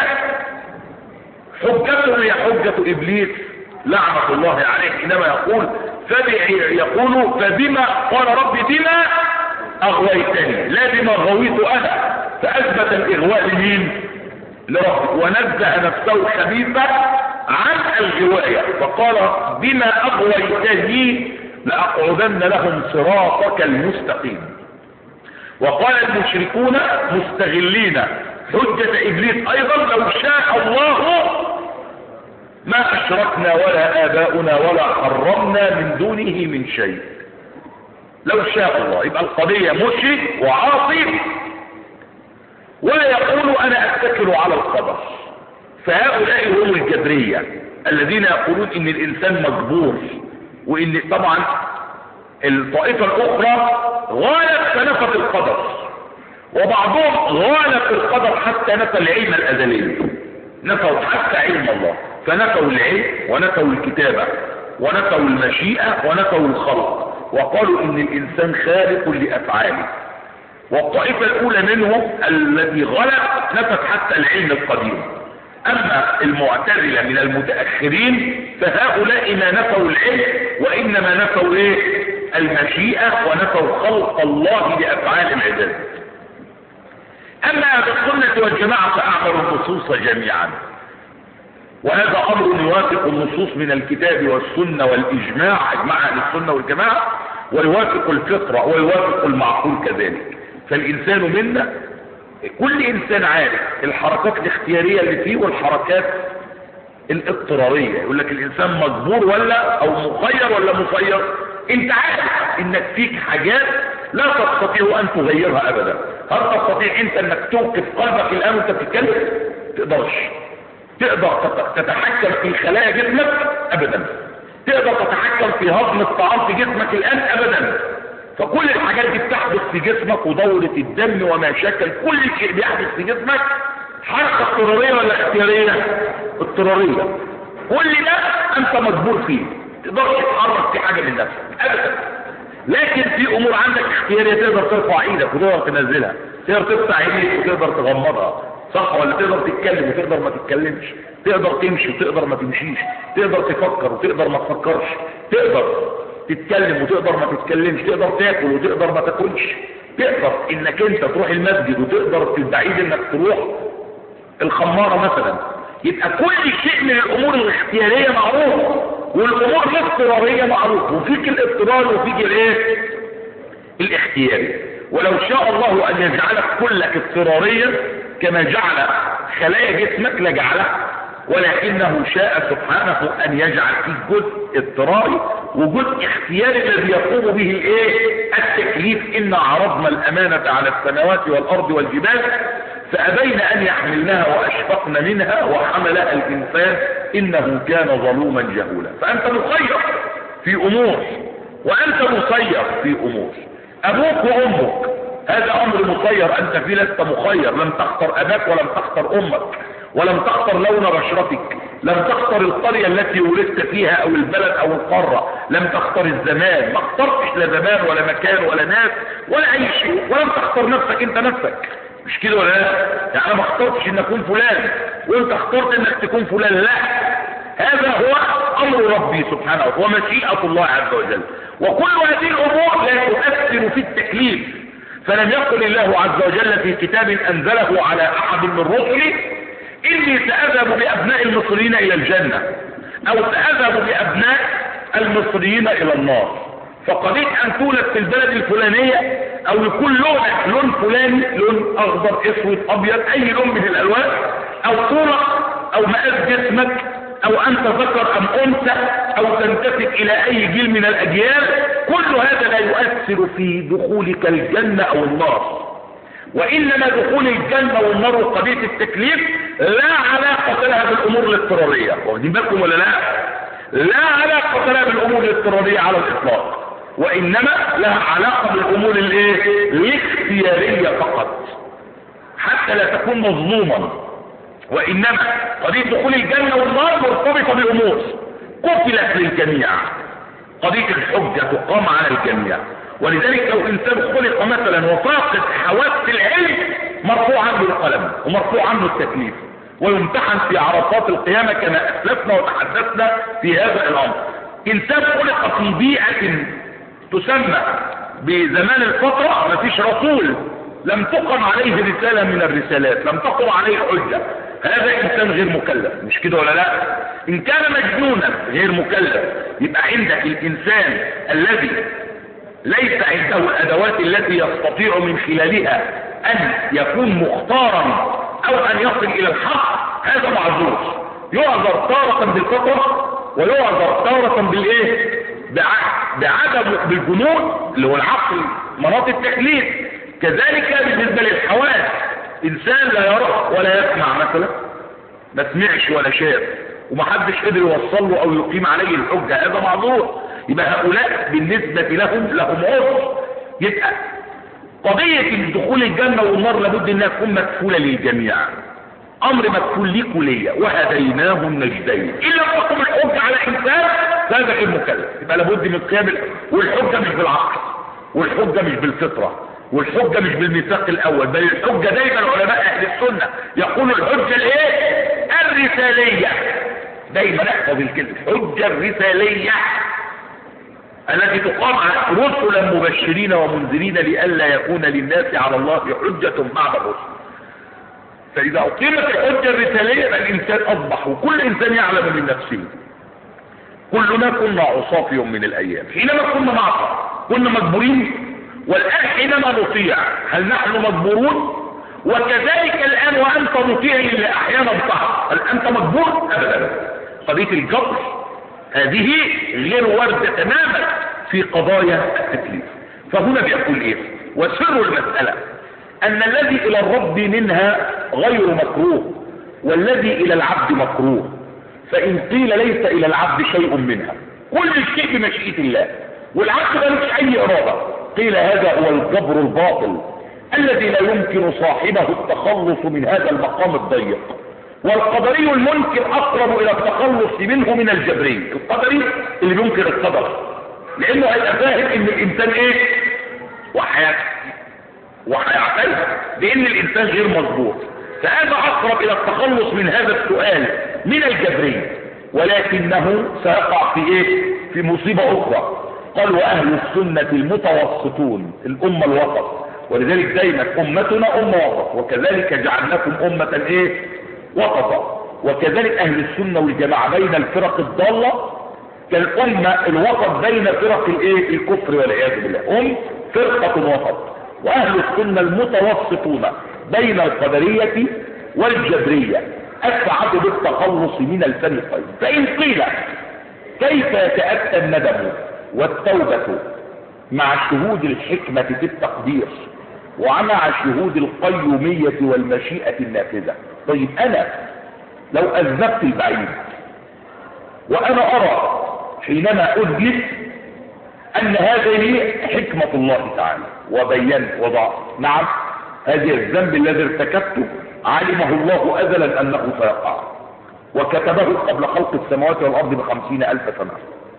حجتهم هي حجة إبليس لعنة الله عليه، حينما يقول فبما قال ربي بما أغويتني لا بما غويت أنا، فأثبت الإغواء لمين؟ لربه، ونزه نفسه خبيثة عن الغواية، فقال بما أغويتني لأقعدن لهم صراطك المستقيم. وقال المشركون مستغلين حجة إبليس أيضا لو شاء الله ما أشركنا ولا آباؤنا ولا حرمنا من دونه من شيء. لو شاء الله، يبقى القضية مشرك وعاصي ولا يقول أنا أتكل على القدر. فهؤلاء هم الجبرية الذين يقولون إن الإنسان مجبور، وإن طبعا الطائفة الأخرى غالت فنفت القدر، وبعضهم غالت القدر حتى نفى العلم الأزلي، نفوا حتى علم الله، فنفوا العلم ونفوا الكتابة ونفوا المشيئة ونفوا الخلق، وقالوا إن الإنسان خالق لأفعاله. والطائفة الأولى منهم الذي غلب نفت حتى العلم القديم. أما المعتزلة من المتأخرين فهؤلاء ما نفوا العلم وإنما نفوا المشيئة ونفوا خلق الله لأفعال العباد. أما أهل السنة والجماعة فأعملوا النصوص جميعا، وهذا أمر يوافق النصوص من الكتاب والسنة والإجماع، إجماع أهل السنة والجماعة، ويوافق الفطرة ويوافق المعقول كذلك. فالإنسان منا كل إنسان عارف الحركات الاختيارية اللي فيه والحركات الاضطرارية. يقول لك الإنسان مجبور ولا أو مخير ولا مسير. أنت عارف إنك فيك حاجات لا تستطيع أن تغيرها أبدا. هل تستطيع أنت أنك توقف قلبك الآن وأنت بتتكلم؟ تقدرش. تقدر تتحكم في خلايا جسمك؟ أبدا. تقدر تتحكم في هضم الطعام في جسمك الآن؟ أبدا. فكل الحاجات دي بتحدث في جسمك، ودورة الدم وما شكل كل شيء بيحدث في جسمك حركة اضطرارية ولا اختيارية؟ اضطرارية. كل ده انت مجبور فيه، تقدرش تتحرك في حاجة من نفسك ابدا. لكن في امور عندك اختيارية، تقدر ترفع ايدك وتقدر تنزلها، تقدر تفتح عينيك وتقدر تغمضها، صح ولا؟ تقدر تتكلم وتقدر ما تتكلمش، تقدر تمشي وتقدر ما تمشيش، تقدر تفكر وتقدر ما تفكرش، تقدر تتكلم وتقدر ما تتكلمش، تقدر تاكل وتقدر ما تاكلش، تقدر انك انت تروح المسجد وتقدر في البعيد انك تروح الخمارة مثلا. يبقى كل شيء من الامور الاختيارية معروف، والامور الاضطرارية معروف، وفيك الاضطرار وفيك الاختياري. ولو شاء الله ان يجعلك كلك اضطراريا كما جعل خلايا جسمك لجعلك، ولكنه شاء سبحانه ان يجعل فيه جزء اضطراري وجزء اختياري الذي يقوم به التكليف. إن عرضنا الأمانة على السماوات والأرض والجبال فأبين أن يحملنها وأشفقن منها وحملها الإنسان إنه كان ظلوما جهولا. فأنت مخير في أمور وأنت مسير في أمور. أبوك وأمك هذا أمر مسير أنت فيه، لست مخير. لم تختر أباك ولم تختر أمك ولم تختر لون بشرتك، لم تختر القرية التي ولدت فيها او البلد او القارة، لم تختر الزمان، ما اخترتش لا زمان ولا مكان ولا ناس ولا اي شيء، ولم تختر نفسك انت نفسك. مش كده ولا لا؟ يعني انا ما اخترتش ان اكون فلان وانت اخترت انك تكون فلان، لا. هذا هو امر ربي سبحانه ومشيئة الله عز وجل. وكل هذه الامور لا تؤثر في التكليف. فلم يقل الله عز وجل في كتاب انزله على احد من رسله إني سأذهب بأبناء المصريين إلى الجنة أو سأذهب بأبناء المصريين إلى النار. فقضيت أن تولد في البلد الفلانية أو يكون لون فلاني، لون أخضر أسود أبيض أي لون من الألوان، أو صورة أو مقاس جسمك، أو أنت ذكر أم أنثى، أو تنتسب إلى أي جيل من الأجيال، كل هذا لا يؤثر في دخولك الجنة أو النار. وإنما دخول الجنة والنار وقضية التكليف لا علاقة لها بالأمور الاضطرارية. واخدين بالكم ولا لا؟ لا علاقة لها بالأمور الاضطرارية على الإطلاق، وإنما لها علاقة بالأمور الاختيارية فقط، حتى لا تكون مظلوما. وإنما قضية دخول الجنة والنار مرتبطة بأمور قتلت للجميع. قضية الحجة تقام على الجميع. ولذلك لو انسان خلق مثلا وفاقد حواس العلم مرفوع عنه القلم ومرفوع عنه التكليف ويمتحن في عرصات القيامة كما اسلفنا وتحدثنا في هذا الامر. انسان خلق في بيئة تسمى بزمان الفترة، ما فيش رسول، لم تقم عليه رسالة من الرسالات، لم تقم عليه حجة، هذا انسان غير مكلف. مش كده ولا لا؟ ان كان مجنونا غير مكلف. يبقى عندك الانسان الذي ليس عنده الادوات التي يستطيع من خلالها ان يكون مختارا او ان يصل الى الحق، هذا معذور. يعذر تارة بالفطرة ويعذر تارة بعدم بالجنون اللي هو العقل مناط التكليف. كذلك بالنسبة للحواس، انسان لا يرى ولا يسمع مثلا، ما سمعش ولا شاف ومحدش قدر يوصل له او يقيم عليه الحجة، هذا معذور. يبقى هؤلاء بالنسبة لهم عذر. يبقى قضية دخول الجنة والنار لابد انها تكون مكفولة للجميع، امر مكفول ليك وليا، وهديناه النجدين. ان لم تقم الحجة على انسان فهذا غير مكلف. يبقى لابد من قيام والحجة مش بالعقل، والحجة مش بالفطرة، والحجة مش بالميثاق الاول، بل الحجة دايما علماء اهل السنة يقولوا الحجة الايه؟ الرسالية. دايما احفظ الكلمة، الحجة الرسالية التي تقام على رسلا مبشرين ومنذرين لئلا يكون للناس على الله حجة بعد الرسل. فإذا أقيمت الحجة الرسالية الإنسان أصبح، وكل إنسان يعلم من نفسه. كلنا كنا عصاة في يوم من الأيام، حينما كنا نعصى كنا مجبورين، والآن حينما نطيع هل نحن مجبورون؟ وكذلك الآن وأنت مطيع اللي أحيانا صح، هل أنت مجبور؟ أبدا. قضية الجبر هذه غير واردة تماما في قضايا التكليف. فهنا بيقول ايه؟ وسر المسألة ان الذي الى الرب منها غير مكروه، والذي الى العبد مكروه. فان قيل ليس الى العبد شيء منها، كل شيء بمشيئة الله، والعبد ملوش اي ارادة، قيل هذا هو الجبر الباطل الذي لا يمكن صاحبه التخلص من هذا المقام الضيق. والقدري المنكر اقرب الى التخلص منه من الجبري. القدري اللي بينكر القدر، لانه هيبقى فاهم ان الانسان ايه؟ وهيعترف بان الانسان غير مظبوط، فهذا اقرب الى التخلص من هذا السؤال من الجبري، ولكنه سيقع في ايه؟ في مصيبة اخرى. قال واهل السنة المتوسطون، الامة الوسط، ولذلك دايما امتنا امة وسط، وكذلك جعلناكم امة ايه؟ وسطا. وكذلك اهل السنة والجماعة بين الفرق الضالة كالامة الوسط بين فرق الايه؟ الكفر والعياذ بالله. هم فرقة وسط، واهل السنة المتوسطون بين القدرية والجبرية اسعد بالتخلص من الفريقين. فان قيل كيف يتأتى الندم والتوبة مع شهود الحكمة في التقدير ومع شهود القيومية والمشيئة النافذة؟ طيب انا لو اذنبت البعيد وانا ارى حينما اذنب ان هذه حكمة الله تعالى وبينت وضع، نعم هذه الذنب الذي ارتكبته علمه الله ازلا انه سيقع، وكتبه قبل خلق السماوات والارض ب50,000 سنة،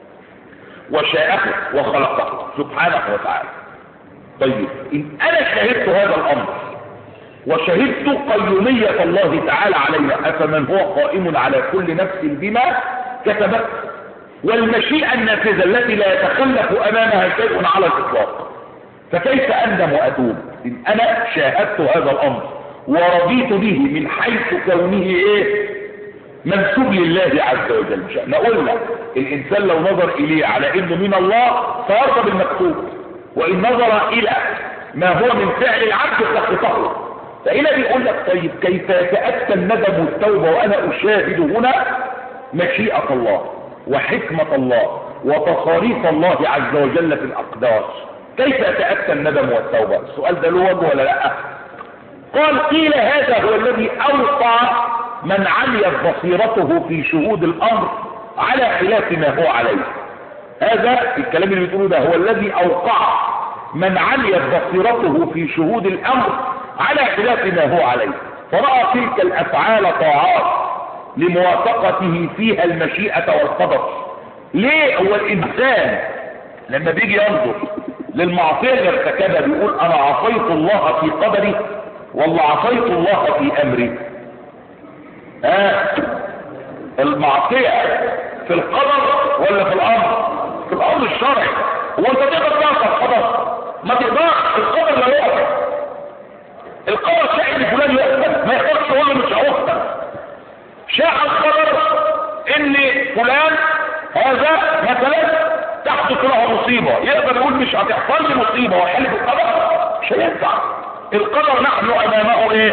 وشاءه وخلقه سبحانه وتعالى. طيب ان انا شهدت هذا الامر وشهدت قيومية الله تعالى علينا، افمن هو قائم على كل نفس بما كتبت، والمشيئة النافذة التي لا يتخلف امامها شيء على الاطلاق، فكيف اندم واتوب ان انا شاهدت هذا الامر ورضيت به من حيث كونه ايه؟ منسوب لله عز وجل. مش احنا قلنا الانسان لو نظر اليه على انه من الله فيرضى بالمكتوب، وان نظر الى ما هو من فعل العبد سقطه. فهنا بيقول لك طيب كيف يتأتى الندم والتوبة وانا اشاهد هنا مشيئة الله وحكمة الله وتصاريف الله عز وجل في الاقدار؟ كيف يتأتى الندم والتوبة؟ السؤال ده له وجه ولا لا؟ قال قيل هذا هو الذي اوقع من عميت بصيرته في شهود الامر على خلاف ما هو عليه. هذا الكلام اللي بتقوله ده هو الذي اوقع من عميت بصيرته في شهود الامر على خلاف ما هو عليه، فرأى تلك الافعال طاعات لموافقته فيها المشيئة والقدر. ليه؟ هو الانسان لما بيجي ينظر للمعصية اللي ارتكبها بيقول انا عصيت الله في قدري ولا عصيت الله في امري؟ المعصية في القدر ولا في الامر؟ في الامر الشرعي. هو انت تقدر تعصي القدر؟ ما تقدرش. القدر لا يقدر. القدر شاء ان فلان يقدر، ما يقدرش ولا مش هيقدر. شاء القدر ان فلان هذا مثلا تحدث له مصيبة، يقدر يقول مش هتحصل لي مصيبة ويحلف القدر؟ مش هينفع. القدر نحن امامه ايه؟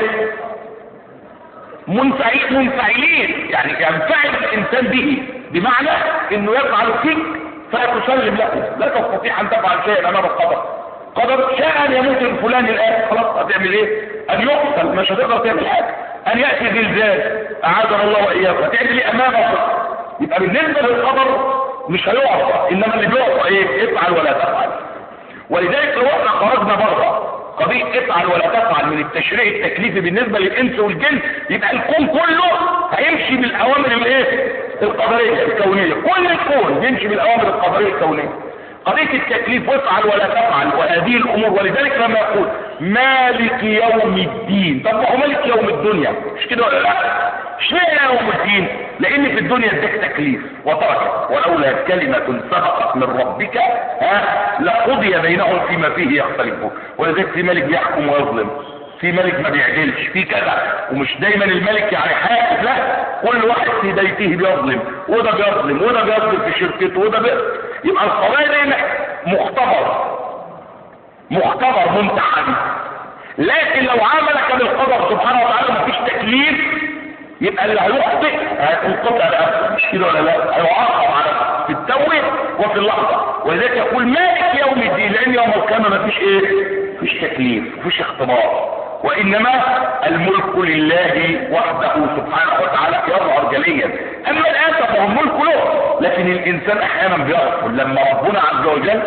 منفعلين، يعني ينفعل الانسان به، بمعنى انه يفعل فيك فتسلم له، لا تستطيع ان تفعل شيئا امام القدر. قدر شاء ان يموت الفلان الان، خلاص هتعمل ايه؟ ان يقتل، مش هتقدر تعمل حاجه. ان ياتي زلزال، اعاذنا الله واياكم، هتعمل ايه امامه؟ يبقى بالنسبه للقدر مش هيعطى، انما اللي بيعطى ايه؟ افعل ولا تفعل. ولذلك لو احنا خرجنا بره قضية افعل ولا تفعل من التشريع التكليفي بالنسبة للانس والجن، يبقى الكون كله هيمشي بالاوامر الايه؟ القدرية الكونية. كل الكون يمشي بالاوامر القدرية الكونية. قضية التكليف وافعل ولا تفعل وهذه الامور. ولذلك لما يقول مالك يوم الدين، طب ما هو مالك يوم الدنيا مش كده ولا لا؟ اشمعنى يوم الدين؟ لان في الدنيا اداك تكليف وتركك، ولولا كلمة سبقت من ربك لقضي بينهم فيما فيه يختلفون. ولذلك في ملك بيحكم ويظلم، في ملك ما بيعدلش، في كذا. ومش دايما الملك يعني حاكم، لا، كل واحد في بيته بيظلم، وده بيظلم وده بيظلم في شركته وده يبقى القضايا دي مختبر ممتحن. لكن لو عاملك بالقدر سبحانه وتعالى مفيش تكليف، يبقى اللي هيخطئ هينقطع رقبته، مش كده ولا لا؟ هيعاقب على في التوبه وفي اللحظه. ولذلك يقول مالك يوم الدين، لان يوم القيامه مفيش ايه؟ مفيش تكليف، مفيش اختبار، وانما الملك لله وحده سبحانه وتعالى يظهر جليا. اما الان فهو الملك له، لكن الانسان احيانا بيغفل لما ربنا عز وجل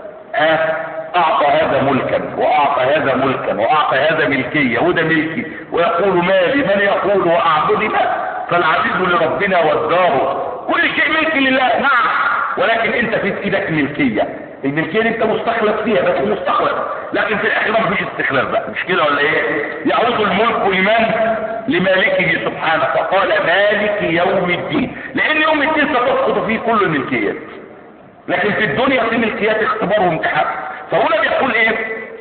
اعطى هذا ملكا واعطى هذا ملكا واعطى هذا ملكية وده ملكي، ويقول مالي، من يقول واعبدي ما، فالعزيز لربنا والدار، كل شيء ملك لله. نعم، ولكن انت في ايدك ملكية، الملكية دي انت مستخلف فيها، بس مستخلف، لكن في الاخير مفيش استخلاف بقى، مش كده ولا ايه؟ يعود الملك لمن؟ لمالكه سبحانه. فقال مالك يوم الدين، لان يوم الدين ستسقط فيه كل الملكيات. لكن في الدنيا في ملكيات اختبار وامتحان. فهنا بيقول ايه؟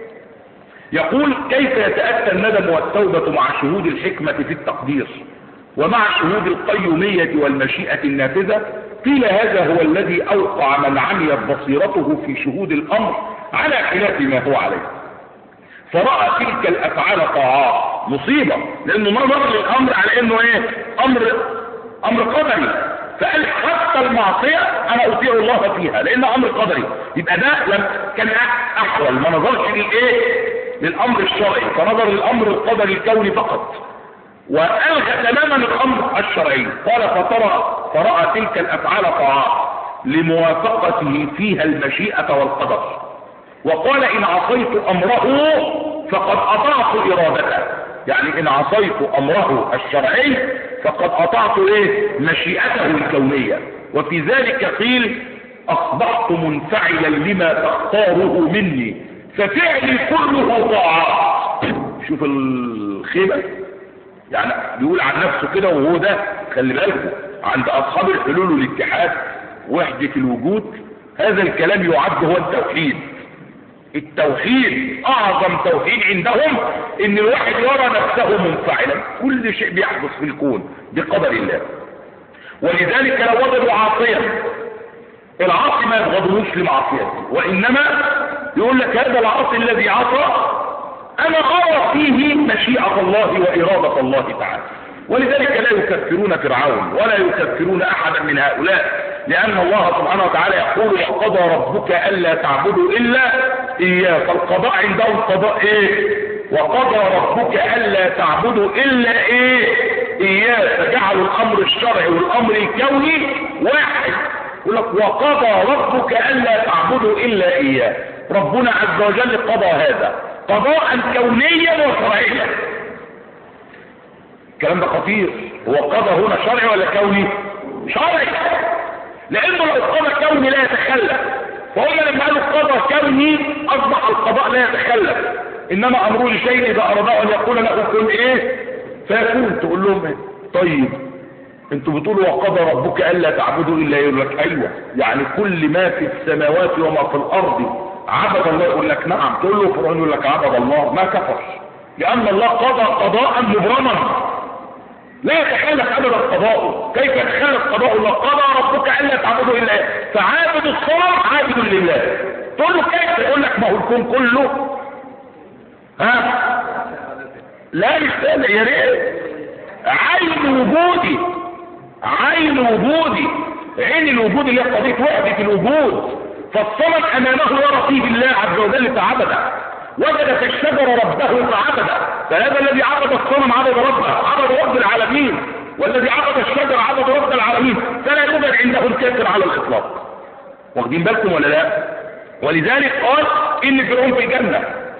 يقول كيف يتأتى الندم والتوبة مع شهود الحكمة في التقدير ومع شهود القيومية والمشيئة النافذة؟ قيل هذا هو الذي أوقع من عميت بصيرته في شهود الأمر على خلاف ما هو عليه، فرأى تلك الأفعال طاعات. مصيبة، لأنه نظر للأمر على أنه ايه؟ أمر قدري، فقال حتى المعصية انا اطيع الله فيها لان امر قدري. يبقى ده كان احول، ما نظرش للايه؟ للامر الشرعي، فنظر للامر القدري الكوني فقط، والغى تماما الامر الشرعي. قال فرأى تلك الافعال طاعات لموافقته فيها المشيئة والقدر، وقال ان عصيت امره فقد اطعت ارادته. يعني ان عصيت امره الشرعي فقد اطعت ايه؟ مشيئته الكونية. وفي ذلك قيل اصبحت منفعلا لما تختاره مني ففعلي كله طاعات. شوف الخيبة، يعني بيقول عن نفسه كده، وهو ده خلي بالكم عند اصحاب الحلول والاتحاد وحدة الوجود هذا الكلام يعد هو التوحيد. التوحيد اعظم توحيد عندهم ان الواحد يرى نفسه منفعلا، كل شيء بيحدث في الكون بقدر الله. ولذلك لو وجدوا عاصيا، العاصي ما يبغضوش لمعصيته، وانما يقول لك هذا العاصي الذي عصى انا ارى فيه مشيئة الله وارادة الله تعالى. ولذلك لا يكفرون فرعون ولا يكفرون احدا من هؤلاء، لان الله سبحانه وتعالى يقول وقضى ربك الا تعبدوا الا اياه. فالقضاء عندهم قضاء ايه؟ وقضى ربك الا تعبدوا الا اياه، فجعلوا الامر الشرعي والامر الكوني واحد. يقول لك وقضى ربك الا تعبدوا الا اياه. ربنا عز وجل قضى هذا قضاء كونيا وشرعيا. الكلام ده خطير. هو قضى هنا شرعي ولا كوني؟ شرعي، لانه لو قضى كوني لا يتخلف، فهم لما قالوا قضى كوني اصبح القضاء لا يتخلف، انما امره لشيء اذا اراد ان يقول له كن ايه فيكون. تقول لهم ايه؟ طيب انتوا بتقولوا وقضى ربك الا تعبدوا الا، يقول لك ايوه، يعني كل ما في السماوات وما في الارض عبد الله. يقول لك نعم. تقول له فرعون يقول لك عبد الله، ما كفر، لان الله قضى قضاء مبرما لا يتخلف ابدا قضاؤه. كيف يتخلف قضاؤه؟ الله قضى ربك الا تعبدوا الا، فعابد الصنم عابد لله. تقول له كيف؟ يقول لك ما هو الكون كله لا يستاهل. يا ريت عين وجودي، عين وجودي، عين الوجود اللي هي قضيه وحده الوجود. فالصنم امامه يرى فيه الله عز وجل فعبده، وجد في الشجر ربه فعبده. فهذا الذي عبد الصنم عبد ربه، عبد رب العالمين، والذي عبد الشجر عبد رب العالمين. فلا يوجد عنده الكافر على الاطلاق، واخدين بالكم ولا لا؟ ولذلك قال ان فرعون في الجنة،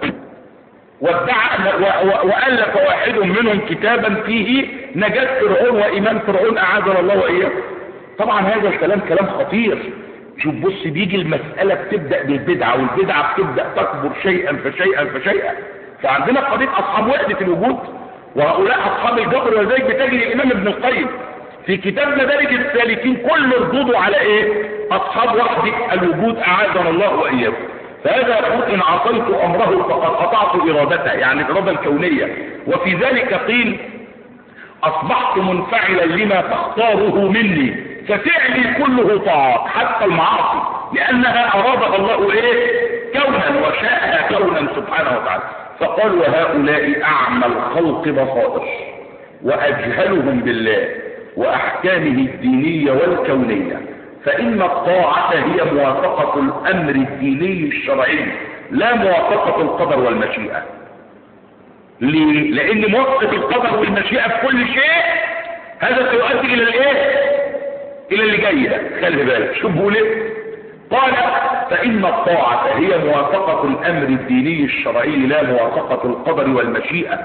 وألف واحد منهم كتابا فيه نجاة فرعون وإيمان فرعون أعاذنا الله وإياه. طبعا هذا الكلام كلام خطير. شوف بص، بيجي المسألة بتبدأ بالبدعة، والبدعة بتبدأ تكبر شيئا فشيئا فشيئا. فعندنا قضية أصحاب وحدة الوجود، وهؤلاء أصحاب الجبر، ولذلك بتجد الإمام ابن القيم في كتاب مدارج السالكين كل ردوده على إيه؟ أصحاب وحدة الوجود أعاذنا الله وإياه. فهذا يقول إن عصيت أمره فقد قطعت إرادته، يعني الإرادة الكونية. وفي ذلك قيل أصبحت منفعلا لما تختاره مني، ففعلي كله طاعات حتى المعاصي، لأنها أرادها الله إيه؟ كونا، وشاءها كونا سبحانه وتعالى. فقال وهؤلاء أعمى الخلق بصائر وأجهلهم بالله وأحكامه الدينية والكونية، فإن الطاعة هي موافقة الأمر الديني الشرعي لا موافقة القدر والمشيئة. ليه؟ لأن موافقة القدر والمشيئة في كل شيء هذا سيؤدي إلى الإيه؟ إلى اللي جاي ده. خلي بالك شوف بيقول إيه؟ قال فإن الطاعة هي موافقة الأمر الديني الشرعي لا موافقة القدر والمشيئة،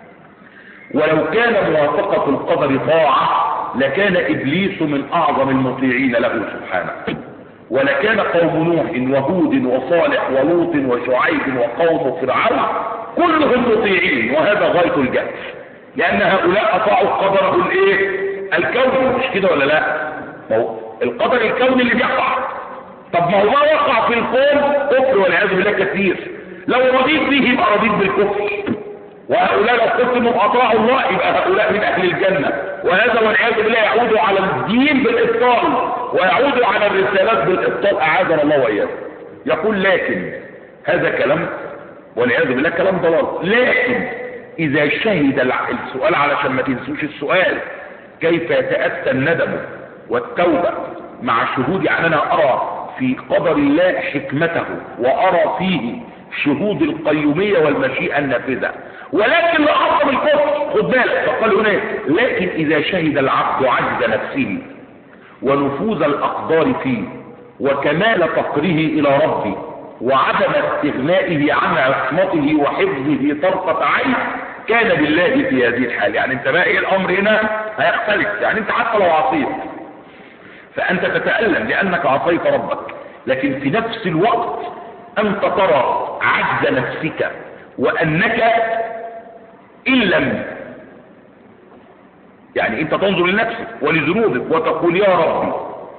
ولو كان موافقة القدر طاعة لكان إبليس من أعظم المطيعين له سبحانه، ولكان قوم نوح وهود وصالح ولوط وشعيب وقوم فرعون كلهم مطيعين، وهذا غاية الجهل، لأن هؤلاء أطاعوا قدره الإيه؟ الكون. مش كده ولا لا؟ القدر الكوني اللي بيقع. طب ما هو ما وقع في الكون كفر والعياذ بالله كثير، لو رضيت به يبقى رضيت بالكفر. وهؤلاء لو قلت انهم اطاعوا الله يبقى هؤلاء من اهل الجنة، وهذا والعياذ بالله يعود على الدين بالابطال، ويعود على الرسالات بالابطال اعاذنا الله واياكم. يقول لكن هذا كلام والعياذ بالله كلام ضلال. لكن اذا شهد السؤال، علشان ما تنسوش السؤال، كيف يتأتى الندم والتوبة مع شهود، يعني انا ارى في قدر الله حكمته وارى فيه شهود القيومية والمشيئة النافذة، ولكن لأعظم الكفر. خد بالك، فقال هنا لكن إذا شهد العبد عجز نفسه ونفوذ الأقدار فيه وكمال فقره إلى ربه وعدم استغنائه عن عصمته وحفظه طرفة عين كان بالله في هذه الحال. يعني انت بقى ايه الأمر هنا هيختلف. يعني انت حتى لو عصيت فأنت تتألم لأنك عصيت ربك، لكن في نفس الوقت أنت ترى عجز نفسك، وأنك إن لم يعني أنت تنظر لنفسك ولذنوبك وتقول يا ربي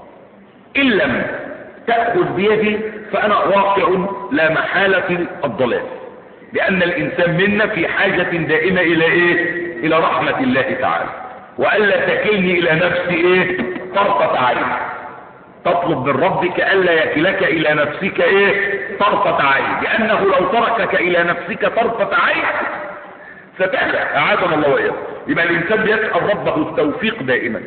إن لم تأخذ بيدي فأنا واقع لا محالة في الضلال، لأن الإنسان منا في حاجة دائمة إلى إيه؟ إلى رحمة الله تعالى، وألا تكلني إلى نفسي إيه؟ طرفة عين. تطلب من ربك ألا يكلك إلى نفسك إيه؟ طرفة عين، لأنه لو تركك إلى نفسك طرفة عين ستهلك أعاذنا الله وإياكم. يبقى الإنسان بيسأل ربه التوفيق دائما.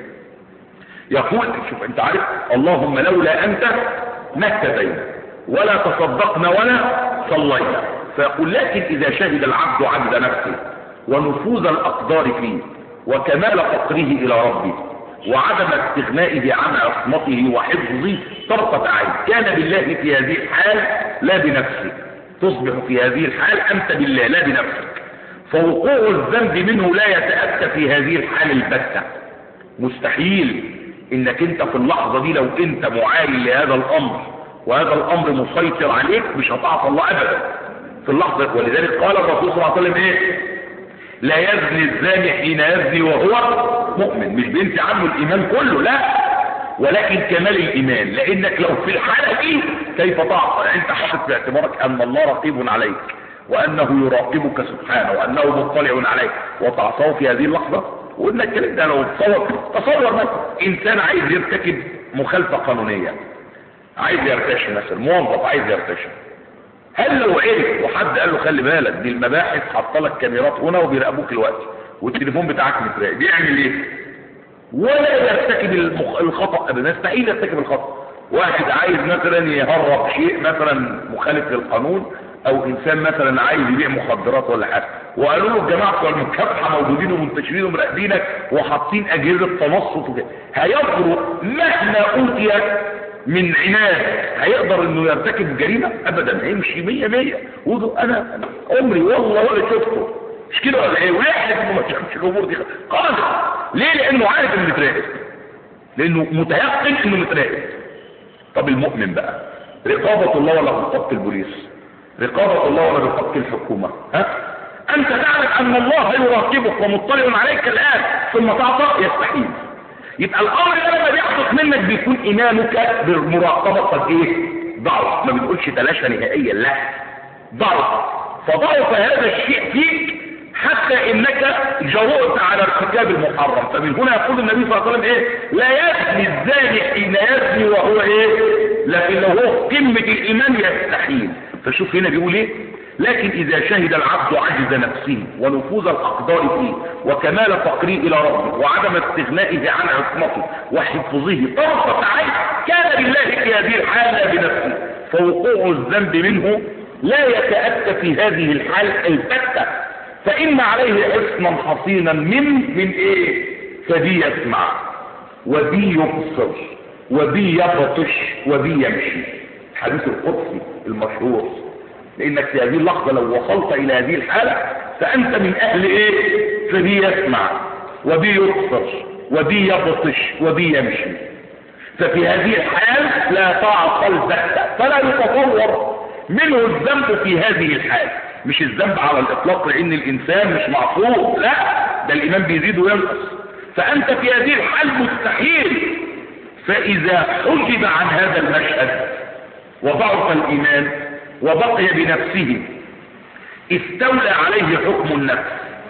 يقول شوف أنت عارف اللهم لولا أنت ما اهتدينا ولا تصدقنا ولا صلينا. فيقول لكن إذا شهد العبد عجز نفسه ونفوذ الأقدار فيه وكمال فقره إلى ربه وعدم استغنائه عن عصمته وحفظه طرفة عين كان بالله في هذه الحال لا بنفسه. تصبح في هذه الحال أنت بالله لا بنفسك، فوقوع الذنب منه لا يتأتى في هذه الحال البتة. مستحيل انك انت في اللحظة دي لو انت معاين لهذا الامر وهذا الامر مسيطر عليك مش هتعصى الله ابدا في اللحظة. ولذلك قال الرسول صلى الله عليه وسلم ايه؟ لا يزني الزاني حين يزني وهو مؤمن. مش بينسي عنه الايمان كله، لا، ولكن كمال الايمان. لانك لو في الحالة دي كيف تعصى؟ يعني انت حاطط في اعتبارك ان الله رقيب عليك وانه يراقبك سبحانه وانه مطلع عليك وتعصاه في هذه اللحظة. وقلنا الكلام ده لو تصور مثلا انسان عايز يرتكب مخالفة قانونية، عايز يرتشي مثلا، موظف عايز يرتشي، هل لو عرف وحد قال له خلي بالك دي المباحث حاطه لك كاميرات هنا وبيراقبوك الوقت والتليفون بتاعك متراقب، بيعمل ايه؟ ولا يرتكب الخطأ ابدا، يستحيل يرتكب الخطأ. واحد عايز مثلا يهرب شيء مثلا مخالف للقانون، او انسان مثلا عايز يبيع مخدرات ولا حاجه، وقالوا له الجماعه بتوع المكافحه موجودين ومنتشرين ومراقبينك وحاطين اجهزه تنصت وكده، هيجرؤ مهما اوتي من عناد هيقدر انه يرتكب جريمة؟ ابدا، هيمشي 100 وده انا عمري والله ولا شفته، مش كده ولا ايه؟ ويحلف انه ما شافش الامور دي قادر. ليه؟ لانه عارف انه متراقب، لانه متيقن انه متراقب. طب المؤمن بقى، رقابة الله ولا رقابة البوليس؟ رقابة الله ولا رقابة الحكومة؟ ها؟ انت تعلم ان الله يراقبك ومطلع عليك الان ثم تعطى؟ يستحيل. يبقى الامر ده لما بيحدث منك بيكون ايمانك بالمراقبة قد ايه؟ ضعف. ما بنقولش تلاشى نهائيا، لا، ضعف. فضعف هذا الشيء فيك حتى انك جرؤت على ارتكاب المحرم. فمن هنا يقول النبي صلى الله عليه وسلم ايه؟ لا يزني الزاني حين يزني وهو ايه؟ لكن لو هو قمة الايمان يستحيل. فشوف هنا بيقول ايه؟ لكن اذا شهد العبد عجز نفسه ونفوذ الاقدار فيه وكمال فقره الى ربه وعدم استغنائه عن عصمته وحفظه طرفة عين كان بالله في هذه الحالة بنفسه، فوقوع الذنب منه لا يتأتى في هذه الحال البتة، فإن عليه حصنا حصينا من ايه؟ فبي يسمع وبي يبصر وبي يبطش وبي يمشي. الحديث القدسي المشهور. لانك في هذه اللحظة لو وصلت الى هذه الحالة فانت من اهل ايه؟ فبي يسمع وبي يبصر وبي يبطش وبي يمشي. ففي هذه الحال لا تعطى البتة، فلا يتصور منه الذنب في هذه الحال. مش الذنب على الاطلاق لان الانسان مش معصوم، لا، ده الايمان بيزيد وينقص. فانت في هذه الحال مستحيل. فاذا حجب عن هذا المشهد وضعف الايمان وبقي بنفسه استولى عليه حكم النفس،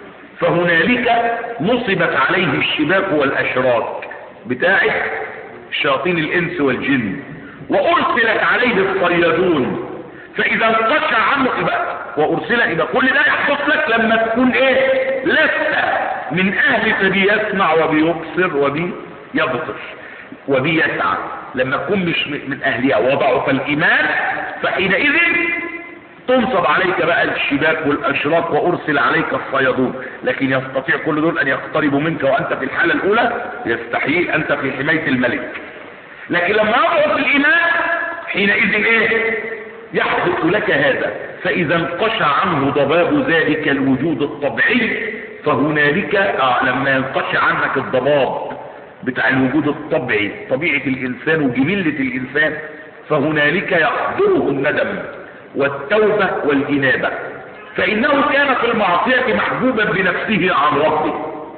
فهنالك نصبت عليه الشباك والاشراك بتاعه شياطين الانس والجن، وارسلت عليه الصيادون. فاذا انقشع عنه وارسل الى كل ده يحدث لك لما تكون ايه؟ لست من اهل فبي يسمع وبي يبصر وبي يبطش وبي يسعى. لما تكون مش من اهلها وضعف الايمان فحينئذ تنصب عليك بقى الشباك والاشراك وارسل عليك الصيادون. لكن يستطيع كل دول ان يقتربوا منك وانت في الحالة الاولى؟ يستحيل، انت في حماية الملك. لكن لما يضعف الايمان حينئذ ايه؟ يحدث لك هذا. فاذا انقشع عنه ضباب ذلك الوجود الطبيعي فهنالك لما ينقشع عنك الضباب بتاع الوجود الطبيعي، طبيعة الانسان وجبلة الانسان، فهنالك يحضره الندم والتوبة والإنابة. فإنه كان في المعصية محبوبا بنفسه عن ربه،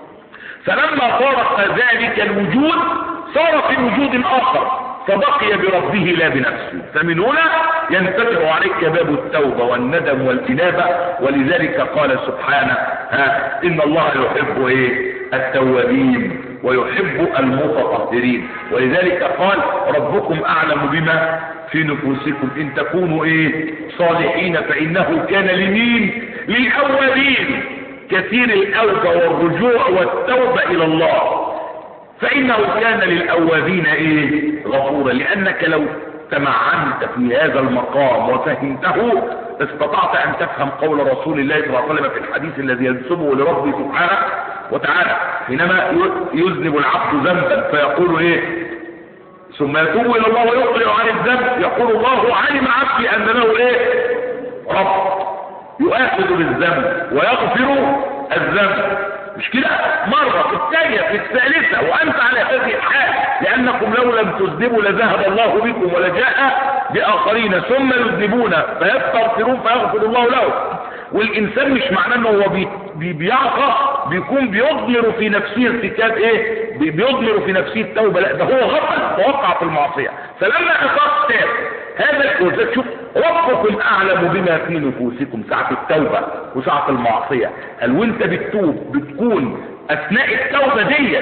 فلما فارق ذلك الوجود صار في وجود آخر فبقي بربه لا بنفسه. فمن هنا ينفتح عليك باب التوبة والندم والإنابة. ولذلك قال سبحانه إن الله يحب التوابين ويحب المتطهرين. ولذلك قال ربكم أعلم بما في نفوسكم إن تكونوا صالحين فإنه كان لمين؟ للأوابين، كثير الأوبة والرجوع والتوبة إلى الله، فإنه كان للأوابين غفورا. لأنك لو تمعنت في هذا المقام وفهمته استطعت أن تفهم قول رسول الله صلى الله عليه وسلم في الحديث الذي ينسبه لربه سبحانه وتعالى حينما يذنب العبد ذنبا فيقول ثم يتوب الى الله ويقلع عن الذنب، يقول الله علم عبدي ان له رب يؤاخذ بالذنب ويغفر الذنب. مش كده؟ مرة، في الثانية، في الثالثة، وانت على هذه الحال، لانكم لو لم تذنبوا لذهب الله بكم ولجاء باخرين ثم يذنبون فيستغفرون فيغفر الله لهم. والانسان مش معناه انه هو بيعصى بيكون بيضمر في نفسه ارتكاب بيضمر في نفسه التوبة، لا، ده هو غفل ووقع في المعصية. فلما افاق تاب هذا شوف ربكم اعلم بما في نفوسكم ساعة التوبة وساعة المعصية. هل وانت بتتوب بتكون اثناء التوبة دي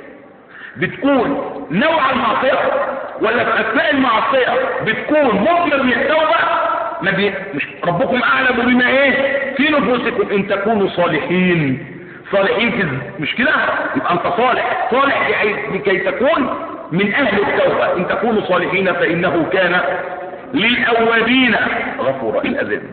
بتكون نوع المعصية، ولا في اثناء المعصية بتكون مضمر للتوبة؟ مش ربكم اعلم بما في نفوسكم ان تكونوا صالحين مش كده؟ يبقى انت صالح لكي تكون من اهل التوبة. ان تكونوا صالحين فانه كان للأوابين غفورا. الأذان.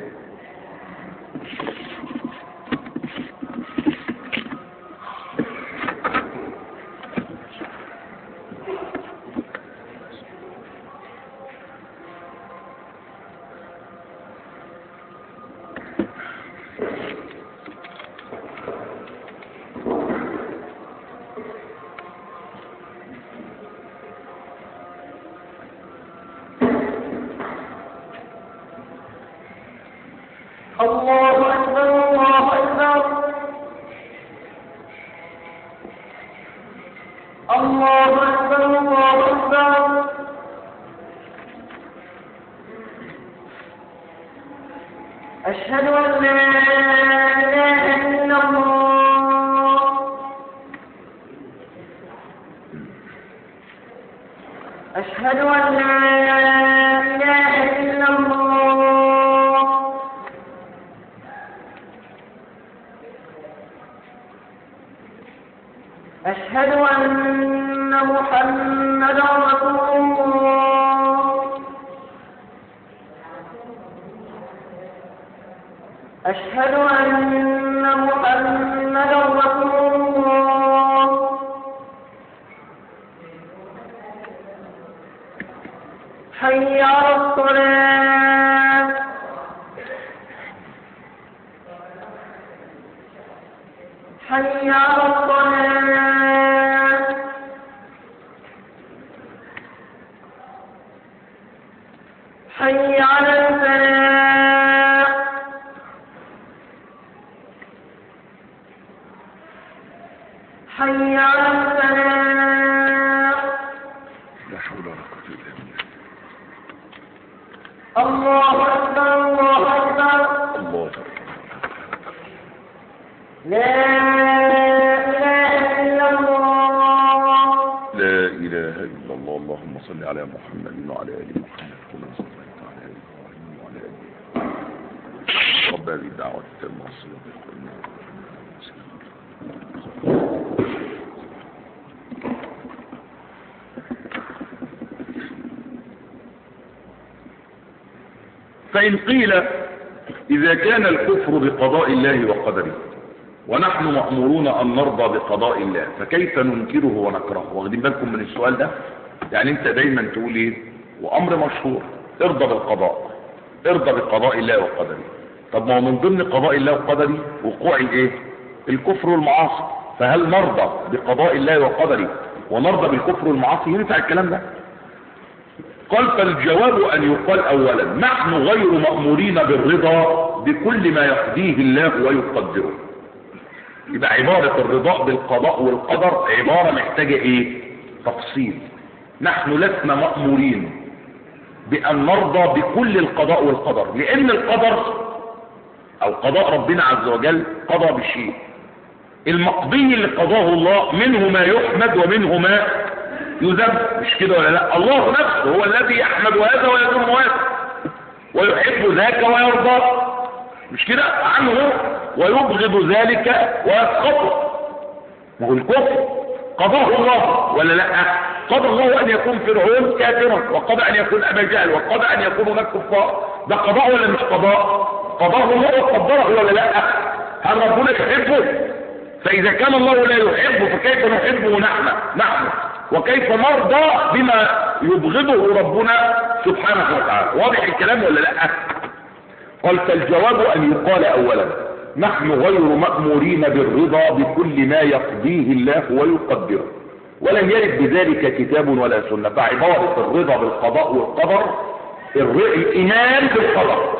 الله أكبر الله أكبر الله أكبر الله أكبر أشهد أن لا إله إلا الله أشهد أن لا إله إلا الله أشهد أن محمدا رسول الله أشهد أن محمدا رسول الله حي على الصلاة حي على الصلاة حي على الفلاح حي على الفلاح لا حول ولا قوة إلا بالله. الله أكبر الله أكبر الله أكبر. لا إله إلا الله لا إله إلا الله. اللهم صل على محمد وعلى آل محمد كما صليت على آل إبراهيم وعلى آل إبراهيم. رب هذه الدعوة التامة والصلاة والسلام. فإن قيل إذا كان الكفر بقضاء الله وقدره ونحن مأمورون أن نرضى بقضاء الله فكيف ننكره ونكرهه؟ واخدين بالكم من السؤال ده؟ يعني انت دايما تقول ايه؟ وأمر مشهور، ارضى بالقضاء، ارضى بقضاء الله وقدره. طب ما هو من ضمن قضاء الله وقدره وقوع الايه؟ الكفر والمعاصي. فهل نرضى بقضاء الله وقدره ونرضى بالكفر والمعاصي؟ ينفع الكلام ده؟ قال فالجواب أن يقال أولا نحن غير مأمورين بالرضا بكل ما يقضيه الله ويقدره. يبقى عبارة الرضا بالقضاء والقدر عبارة محتاجة ايه؟ تفصيل. نحن لسنا مأمورين بأن نرضى بكل القضاء والقدر، لأن القدر أو قضاء ربنا عز وجل قضى بشيء. المقضي اللي قضاه الله منه ما يحمد ومنه ما يذم، مش كده ولا لا؟ الله نفسه هو الذي يحمد هذا ويذم هذا ويحب ذاك ويرضى، مش كده؟ عنه ويبغض ذلك ويسخطه. ما هو الكفر قضاه الله ولا لا؟ قضى الله ان يكون فرعون كافرا، وقضى ان يكون ابا جهل، وقضى ان يكون هناك كفار. ده قضاء ولا مش قضاء؟ قضاه الله وقدره ولا لا؟ هل ربنا يحبه؟ فاذا كان الله لا يحبه فكيف نحبه نحن وكيف نرضى بما يبغضه ربنا سبحانه وتعالى؟ واضح الكلام ولا لا؟ قال فالجواب ان يقال اولا نحن غير مأمورين بالرضا بكل ما يقضيه الله ويقدره، ولم يرد بذلك كتاب ولا سنة. فعبارة الرضا بالقضاء والقدر الإيمان بالقدر،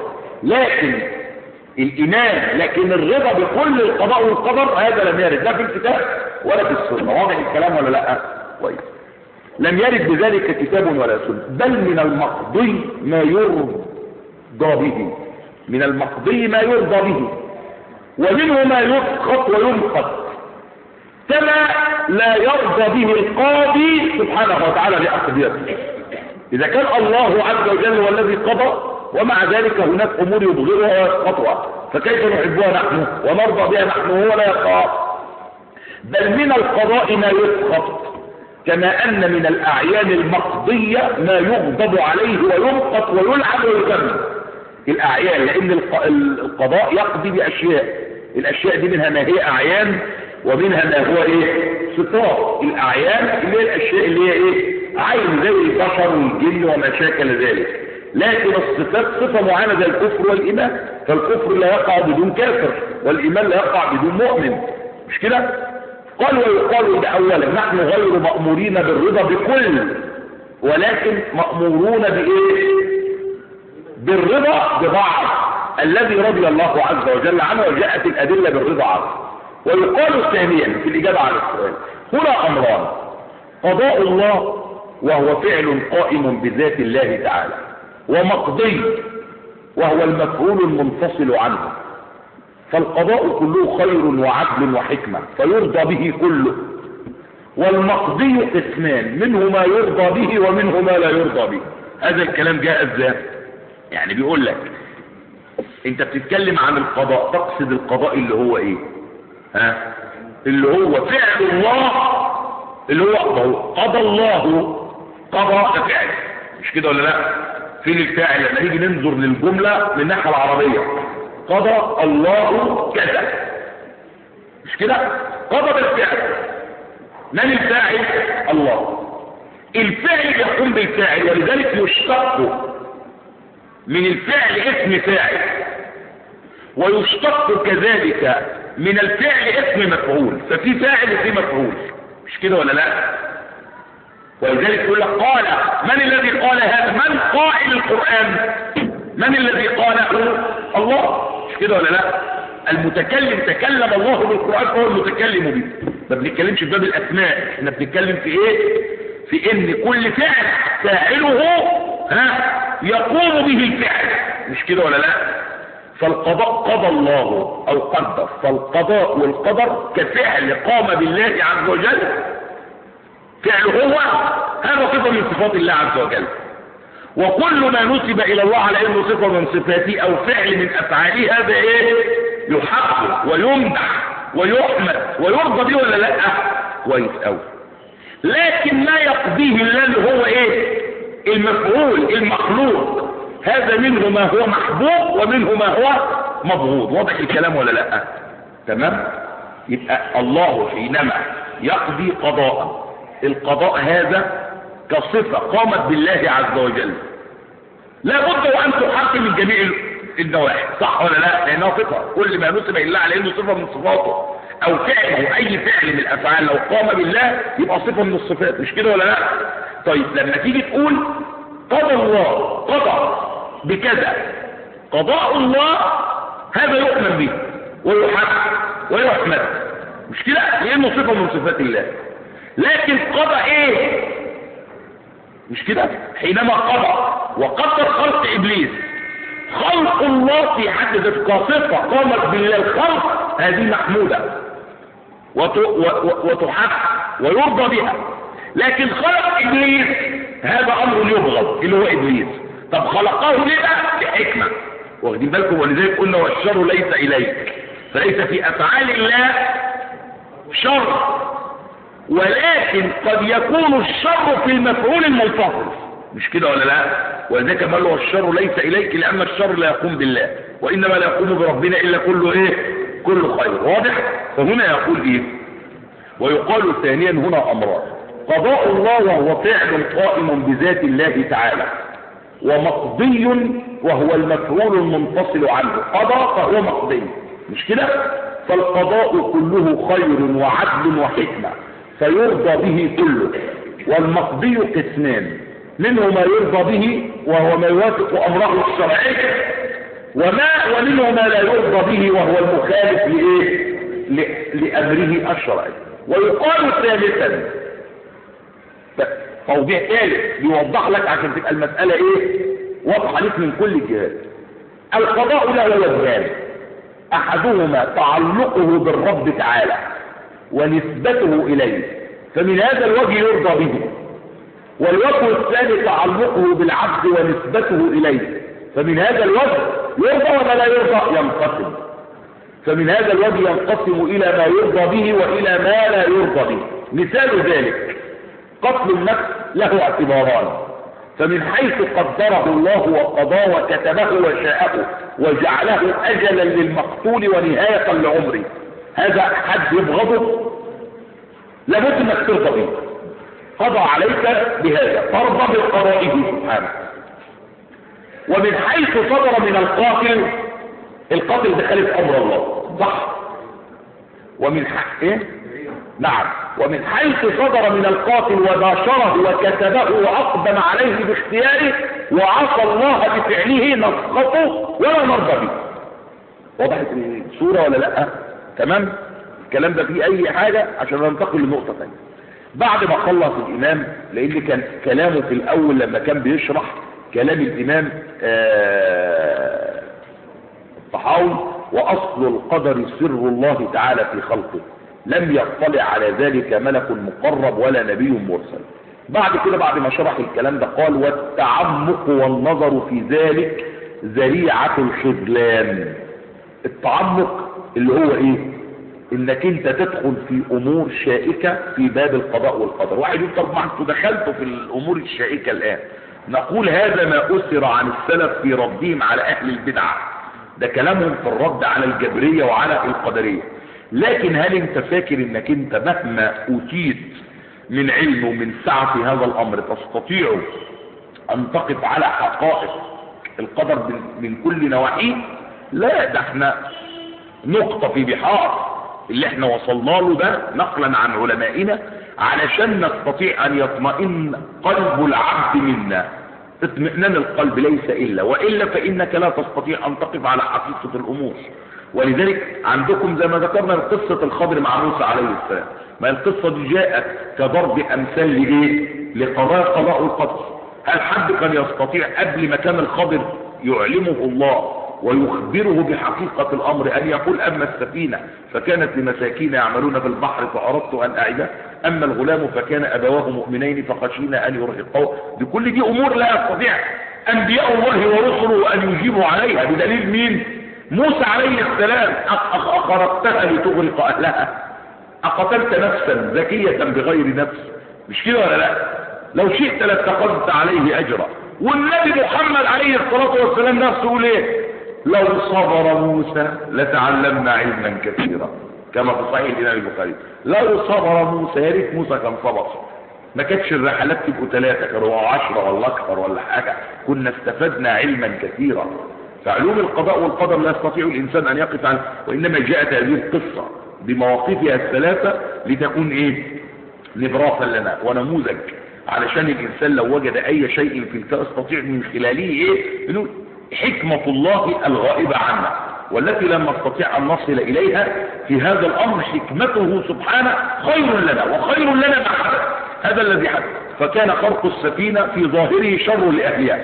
لكن الرضا بكل القضاء والقدر هذا لم يرد لا في الكتاب ولا في السنة. واضح الكلام ولا لا؟ كويس. لم يرد بذلك كتاب ولا سنة، بل من المقضي ما يرضى به، من المقضي ما يرضى به، ومنه ما يسخط ويمقت، كما لا يرضى به القاضي سبحانه وتعالى لأقضيته. إذا كان الله عز وجل هو الذي قضى ومع ذلك هناك أمور يبغضها ويسخطها، فكيف نحبها نحن ونرضى بها نحن وهو لا يخاف؟ بل من القضاء ما يسخط، كما أن من الأعيان المقضية ما يغضب عليه ويمقت ويلعن ويذم. الأعيان، لأن القضاء يقضي بأشياء، الأشياء دي منها ما هي أعيان ومنها ما هو إيه؟ صفات. الأعيان اللي هي الأشياء اللي هي إيه؟ عين، زي البشر والجن وما شاكل ذلك. لكن الصفات صفة معينة زي الكفر والإيمان، فالكفر لا يقع بدون كافر والإيمان لا يقع بدون مؤمن، مش كده؟ قال ويقال ده أولا نحن غير مأمورين بالرضا بكل، ولكن مأمورون بإيه؟ بالرضا ببعض. الذي رضي الله عز وجل عنه، وجاءت الأدلة بالرضا عنه. ويقال ثانيا في الإجابة على السؤال هنا أمران: قضاء الله وهو فعل قائم بذات الله تعالى، ومقضي وهو المفعول المنفصل عنه. فالقضاء كله خير وعدل وحكمة فيرضى به كله، والمقضي قسمان، منه ما يرضى به ومنه ما لا يرضى به. هذا الكلام جاء ازاي؟ يعني بيقول لك انت بتتكلم عن القضاء، تقصد القضاء اللي هو ايه؟ اللي هو فعل الله، اللي هو قضى الله. قضى فعل، مش كده ولا لا؟ فين الفاعل لما نيجي ننظر للجملة من الناحية العربية؟ قضى الله كذا، مش كده؟ قضى بالفعل. من الفاعل؟ الله. الفعل يقوم بالفاعل، ولذلك يشتق من الفعل اسم فاعل، ويشتق كذلك من الفعل اسم مفعول. ففي فاعل وفي مفعول، مش كده ولا لا؟ ولذلك يقول لك قال. من الذي قال هذا؟ من قائل القرآن؟ من الذي قاله؟ الله، مش كده ولا لا؟ المتكلم تكلم الله بالقرآن فهو المتكلم به. ما بنتكلمش في باب الأسماء، احنا بنتكلم في ايه؟ في ان كل فعل فاعله يقوم به الفعل، مش كده ولا لا؟ فالقضاء قضى الله او قدر، فالقضاء والقدر كفعل قام بالله عز وجل، فعله هو، هذا صفة من صفات الله عز وجل. وكل ما نسب الى الله على انه صفة من صفاته او فعل من افعاله، هذا ايه؟ يحب ويمدح ويحمد ويرضى به ولا لا؟ كويس قوي. لكن ما يقضيه الله اللي هو ايه؟ المفعول المخلوق، هذا منه ما هو محبوب ومنه ما هو مبغوض. واضح الكلام ولا لا؟ تمام. يبقى الله حينما يقضي قضاء، القضاء هذا كصفة قامت بالله عز وجل، لا بد وان تحقق من جميع النواحي، صح ولا لا؟ لانها صفة، كل ما نسب الله على انه صفة من صفاته او فعل او اي فعل من الافعال لو قام بالله يبقى صفة من الصفات، مش كده ولا لا؟ طيب لما تيجي تقول قضى الله، قضى بكذا، قضاء الله هذا يؤمن به ويحب ويحمد، مش كده؟ لانه صفة من صفات الله. لكن قضى ايه؟ مش كده؟ حينما قضى وقدر خلق ابليس، خلق الله في حد ذاته كصفة قامت بالله، الخلق هذه محمودة وتحب ويرضى بها. لكن خلق ابليس هذا امر يبغض، اللي هو ابليس. طب خلقه ليه بقى؟ بحكمة، واخدين بالكم؟ ولذلك قلنا والشر ليس اليك، فليس في افعال الله شر، ولكن قد يكون الشر في المفعول المنفصل، مش كده ولا لا؟ ولذلك قال له الشر ليس اليك، لان الشر لا يقوم بالله، وانما لا يقوم بربنا الا كله ايه؟ كله خير. واضح؟ فهنا يقول ايه؟ ويقال ثانيا هنا امران: قضاء الله وهو فعل قائم بذات الله تعالى، ومقضي وهو المفعول المنفصل عنه. قضى فهو مقضي، مش كده؟ فالقضاء كله خير وعدل وحكمة فيرضى به كله، والمقضي قسمان، منه ما يرضى به وهو ما يوافق امره الشرعي، ومنه ما لا يرضى به وهو المخالف لامره الشرعي. ويقال ثالثا، توضيح ثالث بيوضح لك عشان تبقى المسألة ايه؟ واضحة لك من كل الجهات. القضاء له وجهان: احدهما تعلقه بالرب تعالى ونسبته اليه، فمن هذا الوجه يرضى به. والوجه الثاني تعلقه بالعبد ونسبته اليه، فمن هذا الوجه يرضى ولا لا يرضى؟ ينقسم. فمن هذا الوجه ينقسم الى ما يرضى به والى ما لا يرضى به. مثال ذلك قتل النفس له اعتباران: فمن حيث قدره الله وقضاه وكتبه وشاءه وجعله اجلا للمقتول ونهاية لعمره، هذا حد يبغضه؟ لابد انك ترضى به، قضى عليك بهذا، ترضى بقضائه سبحانه. ومن حيث صدر من القاتل بخالف امر الله، صح؟ ومن ايه؟ نعم. ومن حيث صدر من القاتل وباشره وكتبه واقدم عليه باختياره وعصى الله بفعله نسخطه ولا نرضى به، وضحت الصورة ولا لا؟ تمام. الكلام ده فيه اي حاجة عشان ننتقل لنقطة ثانية. بعد ما خلص الامام، لان كان كلامه في الاول لما كان بيشرح كلام الامام الطحاوي، واصل القدر سر الله تعالى في خلقه، لم يطلع على ذلك ملك مقرب ولا نبي مرسل. بعد كده بعد ما شرح الكلام ده قال: والتعمق والنظر في ذلك ذريعة الخذلان. التعمق اللي هو ايه؟ انك انت تدخل في امور شائكة في باب القضاء والقدر. واحد يقول: طب ما انتوا دخلتوا في الامور الشائكة الان. نقول: هذا ما اثر عن السلف في ردهم على اهل البدعة، ده كلامهم في الرد على الجبرية وعلى القدرية. لكن هل انت فاكر انك انت مهما اوتيت من علم ومن سعة في هذا الامر تستطيع ان تقف على حقائق القدر من كل نواحيه؟ لا، ده احنا نقطة في بحار اللي احنا وصلنا له ده نقلا عن علمائنا علشان نستطيع ان يطمئن قلب العبد منا. اطمئنان القلب ليس الا، والا فانك لا تستطيع ان تقف على حقيقة الامور. ولذلك عندكم زي ما ذكرنا قصة الخضر مع موسى عليه السلام، ما القصة دي جاءت كضرب امثال لايه؟ قضاء القدر. هل حد كان يستطيع قبل ما كان الخضر يعلمه الله ويخبره بحقيقة الامر ان يقول: اما السفينة فكانت لمساكين يعملون في البحر فاردت ان اعيده، اما الغلام فكان ابواه مؤمنين فخشينا ان يرهقوه؟ بكل دي امور لا يستطيع انبياء الله ورسله ان يجيبوا عليها. بدليل مين؟ موسى عليه السلام: اخرجتها لتغرق اهلها، اقتلت نفسا زكية بغير نفس؟ مش كده ولا لا؟ لو شئت لاتخذت عليه اجرا. والنبي محمد عليه الصلاة والسلام نفسه يقول ايه؟ لو صبر موسى لتعلمنا علما كثيرا، كما في صحيح الامام البخاري. لو صبر موسى، يا ريت موسى كان صبر، ما كانتش الرحلات تبقوا 3 كانوا 10 ولا اكثر ولا حاجة، كنا استفدنا علما كثيرا. فعلوم القضاء والقدر لا يستطيع الانسان ان يقف عنه، وانما جاءت هذه القصة بمواقفها الثلاثة لتكون ايه؟ نبراسا لنا ونموذج، علشان الانسان لو وجد اي شيء في الكون يستطيع من خلاله ايه؟ انه حكمة الله الغائبة عنا والتي لم نستطيع ان نصل اليها في هذا الامر. حكمته سبحانه خير لنا، وخير لنا ما حدث. هذا الذي حدث. فكان خرق السفينة في ظاهره شر لاهلها،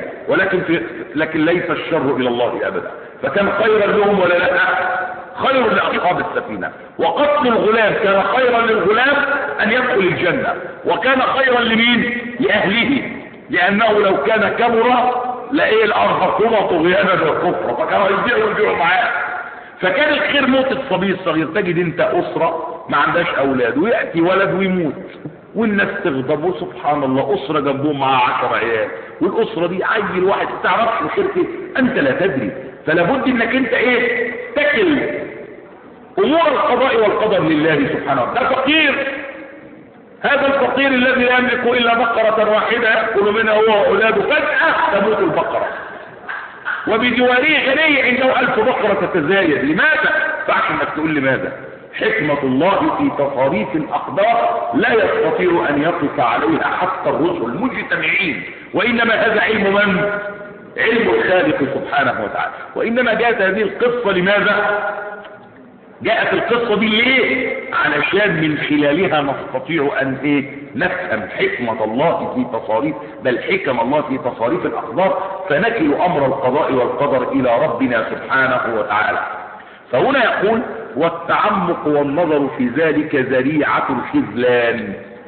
لكن ليس الشر الى الله ابدا. فكان خيرا لهم ولا لا؟ خير لاصحاب السفينة. وقتل الغلام كان خيرا للغلام ان يدخل الجنة، وكان خيرا لمين؟ لاهله، لانه لو كان كبر لايه الارهقهما طغيانا وكفرا، فكانوا يرجعوا معاه. فكان الخير موت الصبي الصغير. تجد انت اسرة ما عندهاش اولاد ويأتي ولد ويموت والناس تغضب، وسبحان الله اسرة جنبهم معها 10 عيال، والاسرة دي عيل واحد ما تعرفش الخير فيه، انت لا تدري. فلا بد انك انت ايه؟ تكل امور القضاء والقدر لله سبحانه وتعالى. ده فقير، هذا الفقير الذي لا يملك الا بقرة واحدة يأكل منها هو واولاده، فجأة تموت البقرة، وبجواره غني عنده 1000 بقرة تتزايد. لماذا؟ فعش انك تقول لماذا؟ حكمة الله في تصاريف الاقدار لا يستطيع ان يقف عليها حتى الرسل مجتمعين، وانما هذا علم من؟ علم الخالق سبحانه وتعالى. وانما جاءت هذه القصة لماذا؟ جاءت القصة دي ليه؟ علشان من خلالها نستطيع ان ايه؟ نفهم حكمة الله في تصاريف، بل حكم الله في تصاريف الاقدار، فنكل امر القضاء والقدر الى ربنا سبحانه وتعالى. فهنا يقول: والتعمق والنظر في ذلك ذريعة الخذلان.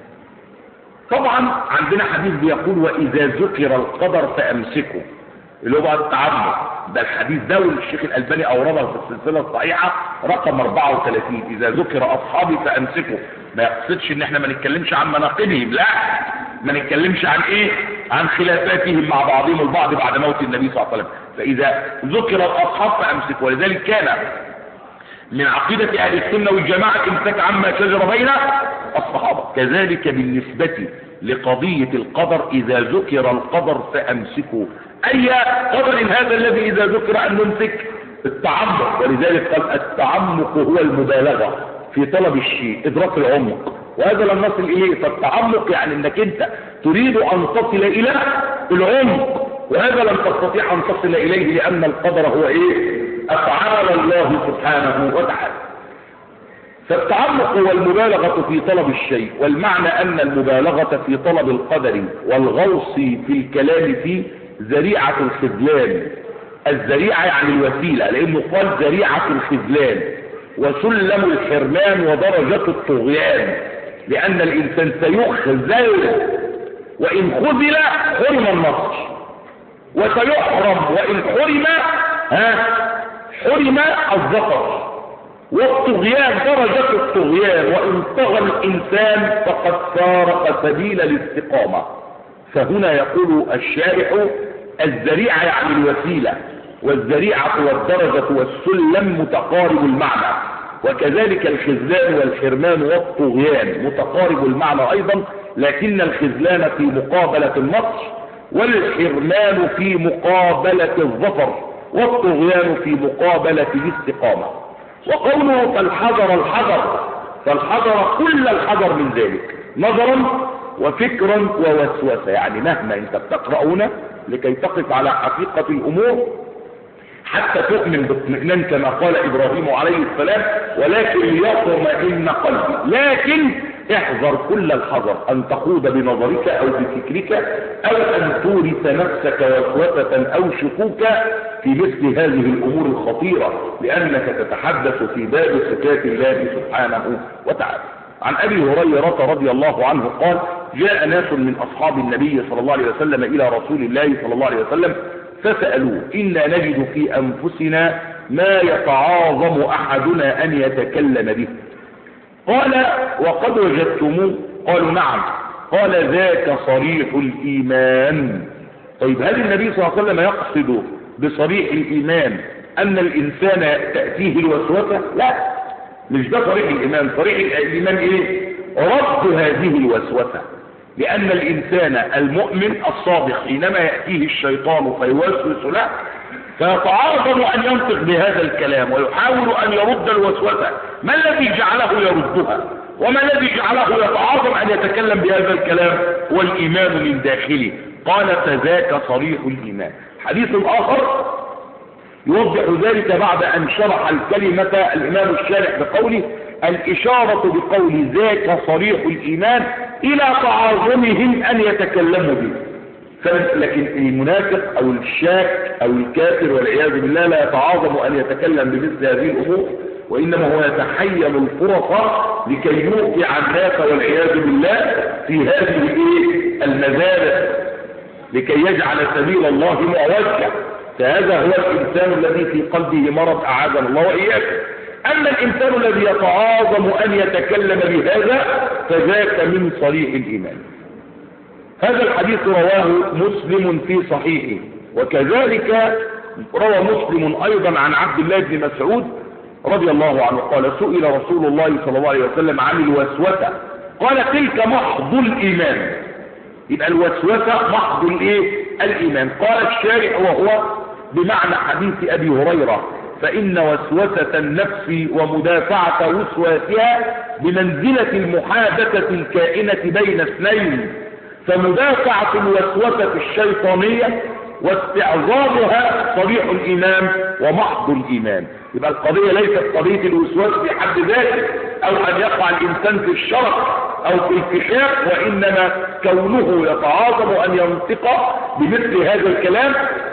طبعا عندنا حديث بيقول: واذا ذكر القدر فامسكوا، اللي هو بقى التعمق. ده الحديث ده والشيخ الألباني أورده في السلسلة الصحيحة رقم 34. إذا ذكر أصحابي فأمسكوا. ما يقصدش إن احنا ما نتكلمش عن مناقبهم، لا، ما نتكلمش عن إيه؟ عن خلافاتهم مع بعضهم البعض بعد موت النبي صلى الله عليه وسلم. فإذا ذكر الأصحاب فأمسكوا. ولذلك كان من عقيدة أهل السنة والجماعة امسك عما شجر بين الصحابة. كذلك بالنسبة لقضية القدر، إذا ذكر القدر فأمسكوا. أي قدر هذا الذي إذا ذكر أن نمسك؟ التعمق. ولذلك قال: التعمق هو المبالغة في طلب الشيء، إدراك العمق، وهذا لم نصل إليه. فالتعمق يعني أنك أنت تريد أن تصل إلى العمق، وهذا لم تستطيع أن تصل إليه، لأن القدر هو إيه؟ أفعال الله سبحانه وتعالى. فالتعمق هو المبالغة في طلب الشيء، والمعنى أن المبالغة في طلب القدر والغوص في الكلام فيه ذريعة الخذلان. الذريعة يعني الوسيلة، لأنه قال ذريعة الخذلان وسلم الحرمان ودرجة الطغيان، لأن الإنسان سيخذل وإن خذل حرم النصر، وسيحرم وإن حرم حرم الظفر. والطغيان درجة الطغيان، وإن طغى الإنسان فقد فارق سبيل الاستقامة. فهنا يقول الشارح الذريعة يعني الوسيلة، والذريعة والدرجة والسلم متقارب المعنى، وكذلك الخذلان والحرمان والطغيان متقارب المعنى أيضا، لكن الخذلان في مقابلة النصر، والحرمان في مقابلة الظفر، والطغيان في مقابلة الاستقامة. وقوله فالحذر الحذر، فالحذر كل الحذر من ذلك نظرا وفكرا ووسوسة، يعني مهما انت بتقرأ هنا لكي تقف على حقيقة الأمور حتى تؤمن باطمئنان كما قال إبراهيم عليه السلام، ولكن ليطمئن قلبي. لكن احذر كل الحذر أن تخوض بنظرك أو بفكرك، أو أن تورث نفسك وسوسة أو شكوكا في مثل هذه الأمور الخطيرة، لأنك تتحدث في باب صفات الله سبحانه وتعالى. عن أبي هريرة رضي الله عنه قال: جاء ناس من أصحاب النبي صلى الله عليه وسلم إلى رسول الله صلى الله عليه وسلم فسألوه: إنا نجد في أنفسنا ما يتعاظم أحدنا أن يتكلم به. قال: وقد وجدتموه؟ قالوا: نعم. قال: ذاك صريح الإيمان. طيب هل النبي صلى الله عليه وسلم يقصد بصريح الإيمان أن الإنسان تأتيه الوسوسة؟ لا، مش ده صريح الإيمان. صريح الإيمان إيه؟ رد هذه الوسوسة، لأن الإنسان المؤمن الصادق حينما يأتيه الشيطان فيوسوس له فيتعاظم أن ينطق بهذا الكلام ويحاول أن يرد الوسوسة. ما الذي جعله يردها؟ وما الذي جعله يتعاظم أن يتكلم بهذا الكلام؟ والإيمان من داخله. قال: فذاك صريح الإيمان. حديث آخر يوضح ذلك بعد أن شرح الكلمة الإمام الشارح بقوله: الإشارة بقول ذاك صريح الإيمان إلى تعاظمهم أن يتكلموا به. لكن المنافق أو الشاك أو الكافر والعياذ بالله لا يتعاظم أن يتكلم بمثل هذه الأمور، وإنما هو يتحيل الفرص لكي يوقع الناس والعياذ بالله في هذه المذابح، لكي يجعل سبيل الله معوجا. فهذا هو الإنسان الذي في قلبه مرض، أعاذنا الله وإياكم. أما الإنسان الذي يتعاظم أن يتكلم بهذا فذاك من صريح الإيمان. هذا الحديث رواه مسلم في صحيحه، وكذلك روى مسلم أيضا عن عبد الله بن مسعود رضي الله عنه قال: سئل رسول الله صلى الله عليه وسلم عن الوسوسة قال: تلك محض الإيمان. يبقى الوسوسة محض الإيمان. قال الشارع وهو بمعنى حديث أبي هريرة: فإن وسوسة النفس ومدافعة وسواسها بمنزلة المحادثة الكائنة بين اثنين، فمدافعة الوسوسة الشيطانية واستعظامها صريح الإيمان ومحض الإيمان. يبقى القضية ليست قضية الوسواس في حد ذاته أو أن يقع الإنسان في الشرق أو في الكشاف، وإنما كونه يتعاظم أن ينطق بمثل هذا الكلام،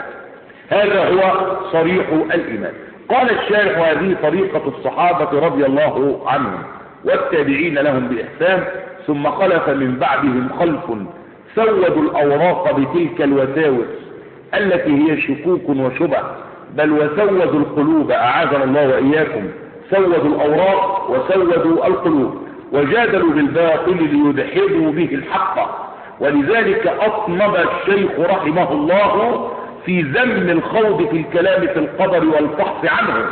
هذا هو صريح الإيمان. قال الشارح: هذه طريقة الصحابة رضي الله عنهم والتابعين لهم بإحسان، ثم خلف من بعدهم خلف سودوا الأوراق بتلك الوساوس التي هي شكوك وشبه، بل وسودوا القلوب، أعاذنا الله وإياكم. سودوا الأوراق وسودوا القلوب، وجادلوا بالباطل ليدحضوا به الحق. ولذلك أطنب الشيخ رحمه الله في ذم الخوض في الكلام في القدر والفحص عنه.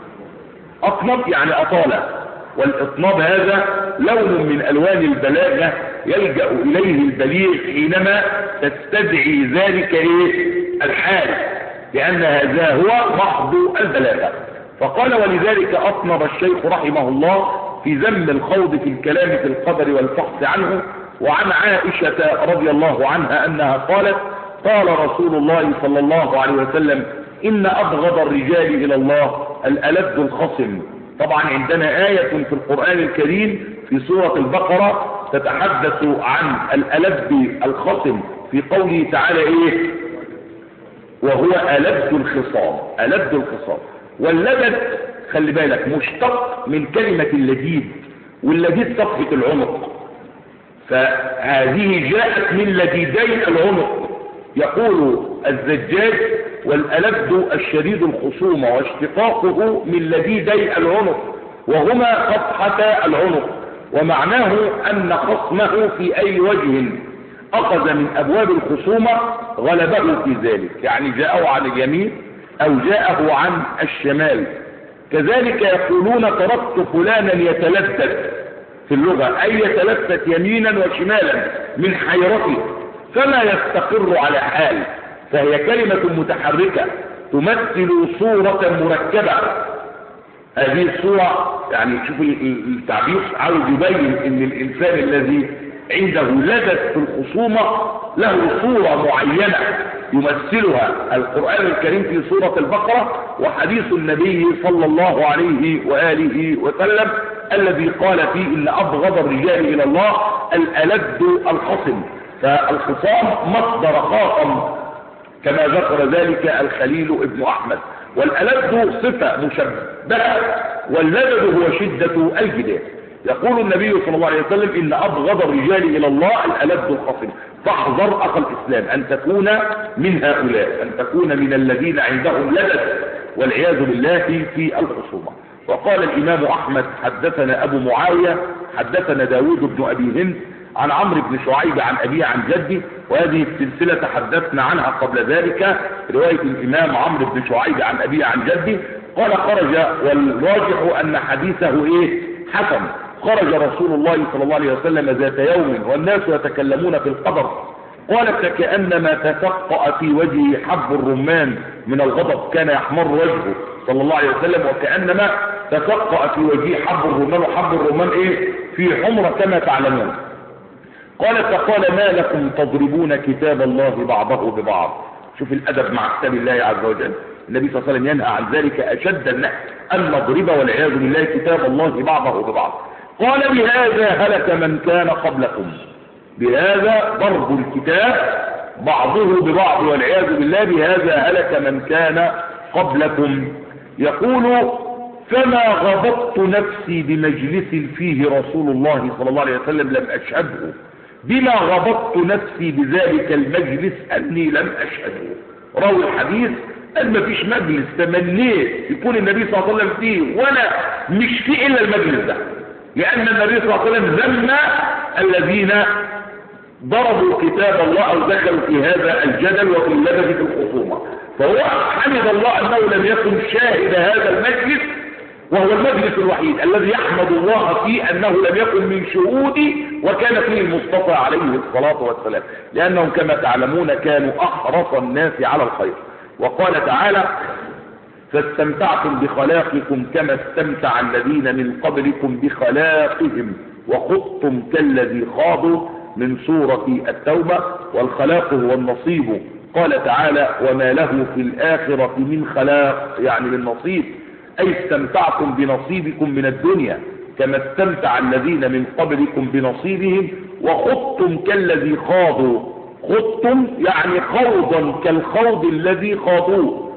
أطنب يعني أطال، والإطناب هذا لون من ألوان البلاغة يلجأ إليه البليغ حينما تستدعي ذلك الحال، لأن هذا هو محض البلاغة. فقال: ولذلك أطنب الشيخ رحمه الله في ذم الخوض في الكلام في القدر والفحص عنه. وعن عائشة رضي الله عنها أنها قالت: قال رسول الله صلى الله عليه وسلم: إن أبغض الرجال إلى الله الألد الخصم. طبعا عندنا آية في القرآن الكريم في سورة البقرة تتحدث عن الألد الخصم في قوله تعالى إيه؟ وهو ألد الخصام. ألد الخصام. واللدد خلي بالك مشتق من كلمة اللديد، واللديد صفحة العنق، فهذه جاءت من لديدي العنق. يقول الزجاج والألد الشديد الخصومة، واشتقاقه من لديدي العنق وهما صفحة العنق، ومعناه أن خصمه في أي وجه أخذ من أبواب الخصومة غلبه في ذلك، يعني جاءه عن اليمين أو جاءه عن الشمال. كذلك يقولون تركت فلانا يتلذذ في اللغة، أي يتلفت يمينا وشمالا من حيرته فلا يستقر على حال، فهي كلمة متحركة تمثل صورة مركبة. هذه الصورة يعني شوف التعبير عاوز يبين ان الانسان الذي عنده لذة في الخصومة له صورة معينة يمثلها القرآن الكريم في سورة البقرة وحديث النبي صلى الله عليه وآله وسلم الذي قال فيه إن أبغض الرجال إلى الله الألد الخصم. فالخصام مصدر خاصم كما ذكر ذلك الخليل ابن أحمد. والألد صفة مشبهة، واللدد هو شدة الجدال. يقول النبي صلى الله عليه وسلم إن أبغض الرجال إلى الله الألد الخصم. فاحذر أخ الإسلام أن تكون من هؤلاء، أن تكون من الذين عندهم لدد والعياذ بالله في الخصومة. وقال الإمام أحمد حدثنا أبو معاوية حدثنا داود بن أبي هند عن عمرو بن شعيب عن أبيه عن جده، وهذه السلسلة تحدثنا عنها قبل ذلك، رواية الإمام عمرو بن شعيب عن أبيه عن جده. قال خرج، والراجح أن حديثه إيه؟ حسن. خرج رسول الله صلى الله عليه وسلم ذات يوم والناس يتكلمون في القدر، قال فكأنما تفقأ في وجهه حب الرمان من الغضب، كان يحمر وجهه صلى الله عليه وسلم وكأنما تفقأ في وجهه حب الرمان، وحب الرمان إيه؟ في حمرة كما تعلمون. قال فقال ما لكم تضربون كتاب الله بعضه ببعض. شوف الأدب مع كتاب الله عز وجل. النبي صلى الله عليه وسلم ينهى عن ذلك أشد النهي، أن نضرب والعياذ بالله كتاب الله بعضه ببعض. قال بهذا هلك من كان قبلكم. بهذا ضرب الكتاب بعضه ببعض والعياذ بالله، بهذا هلك من كان قبلكم. يقول فما غضبت نفسي بمجلس فيه رسول الله صلى الله عليه وسلم لم أشهده، بما غضبت نفسي بذلك المجلس أني لم أشهده. روي الحديث أن ما فيش مجلس تمنيت يكون النبي صلى الله عليه وسلم فيه وأنا مش فيه إلا المجلس ده، لأن النبي صلى الله عليه وسلم ذم الذين ضربوا كتاب الله أو دخلوا في هذا الجدل وفي اللبث في الخصومة. فهو حمد الله أنه لم يكن شاهد هذا المجلس، وهو المجلس الوحيد الذي يحمد الله فيه أنه لم يكن من شهوده وكان فيه المصطفى عليه الصلاة والسلام، لأنهم كما تعلمون كانوا أحرص الناس على الخير. وقال تعالى فاستمتعتم بخلاقكم كما استمتع الذين من قبلكم بخلاقهم وخضتم كالذي خاضوا، من سورة التوبة. والخلاق هو النصيب. قال تعالى وما له في الآخرة من خلاق، يعني من نصيب، أي استمتعتم بنصيبكم من الدنيا كما استمتع الذين من قبلكم بنصيبهم، وخضتم كالذي خاضوا. خضتم يعني خوضا كالخوض الذي خاضوه،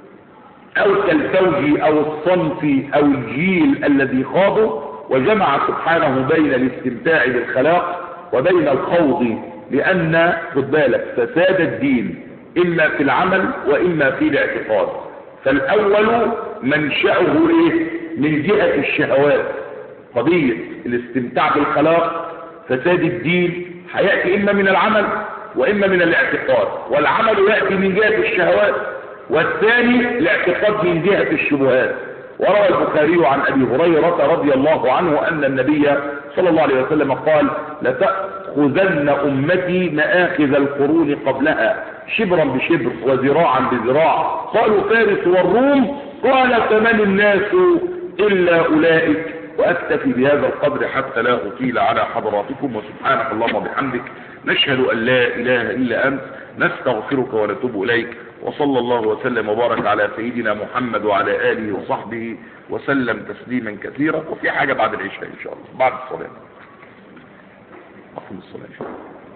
أو كالفوج أو الصنف أو الجيل الذي خاضوا. وجمع سبحانه بين الاستمتاع بالخلاق وبين الخوض، لأن خد بالك فساد الدين إما في العمل وإما في الاعتقاد. فالأول منشأه إيه؟ من جهة الشهوات، قضية الاستمتاع بالخلاق. فساد الدين هيأتي إما من العمل وإما من الاعتقاد، والعمل يأتي من جهة الشهوات، والثاني الاعتقاد من جهة الشبهات. وروى البخاري عن أبي هريرة رضي الله عنه أن النبي صلى الله عليه وسلم قال لتأخذن أمتي مآخذ القرون قبلها شبرا بشبر وذراعا بذراع. قالوا فارس والروم، قال فمن الناس إلا أولئك. وأكتفي بهذا القدر حتى لا أطيل على حضراتكم، وسبحانك اللهم وبحمدك نشهد أن لا إله إلا أنت نستغفرك ونتوب إليك. وصلى الله وسلم وبارك على سيدنا محمد وعلى آله وصحبه وسلم تسليما كثيرا. وفي حاجة بعد العشاء إن شاء الله، بعد الصلاة، أقم الصلاة إن شاء الله.